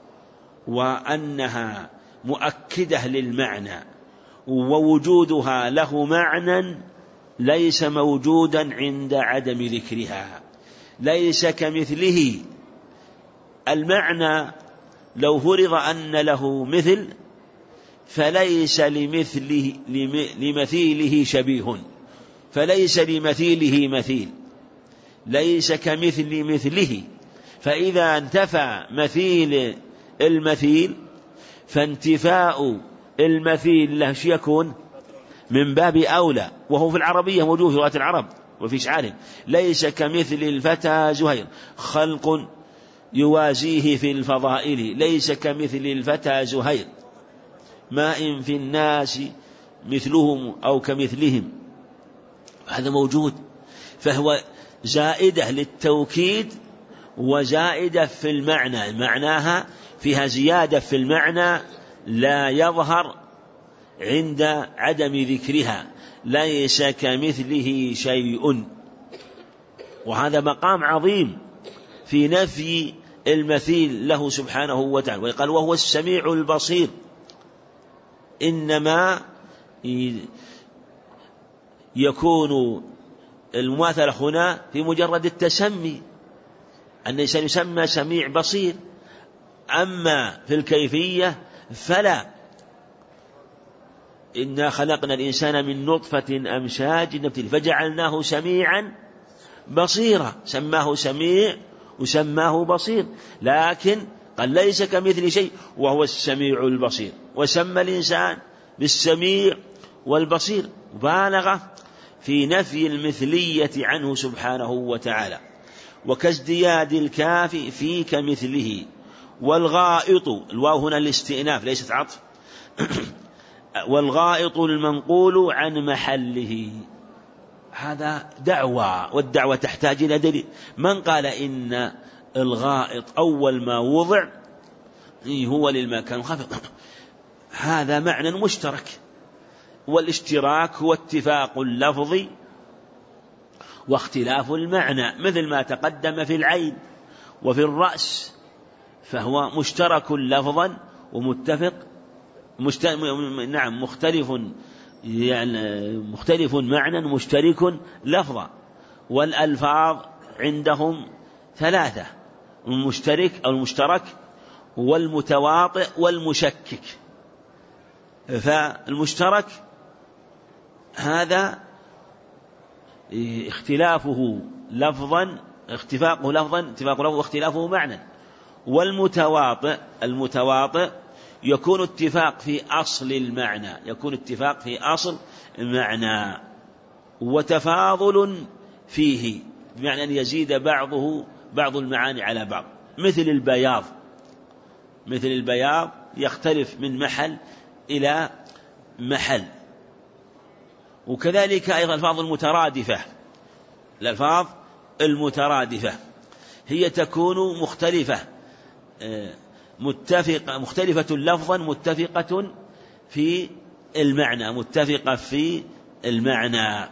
وأنها مؤكدة للمعنى، ووجودها له معنى ليس موجودا عند عدم ذكرها. ليس كمثله المعنى لو فرض أن له مثل فليس لمثله لمثيله شبيه، فليس لمثيله مثيل، ليس كمثل مثله. فإذا انتفى مثيل المثيل فانتفاء المثيل له يكون من باب أولى، وهو في العربية موجود في لغة العرب وفي شعارهم. ليس كمثل الفتى زهير خلق يوازيه في الفضائل، ليس كمثل الفتى زهير ما إن في الناس مثلهم أو كمثلهم، هذا موجود. فهو زائدة للتوكيد وزائدة في المعنى، معناها فيها زيادة في المعنى لا يظهر عند عدم ذكرها. ليس كمثله شيء، وهذا مقام عظيم في نفي المثيل له سبحانه وتعالى. ويقال وهو السميع البصير، إنما يكون المماثلة هنا في مجرد التسمي، أن الإنسان يسمى سميع بصير، أما في الكيفية فلا. إنا خلقنا الإنسان من نطفة أمشاج نبتليه فجعلناه سميعا بصيرا، سماه سميع وسماه بصير، لكن قال ليس كمثل شيء وهو السميع البصير، وسمى الإنسان بالسميع والبصير، بالغ في نفي المثلية عنه سبحانه وتعالى. وكازدياد الكاف في كمثله. والغائط، الواو هنا الاستئناف ليست عطف، والغائط المنقول عن محله. هذا دعوة، والدعوة تحتاج إلى دليل. من قال إن الغائط أول ما وضع هو للمكان الخفض، هذا معنى مشترك، والاشتراك هو اتفاق اللفظ واختلاف المعنى، مثل ما تقدم في العين وفي الرأس، فهو مشترك لفظا ومتفق مشت... نعم مختلف، يعني مختلف معنى مشترك لفظا. والألفاظ عندهم ثلاثة: المشترك أو المشترك والمتواطئ والمشكك. فالمشترك هذا اختلافه لفظا اتفاقه لفظا اتفاقه لفظا واختلافه معنى. والمتواطئ المتواطئ يكون اتفاق في أصل المعنى، يكون اتفاق في أصل المعنى وتفاضل فيه، بمعنى أن يزيد بعضه بعض المعاني على بعض، مثل البياض مثل البياض يختلف من محل إلى محل. وكذلك أيضا الألفاظ المترادفة، الألفاظ المترادفة هي تكون مختلفة متفقة مختلفة لفظا متفقة في المعنى متفقة في المعنى.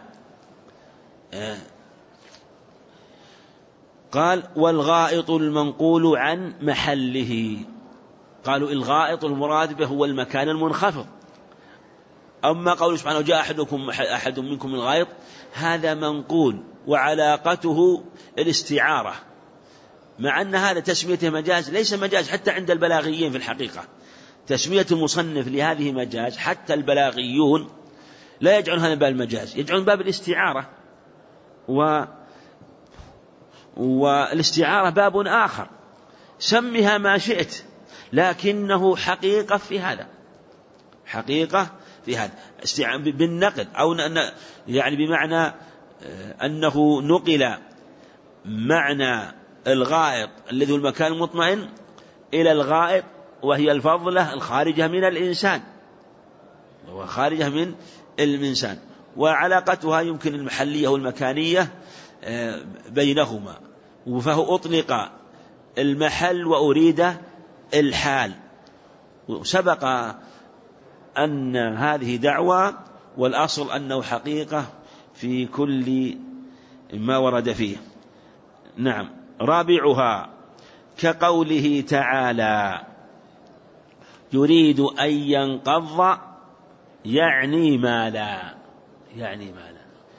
قال: والغائط المنقول عن محله. قالوا الغائط المراد به هو المكان المنخفض. أما قوله سبحانه: جاء أحدكم أحد منكم من الغائط، هذا منقول وعلاقته الاستعارة، مع أن هذا تسميته مجاز ليس مجاز حتى عند البلاغيين. في الحقيقة تسمية المصنف لهذه مجاز، حتى البلاغيون لا يجعلون هذا باب المجاز، يجعلون باب الاستعارة، و والاستعارة باب آخر، سمها ما شئت، لكنه حقيقة في هذا، حقيقة في هذا بالنقل، أو يعني بمعنى أنه نقل معنى الغائط الذي هو المكان المطمئن إلى الغائط وهي الفضلة الخارجة من الإنسان وخارجة من الإنسان، وعلاقتها يمكن المحلية والمكانية بينهما، فهو أطلق المحل وأريد الحال. سبق أن هذه دعوة، والأصل أنه حقيقة في كل ما ورد فيه. نعم. رابعها كقوله تعالى: يريد أن ينقض يعني مالا، يعني مالا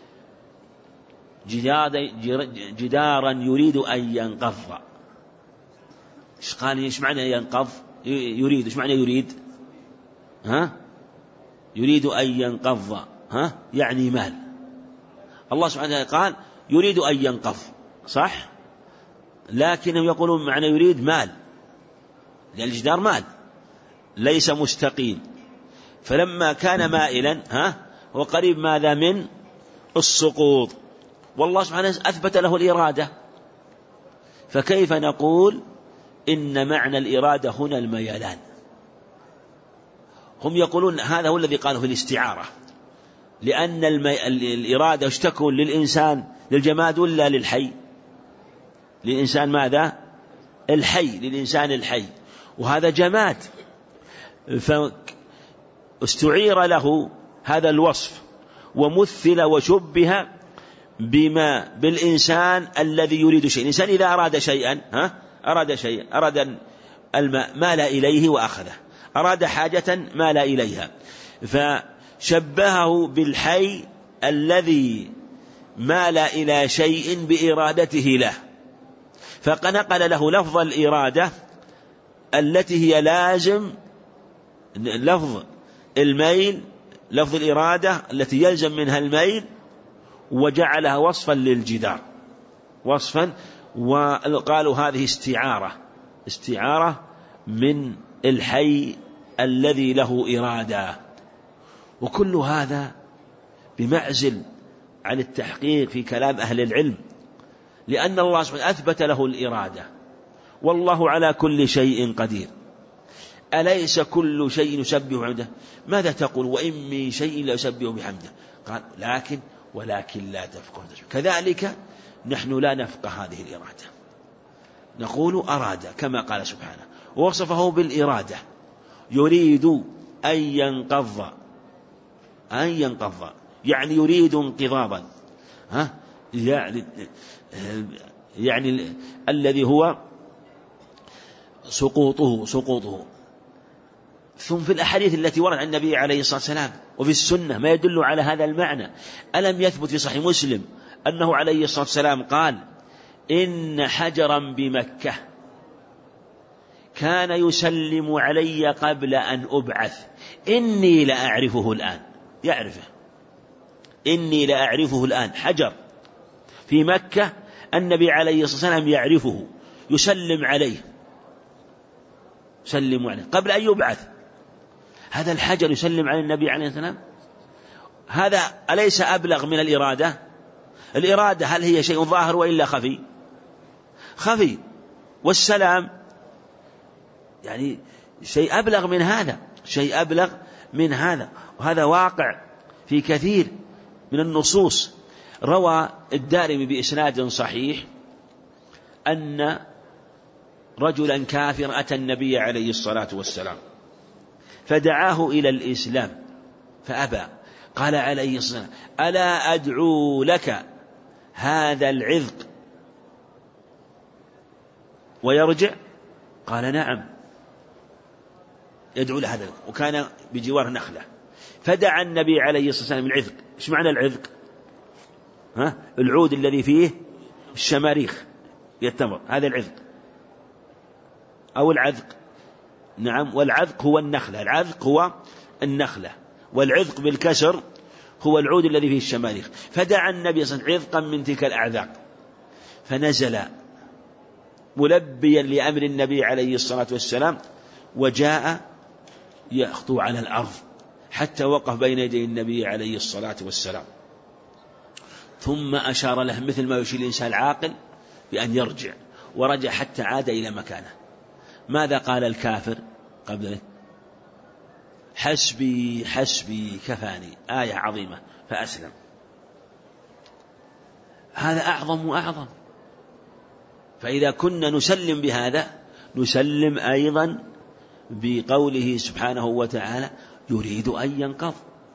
جدارا يريد أن ينقض. إيش قال؟ إيش معنى ينقض؟ يريد، إيش معنى يريد؟ ها؟ يريد أن ينقض، ها؟ يعني مال. الله سبحانه وتعالى قال يريد أن ينقض، صح؟ لكنهم يقولون معنى يريد مال، لأن الجدار مال ليس مستقيم، فلما كان مائلا ها هو قريب ماذا من السقوط، والله سبحانه أثبت له الإرادة، فكيف نقول إن معنى الإرادة هنا الميلان؟ هم يقولون هذا هو الذي قالوا في الاستعارة، لأن المي... الإرادة اشتكوا للإنسان للجماد ولا للحي؟ للإنسان ماذا؟ الحي، للإنسان الحي، وهذا جماد، فاستعير له هذا الوصف ومثل وشبه بما بالإنسان الذي يريد شيء. الإنسان إذا أراد شيئا ها أراد شيئا أراد الماء مال إليه وأخذه، أراد حاجة مال إليها، فشبهه بالحي الذي مال إلى شيء بإرادته له، فنقل له لفظ الإرادة التي هي لازم لفظ الميل، لفظ الإرادة التي يلزم منها الميل، وجعلها وصفا للجدار، وصفا، وقالوا هذه استعارة، استعارة من الحي الذي له إرادة. وكل هذا بمعزل عن التحقيق في كلام أهل العلم، لأن الله سبحانه أثبت له الإرادة، والله على كل شيء قدير. أليس كل شيء يسبح بحمده؟ ماذا تقول وإن من شيء لا يسبح بحمده؟ قال لكن ولكن لا تفقهون تسبيحهم. كذلك نحن لا نفقه هذه الإرادة، نقول أراد كما قال سبحانه، ووصفه بالإرادة، يريد أن ينقض، أن ينقض يعني يريد انقضاضا، ها يعني يعني الذي هو سقوطه سقوطه. ثم في الأحاديث التي ورد عن النبي عليه الصلاة والسلام وفي السنة ما يدل على هذا المعنى. ألم يثبت في صحيح مسلم أنه عليه الصلاة والسلام قال إن حجرا بمكة كان يسلم علي قبل أن أبعث إني لأعرفه الآن، يعرفه، إني لأعرفه الآن. حجر في مكة النبي عليه الصلاة والسلام يعرفه، يسلم عليه، يسلم عليه قبل أن يبعث. هذا الحجر يسلم على النبي عليه الصلاة والسلام، هذا أليس أبلغ من الإرادة؟ الإرادة هل هي شيء ظاهر وإلا خفي؟ خفي. والسلام يعني شيء أبلغ من هذا، شيء أبلغ من هذا. وهذا واقع في كثير من النصوص. روى الدارمي بإسناد صحيح أن رجلا كافر أتى النبي عليه الصلاة والسلام فدعاه إلى الإسلام فأبى. قال عليه الصلاة والسلام ألا أدعو لك هذا العذق ويرجع؟ قال نعم، يدعو له هذا، وكان بجوار نخلة. فدعا النبي عليه الصلاة والسلام العذق. إيش معنى العذق؟ ها؟ العود الذي فيه الشماريخ يتمر، هذا العذق أو العذق. نعم، والعذق هو النخلة، العذق هو النخلة، والعذق بالكسر هو العود الذي فيه الشماريخ. فدعا النبي صلى الله عليه وسلم عذقا من تلك الأعذاق، فنزل ملبيا لأمر النبي عليه الصلاة والسلام، وجاء يخطو على الأرض حتى وقف بين يدي النبي عليه الصلاة والسلام، ثم أشار له مثل ما يشير الإنسان العاقل بأن يرجع، ورجع حتى عاد إلى مكانه. ماذا قال الكافر قبل ذلك؟ حسبي حسبي كفاني، آية عظيمة، فأسلم. هذا أعظم وأعظم. فإذا كنا نسلم بهذا نسلم أيضا بقوله سبحانه وتعالى يريد أن ينقض.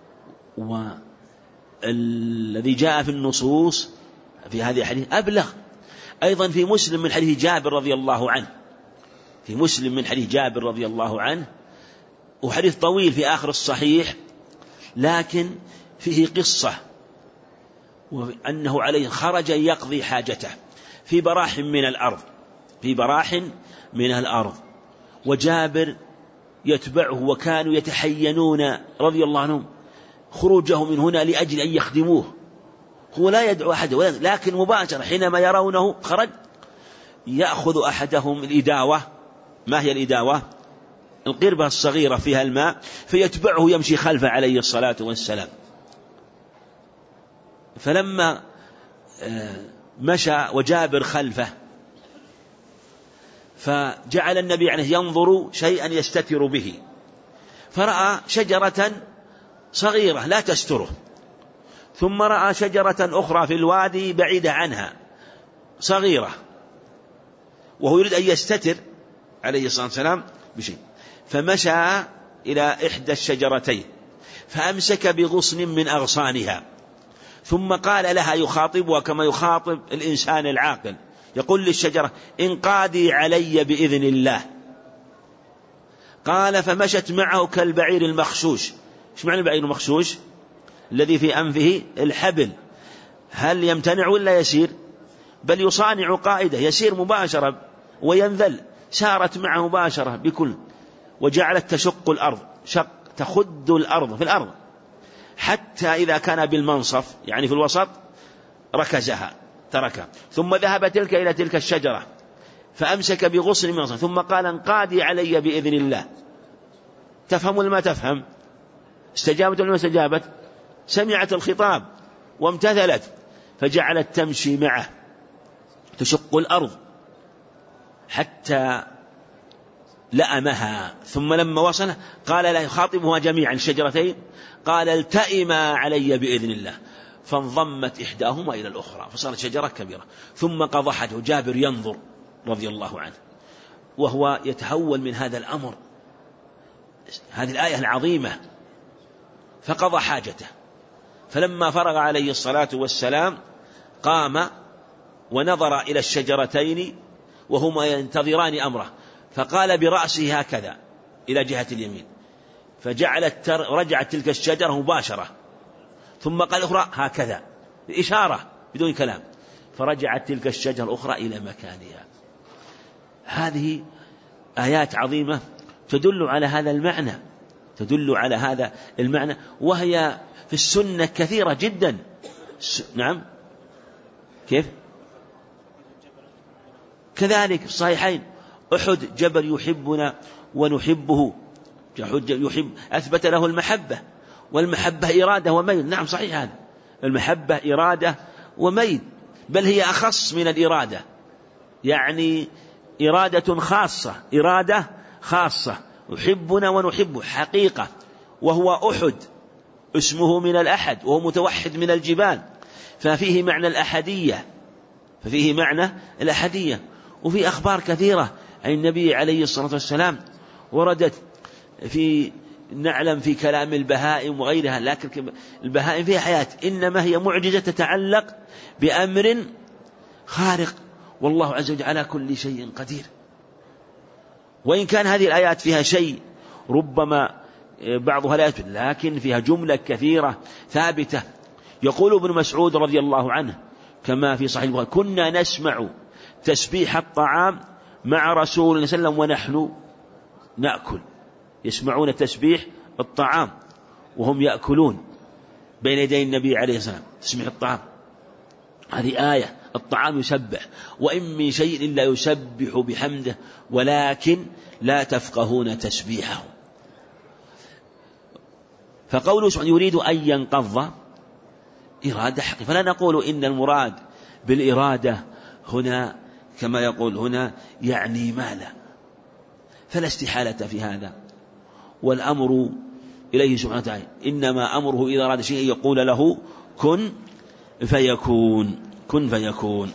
والذي جاء في النصوص في هذه الحديث أبلغ. أيضا في مسلم من حديث جابر رضي الله عنه، في مسلم من حديث جابر رضي الله عنه، وحديث طويل في آخر الصحيح، لكن فيه قصة وأنه عليه خرج يقضي حاجته في براح من الأرض، في براح من الأرض، وجابر يتبعه، وكانوا يتحينون رضي الله عنهم خروجه من هنا لأجل أن يخدموه. هو لا يدعو أحد، لكن مباشرة حينما يرونه خرج يأخذ أحدهم الإداوة. ما هي الإداوة؟ القربة الصغيرة فيها الماء، فيتبعه يمشي خلفه عليه الصلاة والسلام. فلما مشى وجابر خلفه، فجعل النبي عليه ينظر شيئا يستتر به، فرأى شجرة صغيرة لا تستره، ثم رأى شجرة أخرى في الوادي بعيدة عنها صغيرة، وهو يريد أن يستتر عليه الصلاة والسلام بشيء، فمشى إلى إحدى الشجرتين فأمسك بغصن من أغصانها، ثم قال لها يخاطبها كما يخاطب الإنسان العاقل، يقول للشجرة انقادي علي بإذن الله. قال فمشت معه كالبعير المخشوش. ايش معنى البعير المخشوش؟ الذي في أنفه الحبل. هل يمتنع ولا يسير؟ بل يصانع قائده، يسير مباشرة وينذل. سارت معه مباشرة بكل، وجعلت تشق الأرض، شق تخد الأرض في الأرض، حتى إذا كان بالمنصف يعني في الوسط ركزها تركها، ثم ذهب تلك إلى تلك الشجرة فأمسك بغصن من المنصف، ثم قال انقادي علي بإذن الله. تفهم ولا ما تفهم؟ استجابت ولا ما استجابت؟ سمعت الخطاب وامتثلت، فجعلت تمشي معه تشق الأرض حتى لأمها، ثم لما وصل قال لا يخاطبها جميعا الشجرتين قال التئما علي بإذن الله، فانضمت إحداهما إلى الأخرى فصارت شجرة كبيرة. ثم قضى حاجته، جابر ينظر رضي الله عنه وهو يتهول من هذا الأمر، هذه الآية العظيمة، فقضى حاجته. فلما فرغ عليه الصلاة والسلام قام ونظر إلى الشجرتين وهما ينتظران أمره، فقال برأسه هكذا إلى جهة اليمين، فجعلت رجعت تلك الشجرة مباشرة، ثم قال أخرى هكذا إشارة بدون كلام، فرجعت تلك الشجرة الأخرى إلى مكانها. هذه آيات عظيمة تدل على هذا المعنى، تدل على هذا المعنى، وهي في السنة كثيرة جدا. نعم كيف كذلك الصحيحين، أحد جبل يحبنا ونحبه، يحب أثبت له المحبة، والمحبة إرادة وميل. نعم صحيح، هذا المحبة إرادة وميل، بل هي أخص من الإرادة، يعني إرادة خاصة، إرادة خاصة، يحبنا ونحبه حقيقة، وهو أحد اسمه من الأحد، وهو متوحد من الجبال، ففيه معنى الأحدية، ففيه معنى الأحدية. وفي أخبار كثيرة عن النبي عليه الصلاة والسلام وردت في نعلم في كلام البهائم وغيرها، لكن البهائم فيها حياة، إنما هي معجزة تتعلق بأمر خارق، والله عز وجل على كل شيء قدير. وإن كان هذه الآيات فيها شيء ربما بعضها لا يثبت، لكن فيها جملة كثيرة ثابتة. يقول ابن مسعود رضي الله عنه كما في صحيح البخاري: كنا نسمع تسبيح الطعام مع رسول الله صلى الله عليه وسلم ونحن نأكل. يسمعون تسبيح الطعام وهم يأكلون بين يدي النبي عليه الصلاة والسلام، تسبيح الطعام. هذه آية، الطعام يسبح، وإن من شيء إلا يسبح بحمده ولكن لا تفقهون تسبيحه. فقوله سبحانه يريد أن ينقض إرادة حقيقية، فلا نقول إن المراد بالإرادة هنا كما يقول هنا يعني ما لا، فلا استحالة في هذا، والأمر إليه سبحانه وتعالى، إنما أمره إذا أراد شيء يقول له كن فيكون، كن فيكون.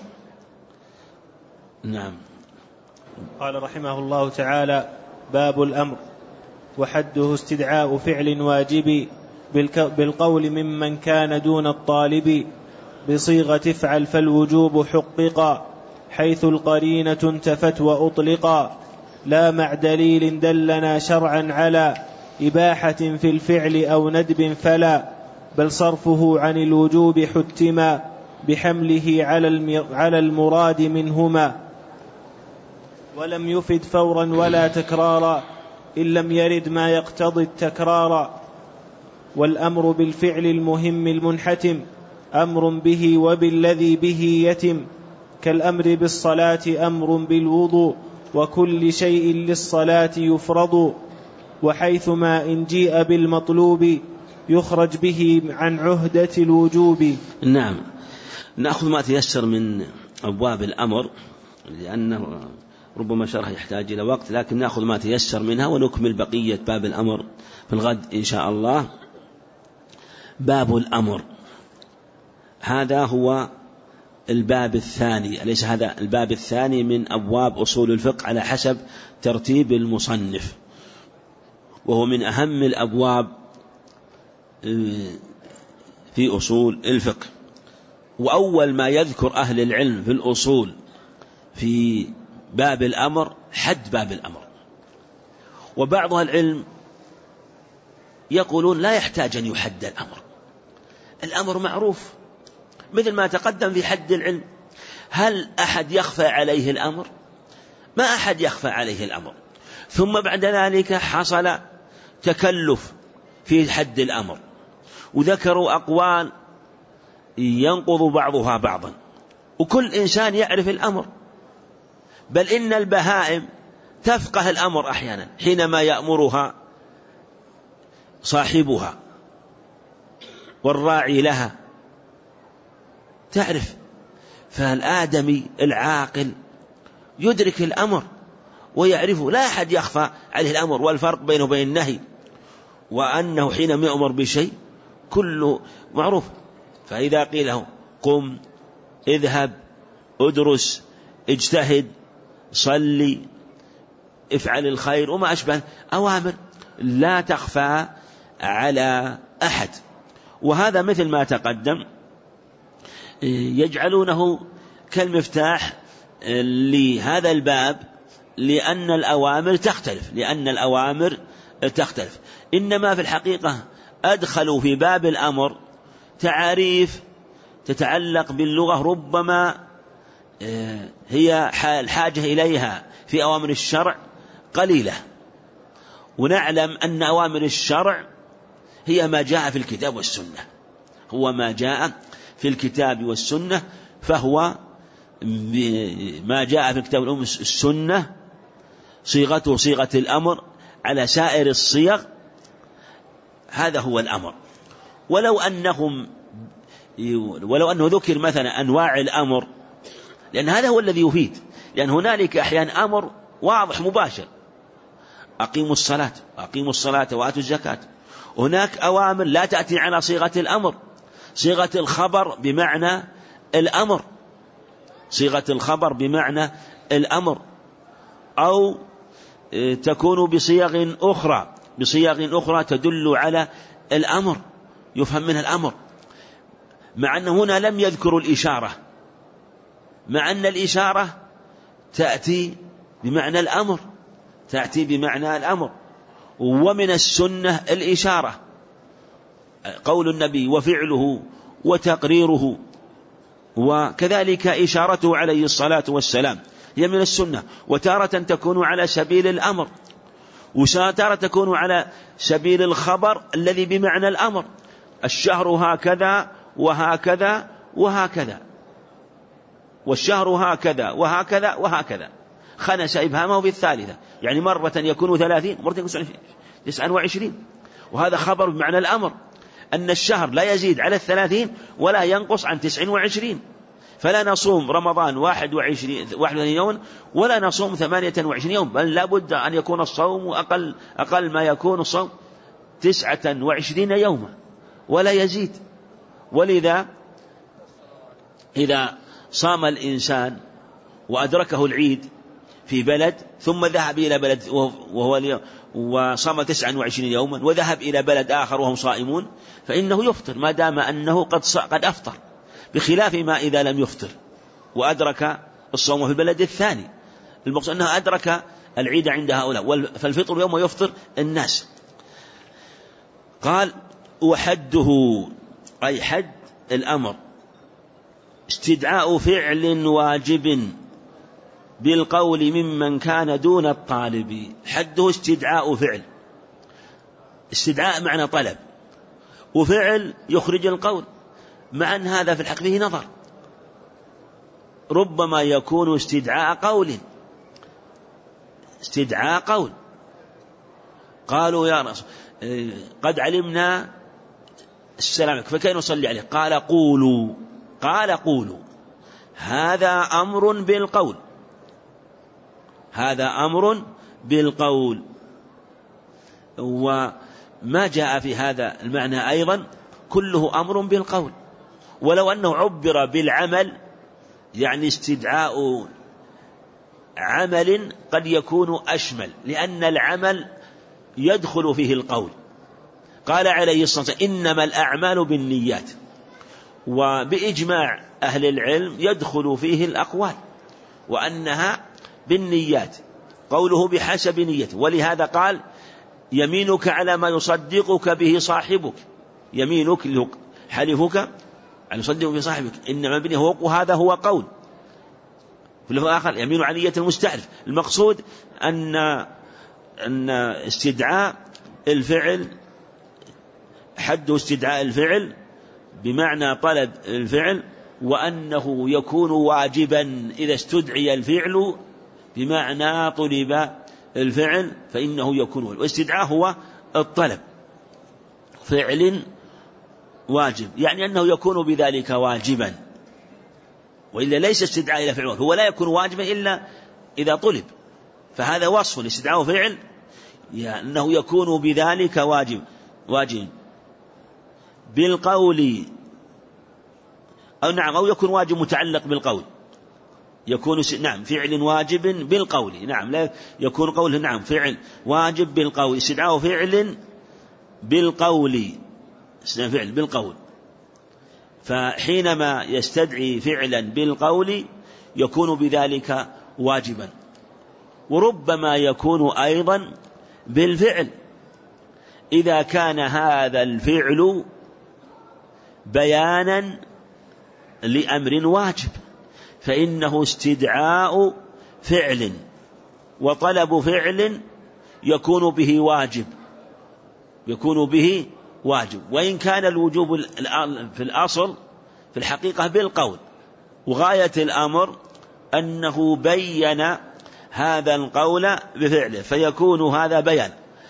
نعم. قال رحمه الله تعالى: باب الأمر، وحده استدعاء فعل واجب بالقول ممن كان دون الطالب، بصيغة افعل فالوجوب حققا، حيث القرينة انتفت وأطلقا، لا مع دليل دلنا شرعا على إباحة في الفعل أو ندب فلا، بل صرفه عن الوجوب حتما بحمله على المراد منهما، ولم يفد فورا ولا تكرارا إن لم يرد ما يقتضي التكرار. والأمر بالفعل المهم المنحتم أمر به وبالذي به يتم، كالأمر بالصلاة أمر بالوضوء، وكل شيء للصلاة يفرض، وحيثما إن جيء بالمطلوب يخرج به عن عهدة الوجوب. نعم. نأخذ ما تيسر من أبواب الأمر، لأنه ربما شرح يحتاج إلى وقت، لكن نأخذ ما تيسر منها ونكمل بقية باب الأمر في الغد إن شاء الله. باب الأمر هذا هو الباب الثاني، أليس هذا الباب الثاني من أبواب أصول الفقه على حسب ترتيب المصنف، وهو من أهم الأبواب في أصول الفقه. وأول ما يذكر أهل العلم في الأصول في باب الأمر حد باب الأمر، وبعض العلم يقولون لا يحتاج أن يحد الأمر، الأمر معروف مثل ما تقدم في حد العلم. هل أحد يخفى عليه الأمر؟ ما أحد يخفى عليه الأمر. ثم بعد ذلك حصل تكلف في حد الأمر، وذكروا أقوال ينقض بعضها بعضا، وكل إنسان يعرف الأمر، بل إن البهائم تفقه الأمر أحيانا حينما يأمرها صاحبها والراعي لها، تعرف. فالآدمي العاقل يدرك الأمر ويعرفه، لا أحد يخفى عليه الأمر والفرق بينه وبين النهي، وأنه حينما يؤمر بشيء كله معروف. فإذا قيل له قم، اذهب، ادرس، اجتهد، صلي، افعل الخير وما أشبه، أوامر لا تخفى على أحد. وهذا مثل ما تقدم يجعلونه كالمفتاح لهذا الباب، لأن الأوامر تختلف لأن الأوامر تختلف إنما في الحقيقة أدخلوا في باب الأمر تعاريف تتعلق باللغة ربما هي الحاجة إليها في أوامر الشرع قليلة، ونعلم أن أوامر الشرع هي ما جاء في الكتاب والسنة هو ما جاء في الكتاب والسنة فهو ما جاء في الكتاب والسنة صيغته صيغة الأمر على سائر الصيغ، هذا هو الأمر. ولو أنهم ولو أنه ذكر مثلا أنواع الأمر، لأن هذا هو الذي يفيد، لأن هنالك أحيانا أمر واضح مباشر، أقيموا الصلاة أقيموا الصلاة وآتوا الزكاة. هناك أوامر لا تأتي على صيغة الأمر، صيغة الخبر بمعنى الأمر صيغة الخبر بمعنى الأمر أو تكون بصيغ أخرى بصيغ أخرى تدل على الأمر يفهم منها الأمر، مع أن هنا لم يذكروا الإشارة، مع أن الإشارة تأتي بمعنى الأمر تأتي بمعنى الأمر. ومن السنة الإشارة، قول النبي وفعله وتقريره، وكذلك إشارته عليه الصلاة والسلام هي من السنة، وتارة تكون على سبيل الأمر، وتارة تكون على سبيل الخبر الذي بمعنى الأمر، الشهر هكذا وهكذا وهكذا، والشهر هكذا وهكذا وهكذا، خنس إبهامه في الثالثة، يعني مرة يكون ثلاثين مرة يكون تسعة وعشرين، وهذا خبر بمعنى الأمر أن الشهر لا يزيد على الثلاثين ولا ينقص عن تسع وعشرين، فلا نصوم رمضان واحد وعشرين يوم ولا نصوم ثمانية وعشرين يوم، بل لا بد أن يكون الصوم أقل, أقل ما يكون الصوم تسعة وعشرين يوما ولا يزيد. ولذا إذا صام الإنسان وأدركه العيد في بلد ثم ذهب إلى بلد وهو وصام تسعة وعشرين يوما وذهب إلى بلد آخر وهم صائمون، فإنه يفطر ما دام أنه قد قد أفطر، بخلاف ما إذا لم يفطر وأدرك الصوم في البلد الثاني. المقصود أنه أدرك العيد عند هؤلاء، فالفطر يوم يفطر الناس. قال وحده أي حد الأمر استدعاء فعل واجب بالقول ممن كان دون الطالب. حده استدعاء فعل، استدعاء معنى طلب، وفعل يخرج القول، مع أن هذا في الحق فيه نظر، ربما يكون استدعاء قول استدعاء قول قالوا يا رسول قد علمنا السلام فكيف نصلي عليه؟ قال قولوا قال قولوا هذا أمر بالقول هذا أمر بالقول. وما جاء في هذا المعنى أيضا كله أمر بالقول، ولو أنه عبر بالعمل يعني استدعاء عمل قد يكون أشمل، لأن العمل يدخل فيه القول. قال عليه الصلاة والسلام إنما الأعمال بالنيات، وبإجماع أهل العلم يدخل فيه الأقوال وأنها بالنيات، قوله بحسب نيته. ولهذا قال يمينك على ما يصدقك به صاحبك، يمينك حلفك على يصدق به صاحبك إنما بني هو هذا هو قول. في الآخر يمين على نية المستحلف. المقصود أن أن استدعاء الفعل حد استدعاء الفعل بمعنى طلب الفعل، وأنه يكون واجبا إذا استدعي الفعل بمعنى طلب الفعل فإنه يكون. والاستدعاء هو الطلب فعل واجب، يعني أنه يكون بذلك واجبا. وإلا ليس استدعاء إلى فعل، هو لا يكون واجبا إلا إذا طلب، فهذا وصف استدعاء فعل يعني أنه يكون بذلك واجب واجب بالقول، أو نعم أو يكون واجب متعلق بالقول، يكون نعم فعل واجب بالقول، نعم لا يكون قوله نعم فعل واجب بالقول، استدعاء فعل بالقول، استدعاء فعل بالقول. فحينما يستدعي فعلا بالقول يكون بذلك واجبا، وربما يكون أيضا بالفعل إذا كان هذا الفعل بيانا لأمر واجب، فإنه استدعاء فعل وطلب فعل يكون به واجب، يكون به واجب، وإن كان الوجوب في الأصل في الحقيقة بالقول، وغاية الأمر أنه بين هذا القول بفعله فيكون هذا بيان،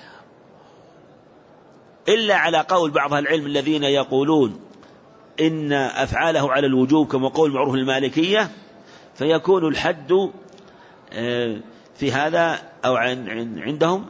إلا على قول بعض العلم الذين يقولون إن أفعاله على الوجوب كما قول معروف المالكية، فيكون الحد في هذا أو عندهم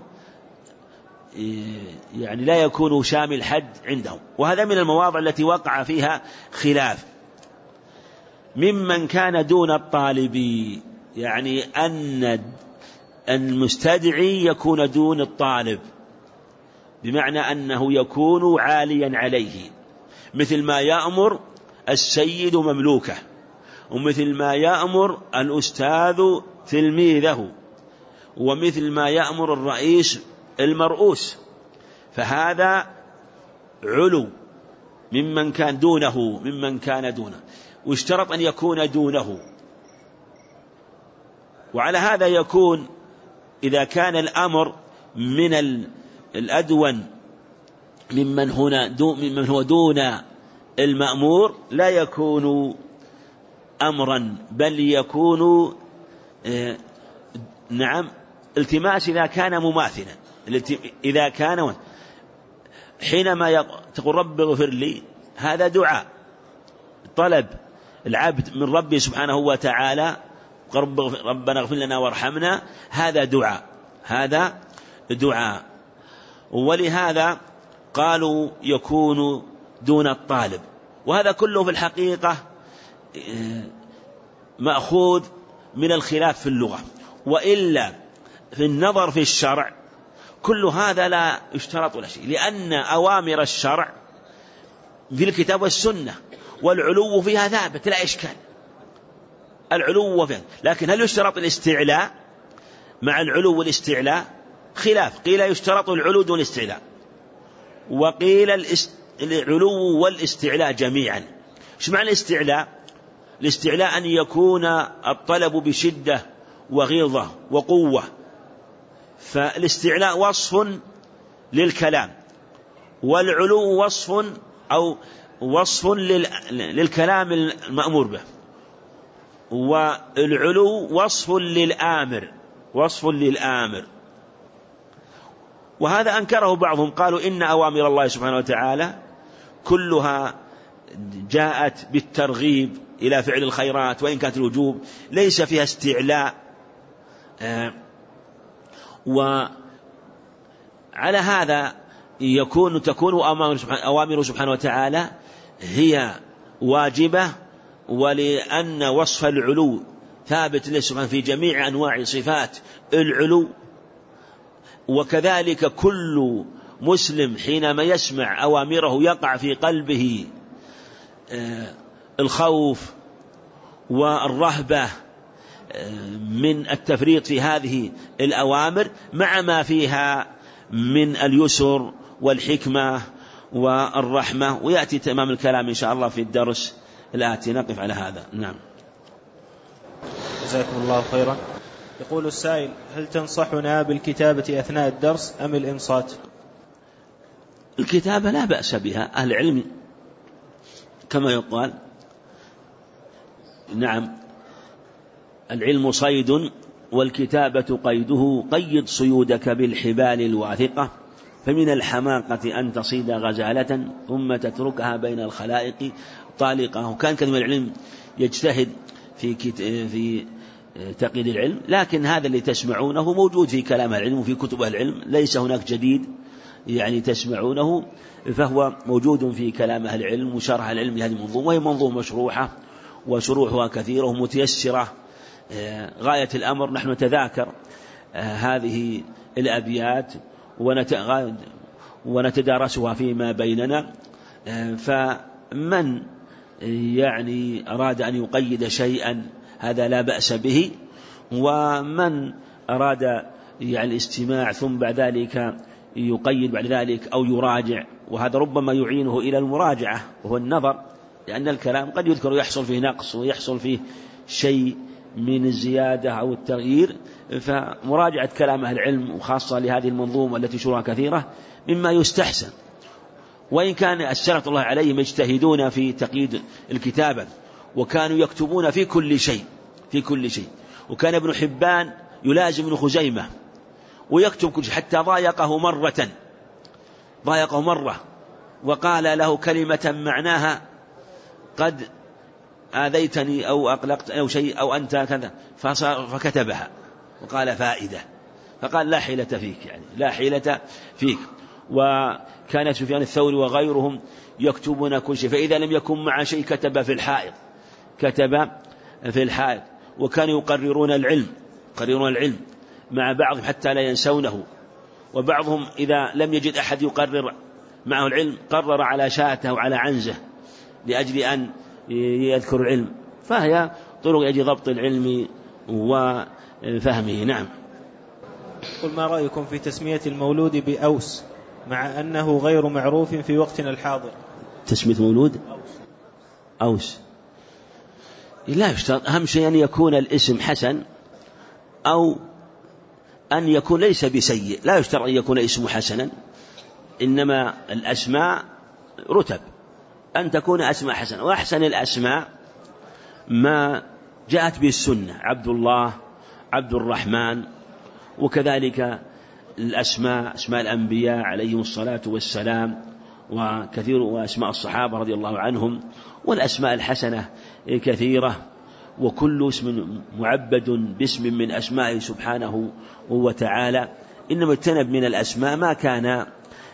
يعني لا يكون شامل حد عندهم، وهذا من المواضع التي وقع فيها خلاف. ممن كان دون الطالب، يعني أن المستدعي يكون دون الطالب، بمعنى أنه يكون عاليا عليه، مثل ما يأمر السيد مملوكه، ومثل ما يأمر الأستاذ تلميذه، ومثل ما يأمر الرئيس المرؤوس، فهذا علو ممن كان دونه ممن كان دونه، واشترط أن يكون دونه. وعلى هذا يكون إذا كان الأمر من الأدون ممن هنا دون ممن هو دون المأمور لا يكون أمرا، بل يكون آه نعم التماس إذا كان مماثلا، إذا كان حينما تقول رب اغفر لي، هذا دعاء طلب العبد من ربه سبحانه وتعالى، ربنا اغفر لنا وارحمنا، هذا دعاء هذا دعاء ولهذا قالوا يكون دون الطالب. وهذا كله في الحقيقة مأخوذ من الخلاف في اللغة، وإلا في النظر في الشرع كل هذا لا يشترط ولا شيء، لأن أوامر الشرع في الكتاب والسنة، والعلو فيها ثابت لا إشكال، العلو فيها. لكن هل يشترط الاستعلاء مع العلو والاستعلاء؟ خلاف، قيل يشترط العلو دون الاستعلاء، وقيل العلو والاستعلاء جميعا. ايش معنى الاستعلاء؟ الاستعلاء أن يكون الطلب بشدة وغيظة وقوة، فالاستعلاء وصف للكلام، والعلو وصف أو وصف للكلام المأمور به، والعلو وصف للآمر وصف للآمر. وهذا أنكره بعضهم، قالوا إن أوامر الله سبحانه وتعالى كلها جاءت بالترغيب إلى فعل الخيرات، وإن كانت الوجوب ليس فيها استعلاء. آه وعلى هذا يكون تكون أوامر سبحانه وتعالى هي واجبة، ولأن وصف العلو ثابت له سبحانه في جميع أنواع صفات العلو. وكذلك كل مسلم حينما يسمع أوامره يقع في قلبه الخوف والرهبة من التفريط في هذه الأوامر، مع ما فيها من اليسر والحكمة والرحمة. ويأتي تمام الكلام إن شاء الله في الدرس الآتي. نقف على هذا. نعم. جزاكم الله خيرا. يقول السائل: هل تنصحنا بالكتابة أثناء الدرس أم الإنصات؟ الكتابة لا بأس بها، أهل العلم كما يقال نعم العلم صيد والكتابة قيده، قيد صيودك بالحبال الواثقة، فمن الحماقة أن تصيد غزالة ثم تتركها بين الخلائق طالقة. وكان كثير من العلم يجتهد في في تقييد العلم، لكن هذا اللي تسمعونه موجود في كلام العلم وفي كتب العلم، ليس هناك جديد يعني تسمعونه، فهو موجود في كلام أهل العلم وشرح العلم لهذه المنظومة، وهي منظومة مشروحة وشروحها كثيرة ومتيسرة غاية الأمر. نحن نتذاكر هذه الأبيات ونتدارسها فيما بيننا، فمن يعني أراد أن يقيد شيئا هذا لا بأس به، ومن أراد يعني الاستماع ثم بعد ذلك يقيد بعد ذلك أو يراجع، وهذا ربما يعينه إلى المراجعة وهو النظر، لأن الكلام قد يذكر يحصل فيه نقص ويحصل فيه شيء من الزيادة أو التغيير، فمراجعة كلام أهل العلم وخاصة لهذه المنظومة التي شروحها كثيرة مما يستحسن. وإن كان السلف الله عليهم يجتهدون في تقييد الكتابة وكانوا يكتبون في كل شيء في كل شيء وكان ابن حبان يلازم ابن خزيمة ويكتب كل شيء، حتى ضايقه مرة ضايقه مرة وقال له كلمة معناها قد آذيتني أو أقلقت أو شيء أو أنت كذا، فكتبها وقال فائدة، فقال لا حيلة فيك، يعني لا حيلة فيك. وكان سفيان الثوري وغيرهم يكتبون كل شيء، فإذا لم يكن مع شيء كتب في الحائط كتب في الحائط وكانوا يقررون العلم يقررون العلم مع بعضهم حتى لا ينسونه، وبعضهم إذا لم يجد أحد يقرر معه العلم قرر على شاته وعلى عنزه لأجل أن يذكر العلم، فهي طرق لأجل ضبط العلم وفهمه. نعم. قل ما رأيكم في تسمية المولود بأوس مع أنه غير معروف في وقتنا الحاضر؟ تسمية مولود أوس لا يشترط، أهم شيء أن يكون الاسم حسن أو أن يكون ليس بسيء، لا يشترط أن يكون اسمه حسنا، إنما الأسماء رتب، أن تكون أسماء حسنة، وأحسن الأسماء ما جاءت به السنة، عبد الله عبد الرحمن، وكذلك الأسماء أسماء الأنبياء عليهم الصلاة والسلام، وكثير وأسماء الصحابة رضي الله عنهم، والأسماء الحسنة كثيرة، وكل اسم معبد باسم من أسمائه سبحانه وتعالى، إنما اجتنب من الأسماء ما كان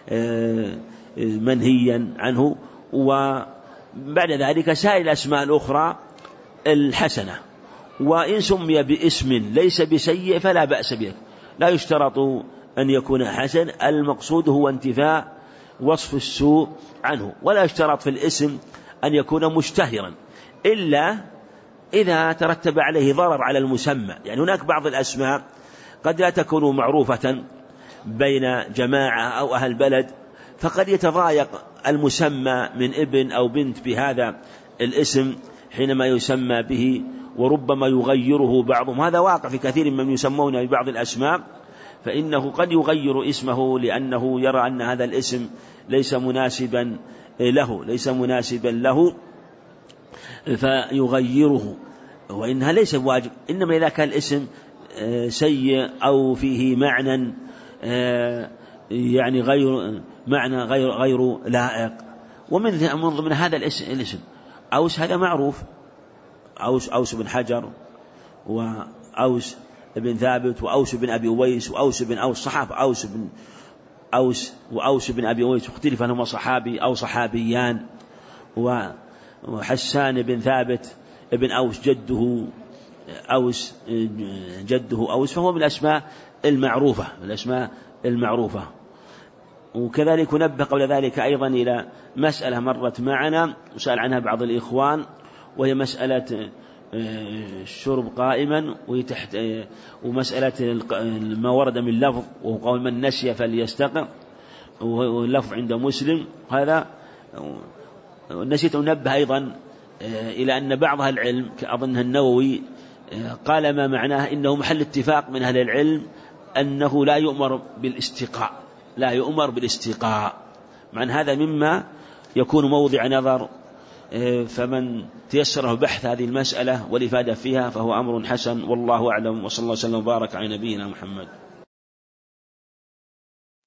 منهيا عنه، وبعد ذلك سائر الأسماء الأخرى الحسنة. وإن سمي باسم ليس بسيء فلا بأس به، لا يشترط أن يكون حسن، المقصود هو انتفاء وصف السوء عنه، ولا يشترط في الاسم أن يكون مشتهرا إلا إذا ترتب عليه ضرر على المسمى. يعني هناك بعض الأسماء قد لا تكون معروفة بين جماعة أو أهل بلد، فقد يتضايق المسمى من ابن أو بنت بهذا الاسم حينما يسمى به، وربما يغيره بعضهم، هذا واقع في كثير من يسمون ببعض الأسماء، فإنه قد يغير اسمه لأنه يرى أن هذا الاسم ليس مناسبا له ليس مناسبا له فيغيره، وإنها ليس بواجب، إنما إذا كان الاسم سيء أو فيه معنى يعني غير معنى غير غير لائق. ومن ضمن هذا الاسم الاسم أوس، هذا معروف، أوس أوس بن حجر وأوس بن ثابت وأوس بن أبي أويس وأوس بن أوس صحابة، أوس بن أوس وأوس بن أبي أويس اختلف أنهما صحابي أو صحابيان، وحسان بن ثابت ابن أوس جده أوس جده أوس، فهو من الأسماء المعروفة من الأسماء المعروفة. وكذلك نبه قبل ذلك أيضا إلى مسألة مرت معنا وسأل عنها بعض الإخوان، وهي مسألة الشرب قائما، وتحت ومسألة ما ورد من لفظ وهو قول من نسي فليستقر، واللفظ عند مسلم. هذا نسيت أن ننبه أيضا إلى أن بعض أهل العلم أظن النووي قال ما معناه إنه محل اتفاق من أهل العلم أنه لا يؤمر بالاستقاء لا يؤمر بالاستقاء مع هذا مما يكون موضع نظر، فمن تيسره بحث هذه المسألة والإفادة فيها فهو أمر حسن، والله أعلم، وصلى الله وسلم وبارك على نبينا محمد.